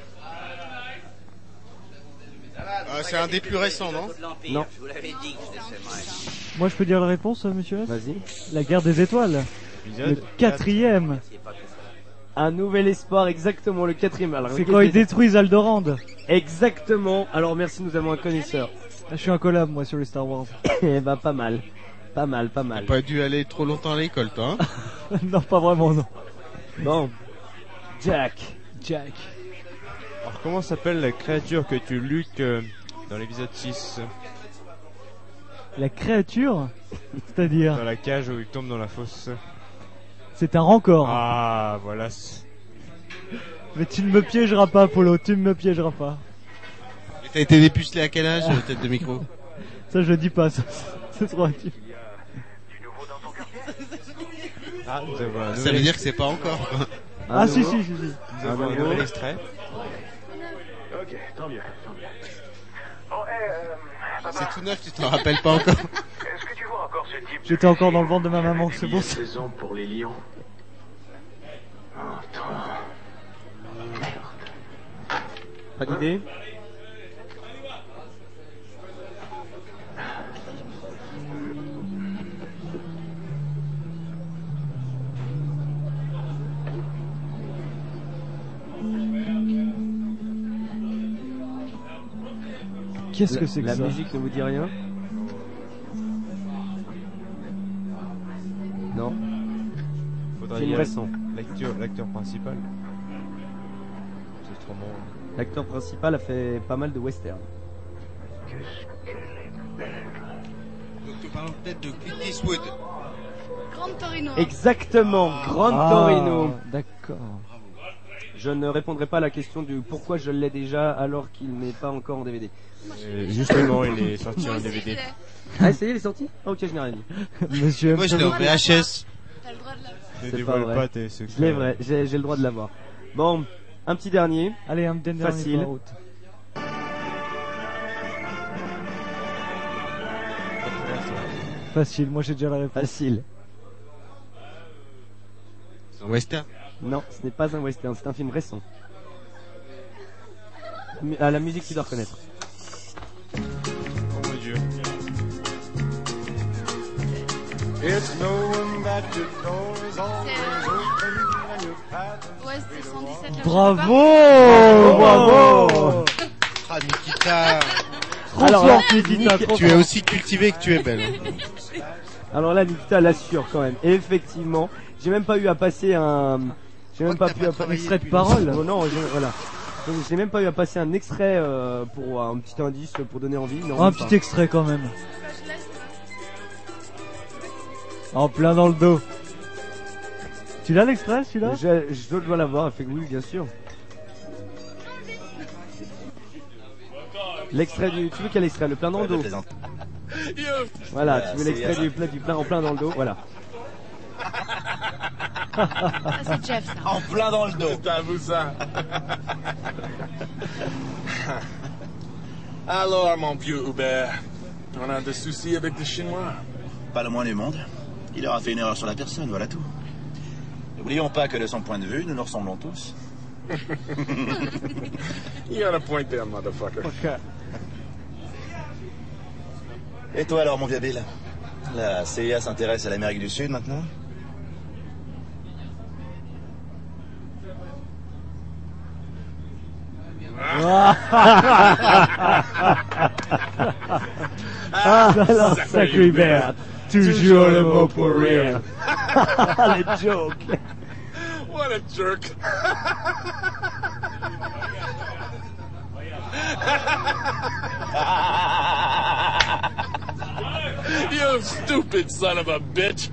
Ah, c'est un des plus récents, non? Non. Je vous l'avais dit que je Moi je peux dire la réponse, euh, monsieur S? Vas-y. La guerre des étoiles. Le quatrième. Un nouvel espoir, exactement, le quatrième. Alors, C'est quand ils détruisent Aldorand. Exactement. Alors merci, nous avons un connaisseur. Ah, je suis un collab, moi, sur les Star Wars. Eh ben, pas mal. Pas mal, pas mal. Pas dû aller trop longtemps à l'école, toi, hein? Non, pas vraiment, non. Bon. Jack. Jack. Alors comment s'appelle la créature que tu luttes euh, dans l'épisode six? La créature, c'est-à-dire, Dans la cage où il tombe dans la fosse. c'est un rancor. Ah, voilà. c'est- Mais tu ne me piégeras pas, Polo, tu ne me piégeras pas. Et t'as été dépucelé à quel âge, tête de micro? Ça, je le dis pas, ça, c'est trop intime. Ah, nous avons un Ça nouvel veut dire ex- que c'est pas encore, quoi. Ah, Un si, nouveau. si, si, si. Nous avons un nouvel extrait. Ok, tant mieux, tant mieux. Bon, eh, euh, papa, C'est tout neuf, tu t'en rappelles pas encore. est-ce que tu vois encore ce type J'étais encore dans le ventre de ma maman, c'est de bon. saison pour les lions? Oh, toi. Pas d'idée? Qu'est-ce que La- c'est que La ça? musique ne vous dit rien? Non. Faudrait Film dire récent. l'acteur, l'acteur principal. C'est trop bon. L'acteur principal a fait pas mal de western. Donc nous parlons peut-être de Clint Eastwood. Grande Torino. Exactement, Grande Ah, Torino. D'accord. Je ne répondrai pas à la question du pourquoi je l'ai déjà alors qu'il n'est pas encore en D V D. Euh, justement, il est sorti en D V D. Ah, ça y est, il est sorti? Ah, ok, je n'ai rien dit. Monsieur, Moi je l'ai au V H S. T'as le droit de la... Ne C'est dévoile pas vrai. pas tes secrets. Je l'ai vrai, j'ai j'ai le droit de l'avoir. Bon, un petit dernier. Allez, un dernier Facile. pour la route. Facile, moi j'ai déjà la réponse. Facile. C'est un western. Non, ce n'est pas un western, c'est un film récent. Mu- Ah, la musique, tu dois reconnaître. Oh mon dieu. It's knowing that your door is always open and your path is Ouais, c'est cent dix-sept. la Bravo, bravo. Ah Nikita, Alors Trop là, fort, Nikita, trop tu es fort. aussi cultivé que tu es belle. Alors là, Nikita l'assure quand même. Et effectivement, j'ai même pas eu à passer un... J'ai même crois pas que pu... t'as à- pas travaillé extrait de depuis parole. longtemps. Oh, non, je- voilà. Donc, j'ai même pas eu à passer un extrait euh, pour un petit indice pour donner envie. Non, Un même petit pas. extrait quand même. En plein dans le dos. Tu l'as l'extrait celui-là? Je, je dois l'avoir, fait que oui, bien sûr. L'extrait du... Tu veux quel extrait? Le plein dans le dos. Voilà, tu veux l'extrait du, plein- du plein en plein dans le dos, voilà. Ah, c'est Jeff, ça. En plein dans le dos. T'avoue ça. Alors, mon vieux Hubert, on a des soucis avec les Chinois? Pas le moins du monde. Il aura fait une erreur sur la personne, voilà tout. N'oublions pas que de son point de vue, nous nous ressemblons tous. You got a point there, motherfucker. Et toi alors, mon vieux Bill? La C I A s'intéresse à l'Amérique du Sud maintenant? Ah, alors, sacré Hubert. Toujours le mot pour rire. Les jokes. What a jerk. You stupid son of a bitch.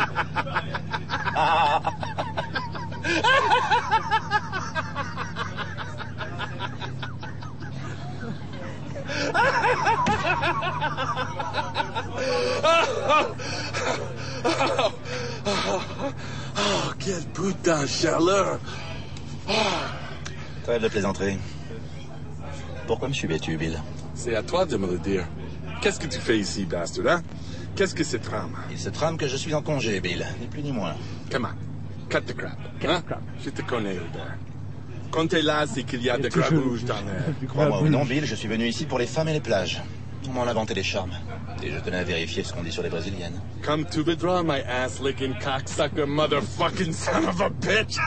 Oh, quelle putain de chaleur. Trêve de plaisanterie. Pourquoi me suivais-tu, Bill? C'est à toi de me le dire. Qu'est-ce que tu fais ici, bastard, hein? Qu'est-ce que c'est trame? Il se trame que je suis en congé, Bill. Ni plus ni moins. Come on, cut the crap. Hein? Je te connais, Hubert. Quand t'es là, c'est qu'il y a des toujours grabouches dans l'air. Crois-moi ou non, Bill, je suis venu ici pour les femmes et les plages. On m'en a inventé des charmes. Et je tenais à vérifier ce qu'on dit sur les brésiliennes. Come to withdraw my ass-licking cocksucker motherfucking son of a bitch.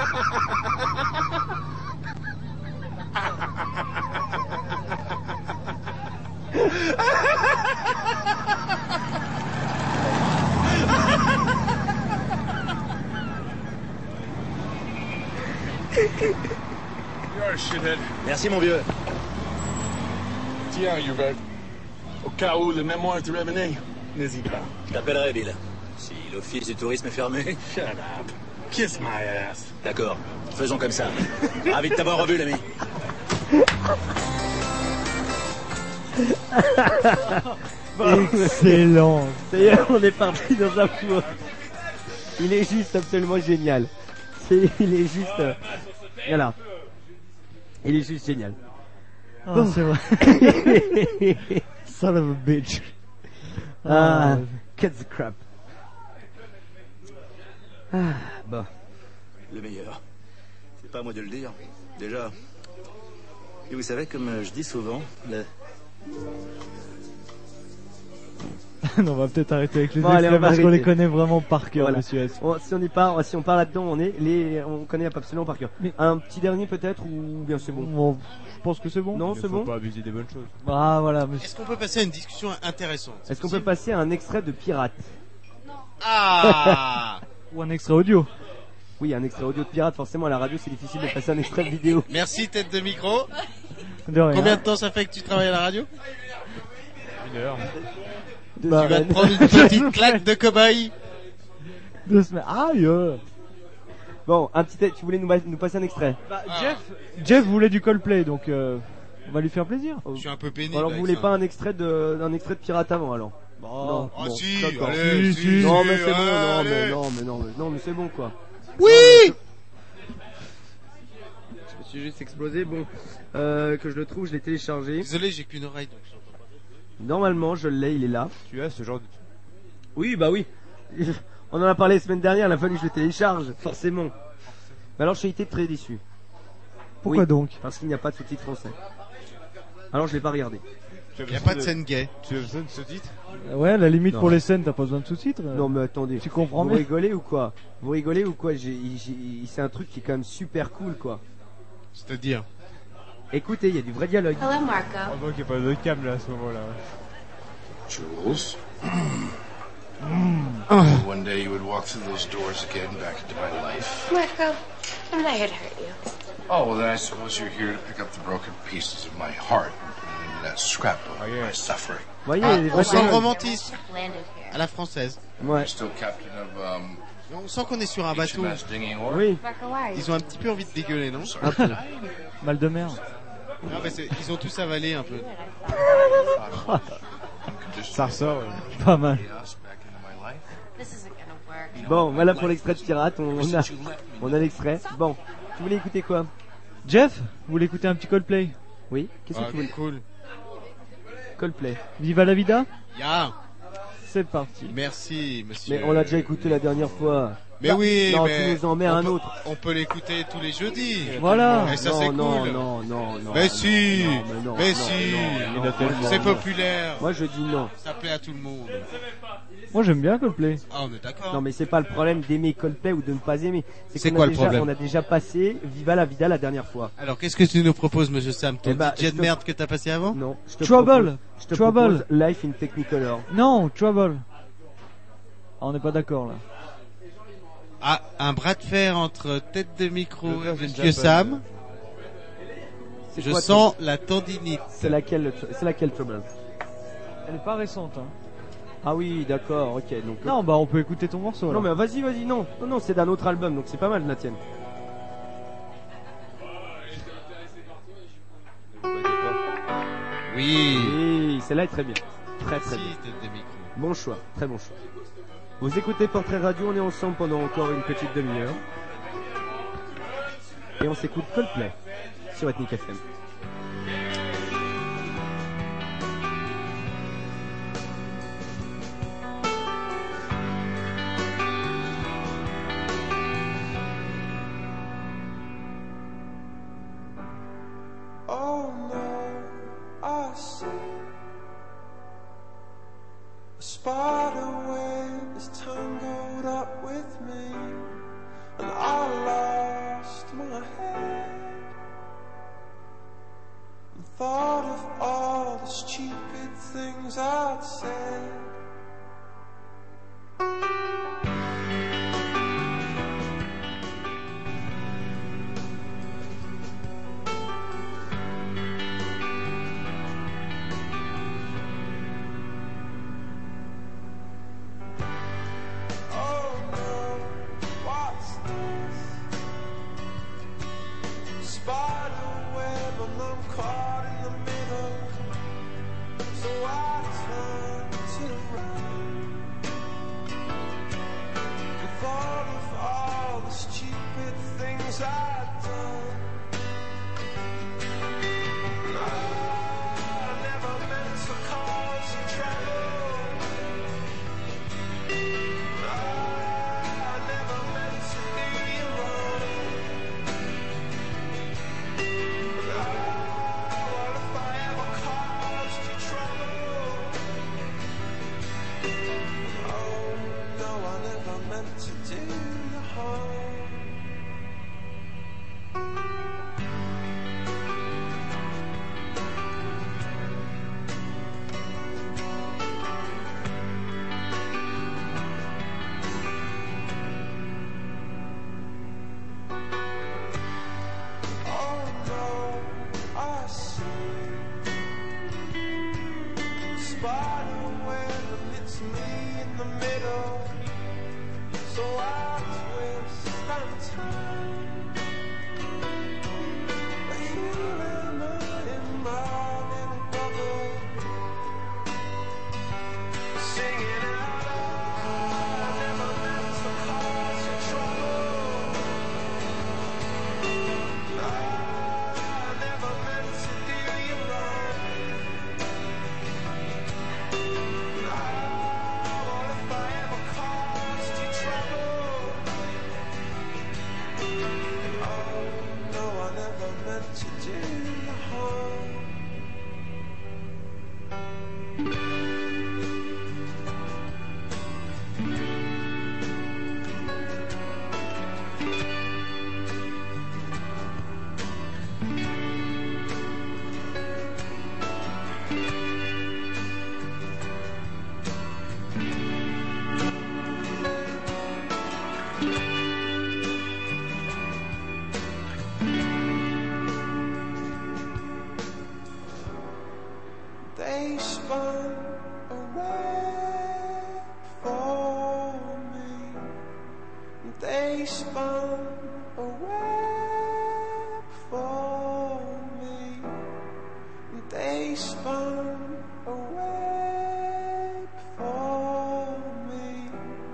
You're a shithead. Merci, mon vieux. Tiens, Hubert. Au cas où le mémoire te revenait, n'hésite pas. Je t'appellerai, Bill. Si l'office du tourisme est fermé. Shut up. Kiss my ass. D'accord. Faisons comme ça. Ravi de t'avoir revu, l'ami. Excellent. Ça y est, on est parti dans un four. Il est juste absolument génial. C'est, il est juste... euh, voilà. Il est juste génial. Ah, c'est vrai. Son of a bitch. Ah, cut the crap. Ah, bon. Le meilleur. C'est pas à moi de le dire. Déjà. Et vous savez, comme je dis souvent, le... Non, on va peut-être arrêter avec les Bon, allez, extraits on va parce qu'on les arrêter. connaît vraiment par cœur, Voilà. monsieur S. On- si on y part, si on part là-dedans, on est les, on connaît absolument par cœur. Un petit dernier peut-être ou bien c'est bon. Bon, je pense que c'est bon. Non, Il c'est faut bon. pas abuser des bonnes choses. Ah voilà, monsieur. Est-ce qu'on peut passer à une discussion intéressante? Est-ce qu'on peut passer à un extrait de Pirate? Ah Ou un extrait audio. Oui, un extrait audio de Pirate. Forcément, à la radio, c'est difficile de passer un extrait de vidéo. Merci, tête de micro. De rien. Combien de temps ça fait que tu travailles à la radio? Une heure. Tu vas te prendre une petite claque de cobaye. Deux semaines. Aïe. euh. Bon, un petit, tu voulais nous, nous passer un extrait. Bah, Jeff, Jeff voulait du Coldplay, donc euh, on va lui faire plaisir. Je suis un peu pénible. Alors vous avec voulez ça. pas un extrait de, un extrait de Pirate avant alors? Non. Ah si, d'accord. allez, Si, si, non si, mais c'est bon, non allez. mais non mais non mais non mais c'est bon quoi. Oui. Je me suis juste explosé. Bon, euh, que je le trouve, je l'ai téléchargé. Désolé, j'ai qu'une oreille. Donc je l'entends pas. Normalement, je l'ai, il est là. Tu as ce genre de... Oui, bah oui. On en a parlé la semaine dernière, il a fallu que je le télécharge, forcément. Mais alors j'ai été très déçu. Pourquoi Oui, donc? Parce qu'il n'y a pas de sous-titres français. Alors je l'ai pas regardé. Il n'y a pas de scène gay. Tu as besoin de ce titre? Ouais, à la limite Non. pour les scènes, t'as pas besoin de sous-titres. Non mais attendez. Tu comprends Vous bien. rigolez ou quoi? Vous rigolez ou quoi? J'ai, j'ai- C'est un truc qui est quand même super cool quoi. C'est-à-dire? Écoutez, il y a du vrai dialogue. Hello, Marco. Ah bon, qu'il n'y a pas de cam là à ce moment-là. Jules? One day you would walk through those doors again back into my life. Marco, I'm not here to hurt you. Oh, well then I suppose you're here to pick up the broken pieces of my heart and put it into that scrapbook of my suffering. Vous voyez, Ah, les on vrais sent le dialogues. romantisme Landed here. à la française. Ouais. You're still captain of, um, On sent qu'on est sur un bateau. H M S Dinghy Horn? Oui. Marco, why are you? Ils ont un petit peu envie de dégueuler, non? Un peu. Mal de mer. Non, mais c'est- ils ont tous avalé un peu. Ça ressort. ouais. Pas mal. This isn't gonna work. Bon, voilà pour l'extrait de Pirate. On, on a, on a l'extrait. Bon, tu voulais écouter quoi? Jeff, vous voulez écouter un petit Coldplay? Oui. Qu'est-ce que Ah, tu voulais? cool. Coldplay. Viva la vida? Ya. C'est parti. Merci, monsieur. Mais on l'a déjà écouté la dernière fois. Mais Bah, oui, non, mais tu nous en mets on un peut- autre. On peut l'écouter tous les jeudis. Voilà. Et ça non, c'est non, cool. non, non, non. Mais si, non, mais non, mais non, si, non, non, non, c'est non. populaire. Moi je dis non. Ça plaît à tout le monde. Moi j'aime bien Coldplay. Ah, on est d'accord. Non mais c'est pas le problème d'aimer Coldplay ou de ne pas aimer. C'est qu'on quoi a le déjà, problème On a déjà passé Viva la vida la dernière fois. Alors qu'est-ce que tu nous proposes, monsieur Sam? Ton Eh bah, D J je de te- merde que t'as passé avant? Non. Je te Trouble. propose- Je te Trouble. propose Life in Technicolor. Non, Trouble. Ah, on n'est pas d'accord là. Ah, un bras de fer entre tête de micro Le et Virgin monsieur Japan. Sam. C'est Je quoi, sens la tendinite. C'est laquelle, c'est laquelle Trouble? Elle est pas récente, hein. Ah oui, d'accord, ok. Donc Non, bah on peut écouter ton morceau. non alors. mais vas-y, vas-y, non, non, non, c'est d'un autre album, donc c'est pas mal la tienne. Oui. Oui, celle-là est très bien, très très Si, bien. tête de micro. Bon choix, très bon choix. Vous écoutez Portrait Radio, on est ensemble pendant encore une petite demi-heure. Et on s'écoute Coldplay sur Ethnic F M. Oh no, I see a spider web is tangled up with me, and I lost my head and thought of all the stupid things I'd said. Oh no, what's this? Spider web and I'm caught in the middle. So I turn to run. And thought of all the stupid things I'd done. I never meant to cause you trouble. I never meant to do you wrong. What if I ever caused you trouble? Oh, no, I never meant to do you harm. Oh no, I see when it's me in the middle. So I twist and turn. But here am I in my little bubble, singing out, I never meant to cause you trouble. I never meant to do you wrong. Oh, if I ever caused you trouble. Oh, no, I never meant to do you harm. They spun away for me. They spun away for me. They spun away for me.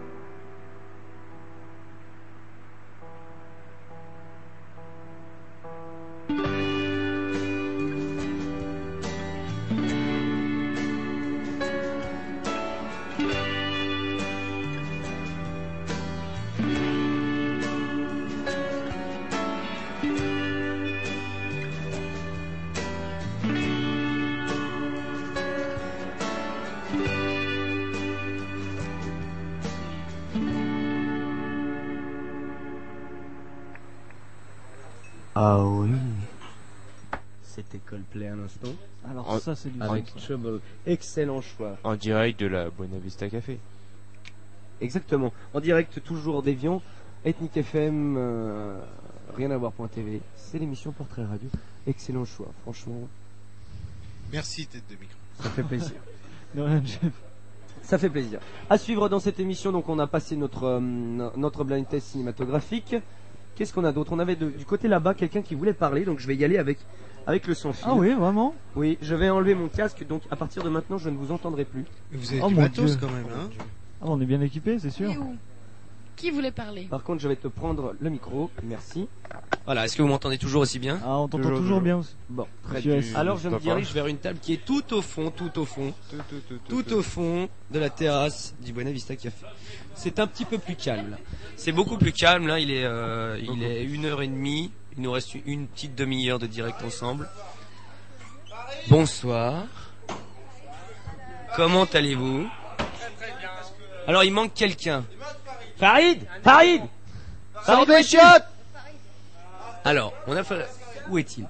Ah oui. C'était Coldplay à l'instant. Alors En- ça c'est du Avec son, ça. Trouble. Excellent choix. En direct de la Buena Vista Café. Exactement. En direct toujours d'Evian. Ethnic F M. Euh, rien à voir.tv. C'est l'émission Portrait Radio. Excellent choix. Franchement, Merci, tête de micro. ça fait plaisir. De rien, Jeff. Ça fait plaisir. À suivre dans cette émission, donc on a passé notre euh, notre blind test cinématographique. Qu'est-ce qu'on a d'autre? On avait de- du côté là-bas quelqu'un qui voulait parler, donc je vais y aller avec avec le sans fil. Ah oui, vraiment? Oui, je vais enlever mon casque, donc à partir de maintenant, je ne vous entendrai plus. Vous avez Oh du mon matos Dieu. quand même, hein. Ah, on est bien équipés, c'est sûr. Et où Qui voulait parler Par contre, je vais te prendre le micro. Merci. Voilà, est-ce que vous m'entendez toujours aussi bien? Ah, on t'entend Toujours, toujours, toujours. bien aussi. Bon, très Monsieur bien. S. Alors je me Papa. dirige Je vais vers une table qui est tout au fond, tout au fond, Tout, tout, tout, tout, tout au fond de la terrasse du Buena Vista Café. C'est un petit peu plus calme là. C'est beaucoup plus calme là. Il est, euh, il est une heure et demie. Il nous reste une petite demi-heure de direct ensemble. Bonsoir. Comment allez-vous? Alors il manque quelqu'un. Farid, Farid, Sors des chiottes. Alors, on a fait. Où est-il?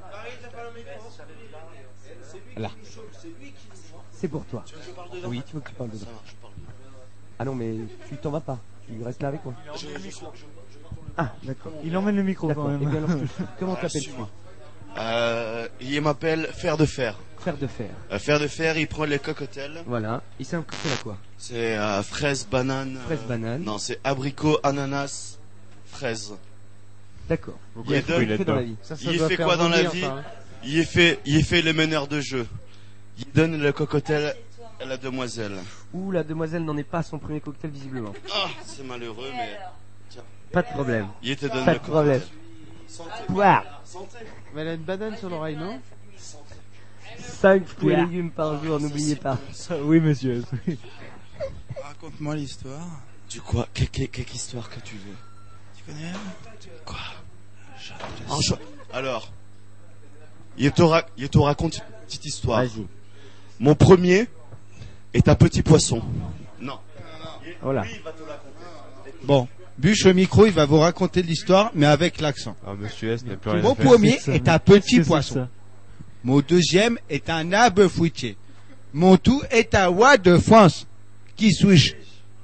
Là. C'est pour toi. Oui, tu veux que tu parles dedans. Ah non, mais tu t'en vas pas. Tu restes là avec moi. Ah, d'accord. Il emmène le micro quand D'accord. même. Eh bien, alors, je- comment t'appelles-tu? Euh, il m'appelle Fer de Fer. Fer de fer. Euh, Fer de Fer, il prend les cocktails. Voilà. Et c'est un cocktail à quoi? C'est euh, fraise, banane. euh, Fraise, banane. Non, c'est abricot, ananas, fraise. D'accord. Il est Qu'est-ce que tu fais dans donne- la vie? Ça, ça Il doit fait faire quoi dans la vomir, vie ça, hein. Il est fait, il est fait le meneur de jeu. Il donne le cocktail à la demoiselle. Ouh, la demoiselle n'en est pas à son premier cocktail visiblement. Ah, c'est malheureux, mais tiens. Pas de problème. Il te donne Pas le de problème. cocktail. Santé. Pouah. Santé. Mais elle a une banane sur l'oreille, non? cinq fruits et légumes par jour, n'oubliez pas. Oui, monsieur. Oui. Raconte-moi l'histoire. Du quoi? Quelle, quelle, quelle histoire que tu veux? Tu connais? Quoi? En cho- Alors, il te, ra- il te raconte une petite histoire. Vas-y. Mon premier est un petit poisson. Non. Voilà. Bon, bûche au micro, il va vous raconter l'histoire, mais avec l'accent. Ah, monsieur S n'a plus rien Mon à faire. premier C'est ça. est un Qu'est-ce petit que c'est poisson. ça? Mon deuxième est un arbre fruitier. Mon tout est un roi de France. Qui suis-je?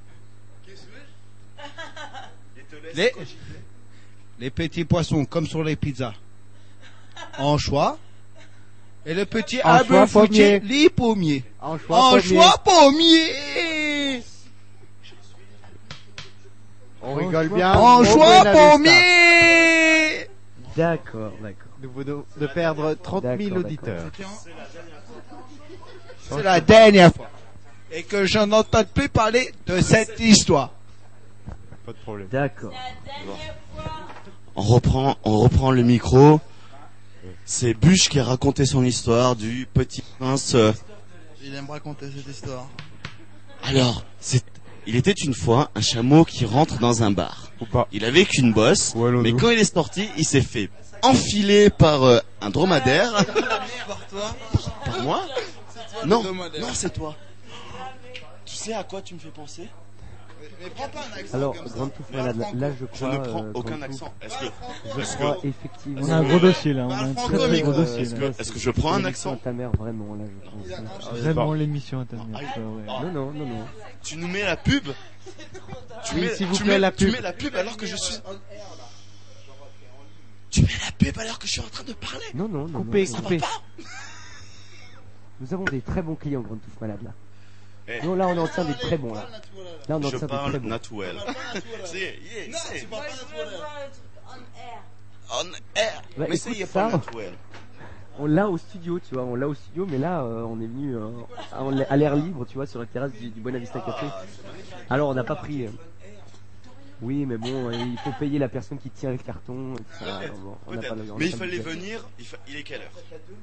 Les, les petits poissons, comme sur les pizzas. Anchois, Et le petit Anchois Abel Fouché, pommier. les pommiers. Anchois Anchois pommier. On rigole bien. Anchois Au Buena pommier. D'accord, d'accord. Nous venons de perdre trente mille D'accord, auditeurs. C'est la dernière fois. Et que je n'entends plus parler de cette histoire. Pas de problème. D'accord. On reprend, on reprend le micro. C'est Bûche qui a raconté son histoire du petit prince. euh, Il aime raconter cette histoire. Alors, c'est, il était une fois un chameau qui rentre dans un bar. Ou pas. Il avait qu'une bosse, mais quand il est sorti, il s'est fait enfiler par euh, un dromadaire. Par toi. Par moi? Non, non, c'est toi. Tu sais à quoi tu me fais penser? Mais prends pas un accent Alors, comme ça. Grande Touffe Malade, là, là, je Je crois... ne prends euh, aucun Grande accent. Touffe, Est-ce que, Je est-ce crois que, effectivement... On a un gros dossier là, on a un Parle très très franco, gros mais, dossier est-ce là. que, est-ce que je prends un L'émission accent? à ta mère, vraiment, là, je pense. Vraiment l'émission internet. Ah, ça, ouais. Non, non, non, non. Tu nous mets la pub? Tu Oui, mets, s'il vous tu plaît, mets- la Tu pub. mets la pub alors que je suis... Tu mets la pub alors que je suis en train de parler? Non, non, non. Coupez, non, non. coupez. Nous avons des très bons clients, Grande Touffe Malade, là. Eh, Non, là, on en tient des très bons, là. Là, on en je tient des parle très bons. naturel. C'est, yeah, c'est- C'est pas naturel. on air. Bah, Mais c'est, écoute il y a ça. pas naturel. On l'a au studio, tu vois, on l'a au studio, mais là, euh, on est venu euh, à- à l'air libre, tu vois, sur la terrasse du, du Buena Vista Café. Alors, on n'a pas pris... euh, Oui, mais bon, euh, il faut payer la personne qui tient le carton. et tout ça. Bon, on n'a Peut-être. pas le- on Mais n'a il pas le fallait budget. venir. Il, fa- il est quelle heure?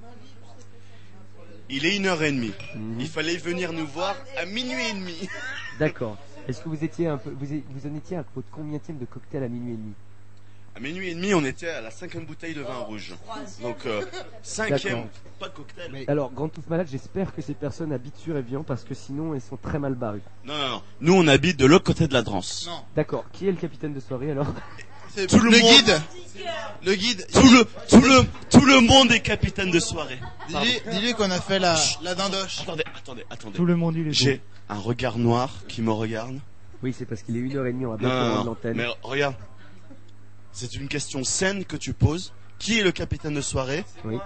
Il est une heure et demie. Mhm. Il fallait venir nous voir à minuit et demi. D'accord. Est-ce que vous étiez un peu, vous, é- vous en étiez à votre combienième de cocktail à minuit et demi? À minuit et demi, on était à la cinquième bouteille de vin rouge. Donc euh, cinquième, D'accord. pas de cocktail. Mais- Alors, Grande Touffe Malade, j'espère que ces personnes habitent sur Evian parce que sinon elles sont très mal barrées. Non, non, non. Nous, on habite de l'autre côté de la Drance. Non. D'accord. Qui est le capitaine de soirée alors? C'est Tout le le monde- guide. Le guide. Tout le, tout le, tout le monde est capitaine de soirée. Pardon. Dis-lui, dis-lui qu'on a fait la, la dindoche. Attendez, attendez, attendez. Tout le monde il est J'ai un regard noir qui me regarde. Oui, c'est parce qu'il est une heure et demie, on va Non, bientôt non, rendre non. l'antenne. Mais regarde. C'est une question saine que tu poses. Qui est le capitaine de soirée? Oui.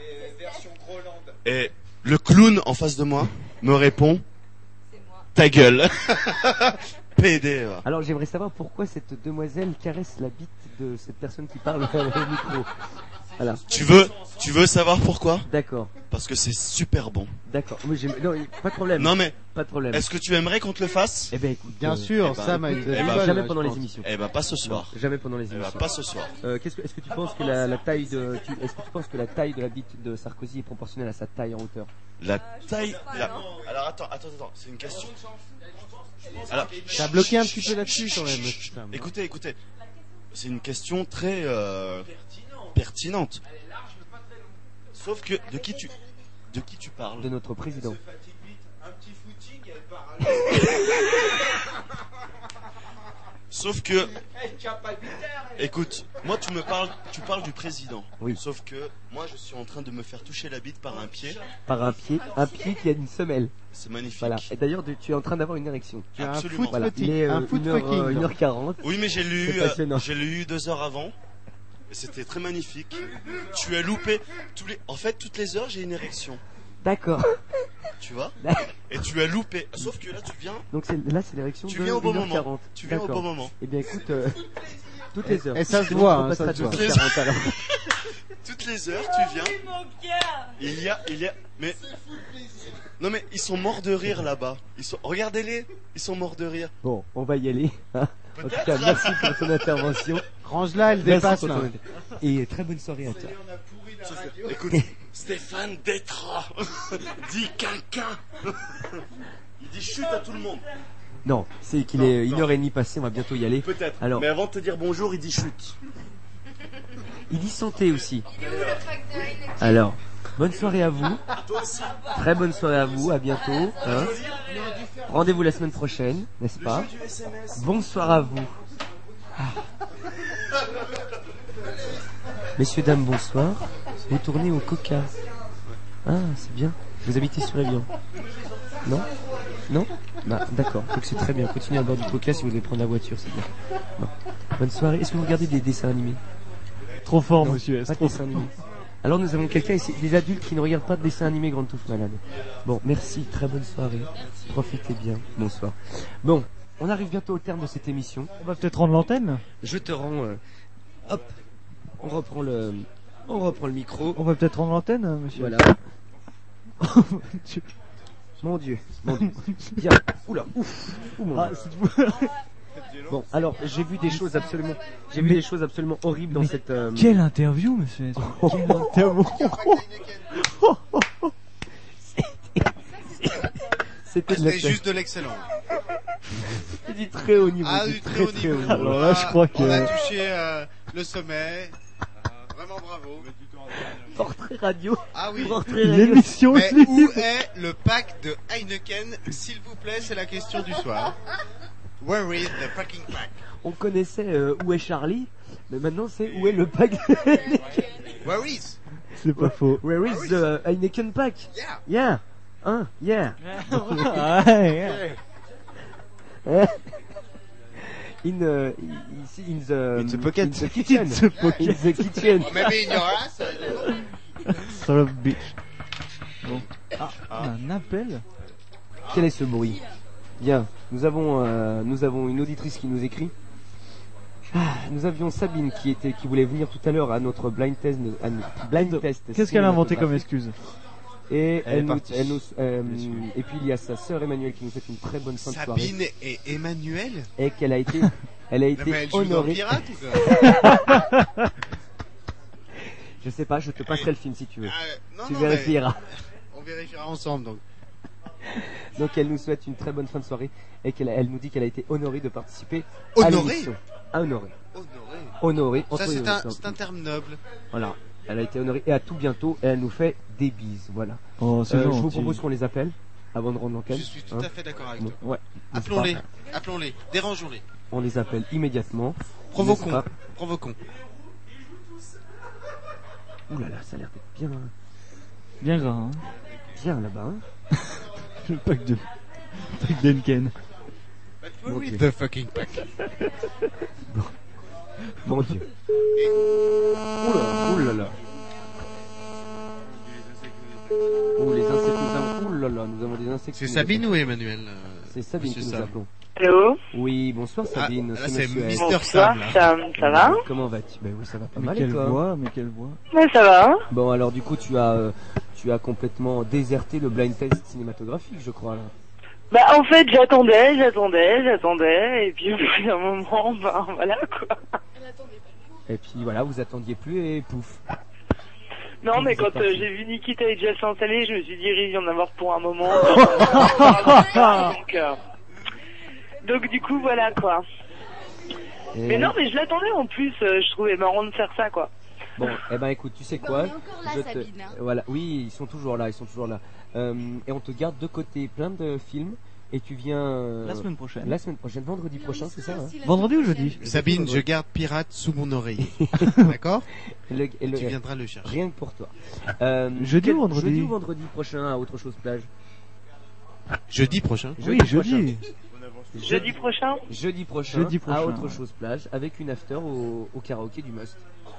Et le clown en face de moi me répond ta gueule. P D. va. Alors, j'aimerais savoir pourquoi cette demoiselle caresse la bite de cette personne qui parle au micro. Voilà. Tu veux, tu veux savoir pourquoi? D'accord. Parce que c'est super bon. D'accord. Oui, j'ai- non, pas de problème. Non mais, Pas de problème. est-ce que tu aimerais qu'on te le fasse? Eh ben, écoute. Bien euh, sûr, eh ben, Sam a une écoute, deuxième eh ben, balle, jamais je pendant les pense. émissions. Eh ben pas ce soir. Non, jamais pendant les Eh ben émissions. pas ce soir. Euh, qu'est-ce que, est-ce que tu penses que la, la taille de, tu- est-ce que tu penses que la taille de la bite de Sarkozy est proportionnelle à sa taille en hauteur? La taille. la- Alors attends, attends, attends. C'est une question. Alors, T'as bloqué un petit peu là-dessus quand même. Sam. écoutez, écoutez. C'est une question très euh, pertinente. Sauf que de qui tu, de qui tu parles? De notre président. Sauf que, écoute, moi tu me parles, tu parles du président. Oui. Sauf que moi je suis en train de me faire toucher la bite par un pied. Par un pied, un pied qui a une semelle. C'est magnifique. Voilà. Et d'ailleurs, de- tu es en train d'avoir une érection. Tu as un Absolument. foot Voilà. footing, Il est un euh, foot une heure, fucking, euh, une non. heure quarante. Oui, mais j'ai lu, C'est euh, passionnant. j'ai lu deux heures avant. Et c'était très magnifique. Tu as loupé tous les, en fait, toutes les heures j'ai une érection. D'accord. Tu vois? Et tu as loupé. Sauf que là tu viens. Donc c'est, là, c'est l'érection Tu de viens au bon une heure moment. quarante. Tu viens au D'accord. bon moment. Eh bien, écoute, euh, toutes les heures. Et ça se Donc, voit, on hein, passera ça se deux voit. heures quarante, alors. Toutes les heures tu viens. Il y a, il y a, mais. Non mais ils sont morts de rire là-bas. Ils sont, regardez-les, ils sont morts de rire. Bon, on va y aller. hein. En tout Peut-être. cas, merci pour ton intervention. Range-la, elle Merci dépasse pour là. ton inter- Et très bonne soirée à toi. Sauf que, écoute, Stéphane Détra dit quelqu'un. Il dit chute à tout le monde. Non, c'est qu'il est une heure et demie passée, on va bientôt y aller. Peut-être. Alors, Mais avant de te dire bonjour, il dit chute. il dit santé aussi. Alors, bonne soirée à vous. Toi aussi. Très bonne soirée à vous, à bientôt. hein. Rendez-vous la semaine prochaine, n'est-ce pas? Bonsoir à vous. Ah. Messieurs, dames, bonsoir. Vous tournez au Coca. Ah, c'est bien. Vous habitez sur Evian. Non? Non? Bah, d'accord. Donc c'est très bien. Continuez à boire du Coca si vous devez prendre la voiture, c'est bien. Bon. Bonne soirée. Est-ce que vous regardez des dessins animés? Trop fort, Non, monsieur S. Pas de Trop dessins animés. Alors nous avons quelqu'un ici, des adultes qui ne regardent pas de dessins animés Grande Touffe Malade. Bon, merci, très bonne soirée. Profitez bien. Bonsoir. Bon, on arrive bientôt au terme de cette émission. On va peut-être rendre l'antenne. Je te rends... euh, hop, on reprend le... On reprend le micro. On va peut-être rendre l'antenne, monsieur. Voilà. Mon Dieu, mon Dieu. Bien. Oula, ouf. Ouh, mon Ah, Dieu. c'est- Bon, alors j'ai vu des choses absolument, j'ai vu Mais- des choses absolument horribles dans Mais cette. euh, Quelle interview, monsieur. Quelle interview. C'était de C'était l'excellent. juste de l'excellent. C'est du très haut niveau. Ah, du du très haut niveau. haut Alors là, je crois que- On a touché euh, le sommet. Euh, vraiment bravo. Portrait radio. Ah oui. Portrait radio. L'émission Mais libre. où est le pack de Heineken, s'il vous plaît, c'est la question du soir. Where is the packing pack? On connaissait euh, où est Charlie, mais maintenant c'est où est le pack. Where is? C'est pas faux. Where is the Heineken pack? Yeah. Yeah. Hein, yeah. Ah, yeah. Eh. In, uh, ici, in the, In the pocket. in the kitchen. In the pocket. In the kitchen. Or maybe in your ass. I don't know. Son of bitch. Bon. Ah, on a un appel. Quel est ce bruit? Bien, nous avons, euh, nous avons une auditrice qui nous écrit. Ah, nous avions Sabine qui était, qui voulait venir tout à l'heure à notre blind test, à notre blind test. Qu'est-ce qu'elle a inventé comme excuse? Et Elle est elle nous, partie. elle nous, euh, et puis il y a sa sœur Emmanuelle qui nous souhaite une très bonne fin de soirée. Sabine et Emmanuel? Et qu'elle a été, elle a Non, été mais elle joue dans honorée. Pirate ou quoi? Je sais pas, je te passerai le film si tu veux. Ah, non, Tu non, vérifieras. mais on vérifiera ensemble donc. Donc elle nous souhaite une très bonne fin de soirée et qu'elle elle nous dit qu'elle a été honorée de participer Honorée? à l'émission. Ah, honorée. Honoré. Honorée. Ça entre- c'est un, c'est un terme noble. Voilà. Elle a été honorée et à tout bientôt et elle nous fait des bises. Voilà. Oh, c'est Euh, je gentil. vous propose qu'on les appelle avant de rendre l'antenne. Je suis tout hein. à fait d'accord avec Bon, toi. ouais. N'est-ce Appelons-les, pas appelons-les, dérangeons-les. On les appelle immédiatement. Provoquons, N'est-ce pas provoquons. Ouh là là, ça a l'air d'être bien, Bien gras, hein. bien là-bas. Hein. Le pack de. Pack d'Henken. Where Mon is Dieu. the fucking pack? Mon Dieu. Ouh là, ouh là là. Oh les insectes, nous avons, ouh là là, nous avons des insectes. C'est qui nous Sabine appellent. ou Emmanuel euh, C'est Sabine Monsieur qui nous Sam. appelons. Allô? Oui, bonsoir Ah, Sabine. là, c'est Monsieur Mister S. Bonsoir, Sam, là. Sam, ça va? Comment vas-tu? Ben oui, ça va pas Mais mal et quelle toi? voix, mais quelle voix. Ouais, ça va. Bon alors du coup tu as euh, tu as complètement déserté le blind test cinématographique, je crois là. Bah, en fait, j'attendais, j'attendais, j'attendais, et puis au bout d'un moment, ben voilà quoi. Et puis voilà, vous attendiez plus et pouf. Non, mais Vous quand êtes parti. euh, j'ai vu Nikita et Jess s'installer, je me suis dit, il risque d'y en avoir pour un moment. donc, euh, donc, du coup, voilà quoi. Et- Mais non, mais je l'attendais en plus, euh, je trouvais marrant de faire ça quoi. Bon, eh ben écoute, tu sais quoi? on est encore là, Je te- Sabine, hein. Voilà, oui, ils sont toujours là, ils sont toujours là. Euh, et on te garde de côté plein de films et tu viens euh, La semaine prochaine. La semaine prochaine, vendredi prochain, c'est ça hein Vendredi ou jeudi? Sabine, je garde Pirate sous mon oreiller. D'accord? Et le- et le- Tu viendras le chercher. Rien que pour toi. Euh, Jeudi quel- ou vendredi Jeudi ou vendredi prochain à Autre Chose Plage. Jeudi prochain. Oui, jeudi. Jeudi prochain? Jeudi prochain, Jeudi prochain, à Autre ouais. Chose Plage avec une after au, au karaoké du Must.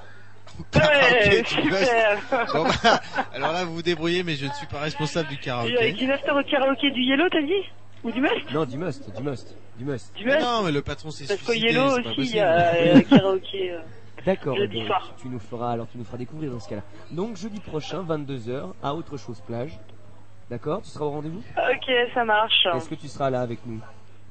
Ouais, tu super. Bon, bah, alors là, vous vous débrouillez, mais je ne suis pas responsable du Et avec karaoké. une after au karaoké du Yellow, t'as dit? Ou du Must? Non, du Must, du Must, du Must. Du Mais Must? non, mais le patron s'est Parce qu'au suicidé, Yellow c'est pas aussi, il possible. y a euh, karaoké. euh. D'accord, Jeudi donc, soir. tu nous feras alors tu nous feras découvrir dans ce cas-là. Donc jeudi prochain, vingt-deux heures, à Autre Chose Plage. D'accord, tu seras au rendez-vous? Ok, ça marche. Est-ce que tu seras là avec nous?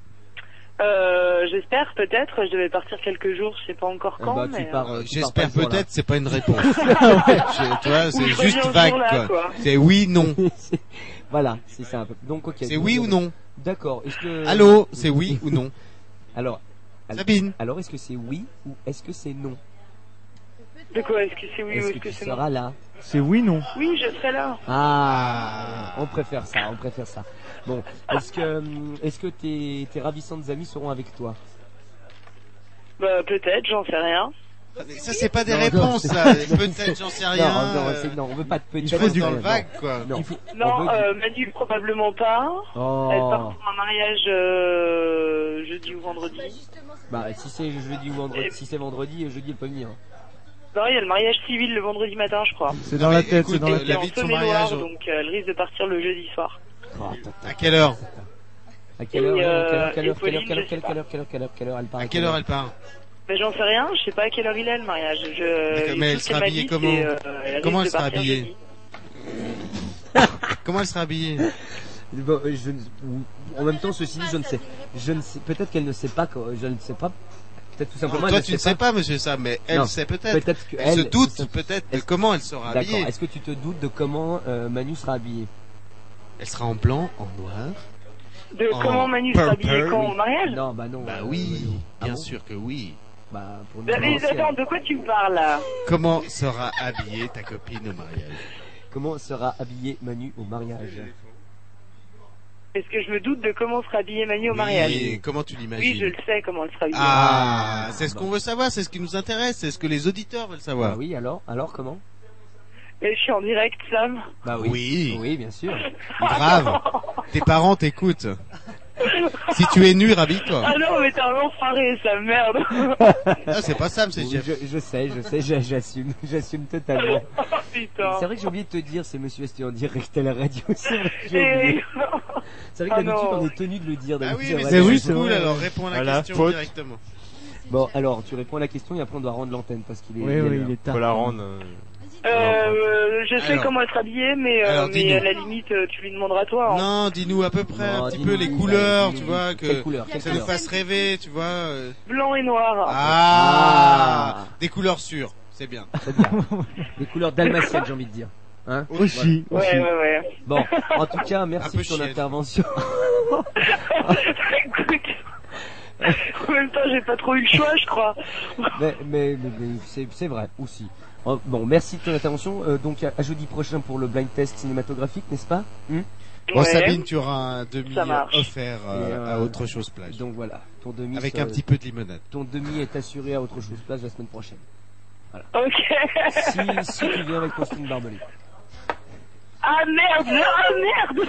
Euh, j'espère, peut-être. Je devais partir quelques jours, je sais pas encore Eh quand, bah, mais... tu pars, Euh, euh, tu J'espère pars pas ce peut-être, jour-là. c'est pas une réponse. Je- tu vois, Ou c'est je juste reviens ce vague, jour-là, quoi. quoi. C'est oui, non. C'est- Voilà, c'est ça un peu. Donc ok. C'est donc, oui euh, ou non? D'accord. Est-ce que Allô, c'est oui ou non? Alors, alors- Sabine. Alors est-ce que c'est oui ou est-ce que c'est non? De quoi? Est-ce que c'est oui Est-ce ou que est-ce que tu c'est non? seras là? C'est oui, non. Oui, je serai là. Ah, on préfère ça, on préfère ça. Bon, est-ce que hum, est-ce que tes tes ravissantes amies seront avec toi? Bah, peut-être, j'en sais rien. Mais ça, c'est pas des Non, réponses, non, ça. c'est- Peut-être, j'en sais rien. Non, non, euh, c'est- non, on veut pas de peut-être. Il faut dans non, le vague, quoi. Non, Il faut- on Non, veut du- euh, Manu, probablement pas. Oh. Elle part pour un mariage euh, jeudi ou vendredi. Bah si c'est jeudi ou vendredi, si c'est vendredi, jeudi elle peut venir. Non, il y a le mariage civil le vendredi matin, je crois. C'est dans la tête, Écoute, c'est dans la c'est tête. en vie de son Saône-et-Loire, mariage. donc euh, elle risque de partir le jeudi soir. À quelle heure À quelle heure, Et, quelle euh, heure, quelle heure, et quelle heure, Pauline, quelle heure, je quelle sais heure, quelle heure, quelle heure, quelle heure elle part À quelle heure elle part Mais j'en sais rien, je sais pas à quelle heure il est le mariage. Je... Mais elle tout ce sera qu'elle m'a habillée dit, comment c'est, euh, elle Comment risque elle de sera partir habillée jeudi. Comment elle sera habillée Bon, euh, je ne- ou- en même temps, ceci dit, je ne sais, je ne sais, peut-être qu'elle ne sait pas, que- je ne sais pas, peut-être tout simplement. Toi, elle tu ne sais pas, monsieur Sam, mais elle Non, sait peut-être. Peut-être que Elle se elle- doute c'est- peut-être de est-ce- comment elle sera D'accord. habillée. Est-ce que tu te doutes de comment euh, Manu sera habillé Elle sera en blanc, en noir. De en comment Manu sera purple. habillé quand au mariage Non, bah non. Bah euh, oui, Ah bien bon sûr que oui. Bah, pour une Mais mais ancienne. attends, de quoi tu me parles là? Comment sera habillée ta copine au mariage Comment sera habillé Manu au mariage Est-ce que je me doute de comment sera habillé Manu au Oui, mariage? et comment tu l'imagines Oui, je le sais comment elle sera habillée. Ah, c'est ce qu'on veut savoir, c'est ce qui nous intéresse, c'est ce que les auditeurs veulent savoir. Bah oui, alors, alors comment Mais je suis en direct, Sam. Bah oui. Oui. Oui, bien sûr. Grave. Tes parents t'écoutent. Si tu es nu, rhabille-toi. Ah non, mais t'es un enfoiré, Sam, merde. Ah, c'est pas Sam, c'est Oui, Jeff. je, je sais, je sais, j'a- j'assume, j'assume totalement. Putain. C'est vrai que j'ai oublié de te dire, c'est Monsieur S T en direct à la radio. C'est vrai que j'ai Eh oublié. oui. C'est vrai que Ah d'habitude non. on est tenu de le dire. Ah d'habitude, oui, mais à la c'est radio. juste cool, alors réponds à la Voilà, question faute. directement. Bon, alors tu réponds à la question et après on doit rendre l'antenne parce qu'il est. Oui, il est oui, l'heure. il est tard. Faut la rendre. euh, Euh, je sais Alors. comment elle sera habillée, mais, euh, Alors, mais dis-nous. à la limite, euh, tu lui demanderas toi. hein. Non, dis-nous à peu près Non, un petit dis-nous, peu les dis-nous, couleurs, dis-nous, tu vois, dis-nous. que Quelle couleur, quelle ça nous couleur fasse rêver, tu vois. euh. Blanc et noir. Ah, Ah. Des couleurs sûres, c'est bien. C'est bien. Des couleurs dalmatiennes, j'ai envie de dire. Hein Aussi, Ouais, aussi. ouais, ouais. Bon, en tout cas, merci Un peu de ton chienne. intervention. Écoute, en même temps, j'ai pas trop eu le choix, je crois. mais mais, mais, mais c'est c'est vrai aussi. Oh, bon, merci de ton intervention. Euh, donc à, à jeudi prochain pour le blind test cinématographique, n'est-ce pas Hmm Bon, Ouais. Sabine, tu auras un demi Ça marche. offert euh, Et, euh, à autre chose plage. Donc voilà, ton demi. Avec se- un petit peu de limonade. Ton demi est assuré à autre chose plage la semaine prochaine. Ok. Si, si tu viens avec ton string barbelé. Ah merde, ah merde.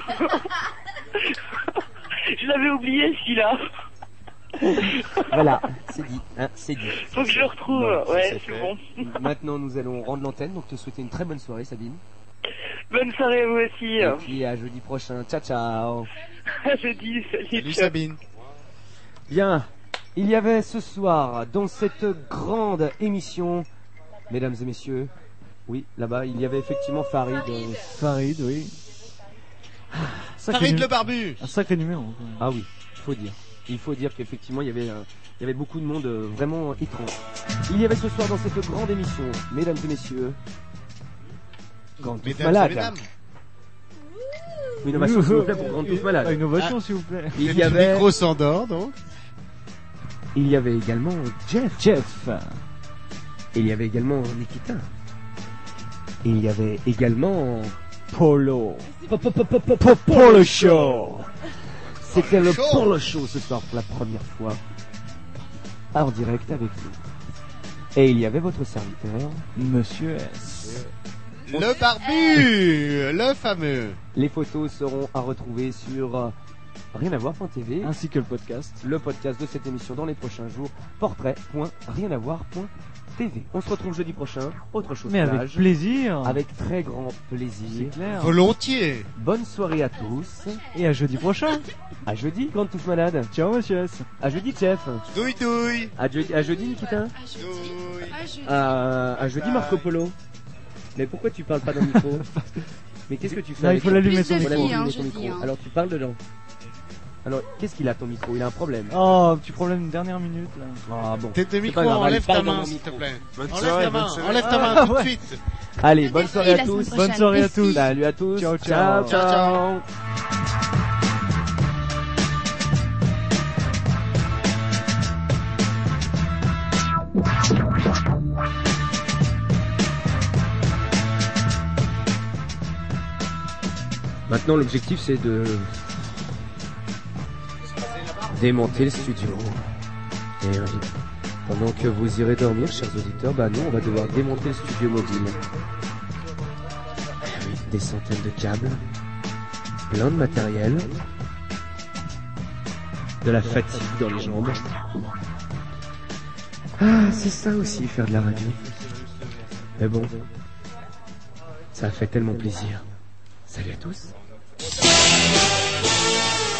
Je l'avais oublié celui-là. Voilà, c'est dit, hein, c'est dit. Faut que je le retrouve. Bon, ouais, c'est c'est fait. bon. Maintenant, nous allons rendre l'antenne, donc te souhaiter une très bonne soirée, Sabine. Bonne soirée à vous aussi. Et puis à jeudi prochain. Ciao, ciao. Je dis salut. Salut ciao. Sabine. Bien, il y avait ce soir, dans cette grande émission, mesdames et messieurs, oui, là-bas, il y avait effectivement Farid. euh, Farid, oui. Sacré Farid nu- le barbu. Un sacré numéro. Ah oui, il faut dire. Il faut dire qu'effectivement, il y avait, euh, il y avait beaucoup de monde euh, vraiment étrange. Il y avait ce soir dans cette grande émission, mesdames et messieurs, Grande Touffe Mesdames et Malade. mesdames. Une ovation, s'il vous plaît, pour Grande Touffe Malade. Ah, une ovation, Ah. s'il vous plaît. Il Et y le avait, micro s'endort, donc. il y avait également Jeff. Jeff. Et il y avait également Nikita. Et il y avait également Polo. Polo Show. C'était le Show. Polo Show ce soir pour la première fois. En direct avec vous. Et il y avait votre serviteur. Monsieur S. Le barbu, le fameux. Les photos seront à retrouver sur euh, rien à voir.tv, Ainsi que le podcast. le podcast de cette émission dans les prochains jours, portrait point rien à voir point t v. On se retrouve jeudi prochain, autre chose Mais avec plage, plaisir. avec très grand C'est plaisir. clair. Volontiers. Bonne soirée à tous. Et à jeudi prochain. À jeudi, Grande Touffe Malade. Ciao, monsieur S. À jeudi, Jeff. Douille douille. À, jeudi, à jeudi, Nikita. Douille. À, à jeudi, Marco Polo. Mais pourquoi tu parles pas dans le micro? Mais qu'est-ce que tu fais Non, il avec faut ton- l'allumer Plus ton de micro. Faut l'allumer, filles, hein, ton je micro. dis, hein. Alors tu parles dedans. Alors qu'est-ce qu'il a ton micro? Il a un problème. Oh, petit problème de dernière minute là. Ah bon. Tête de C'est micro, pas grave, allez, enlève ta parle dans main, mon s'il te micro. plaît. Bonne Enlève soirée, ta main, bonne soirée. enlève ta main Ah, tout de ouais. suite. Allez, bonne Des soirée filles à la tous. semaine Bonne prochaine. soirée à Des tous. filles. Salut à tous. Ciao, ciao. ciao. ciao. Maintenant, l'objectif, c'est de démonter le studio. Et oui, pendant que vous irez dormir, chers auditeurs, bah nous, on va devoir démonter le studio mobile. Eh oui, des centaines de câbles, plein de matériel, de la fatigue dans les jambes. Ah, c'est ça aussi, faire de la radio. Mais bon, ça a fait tellement plaisir. Salut à tous.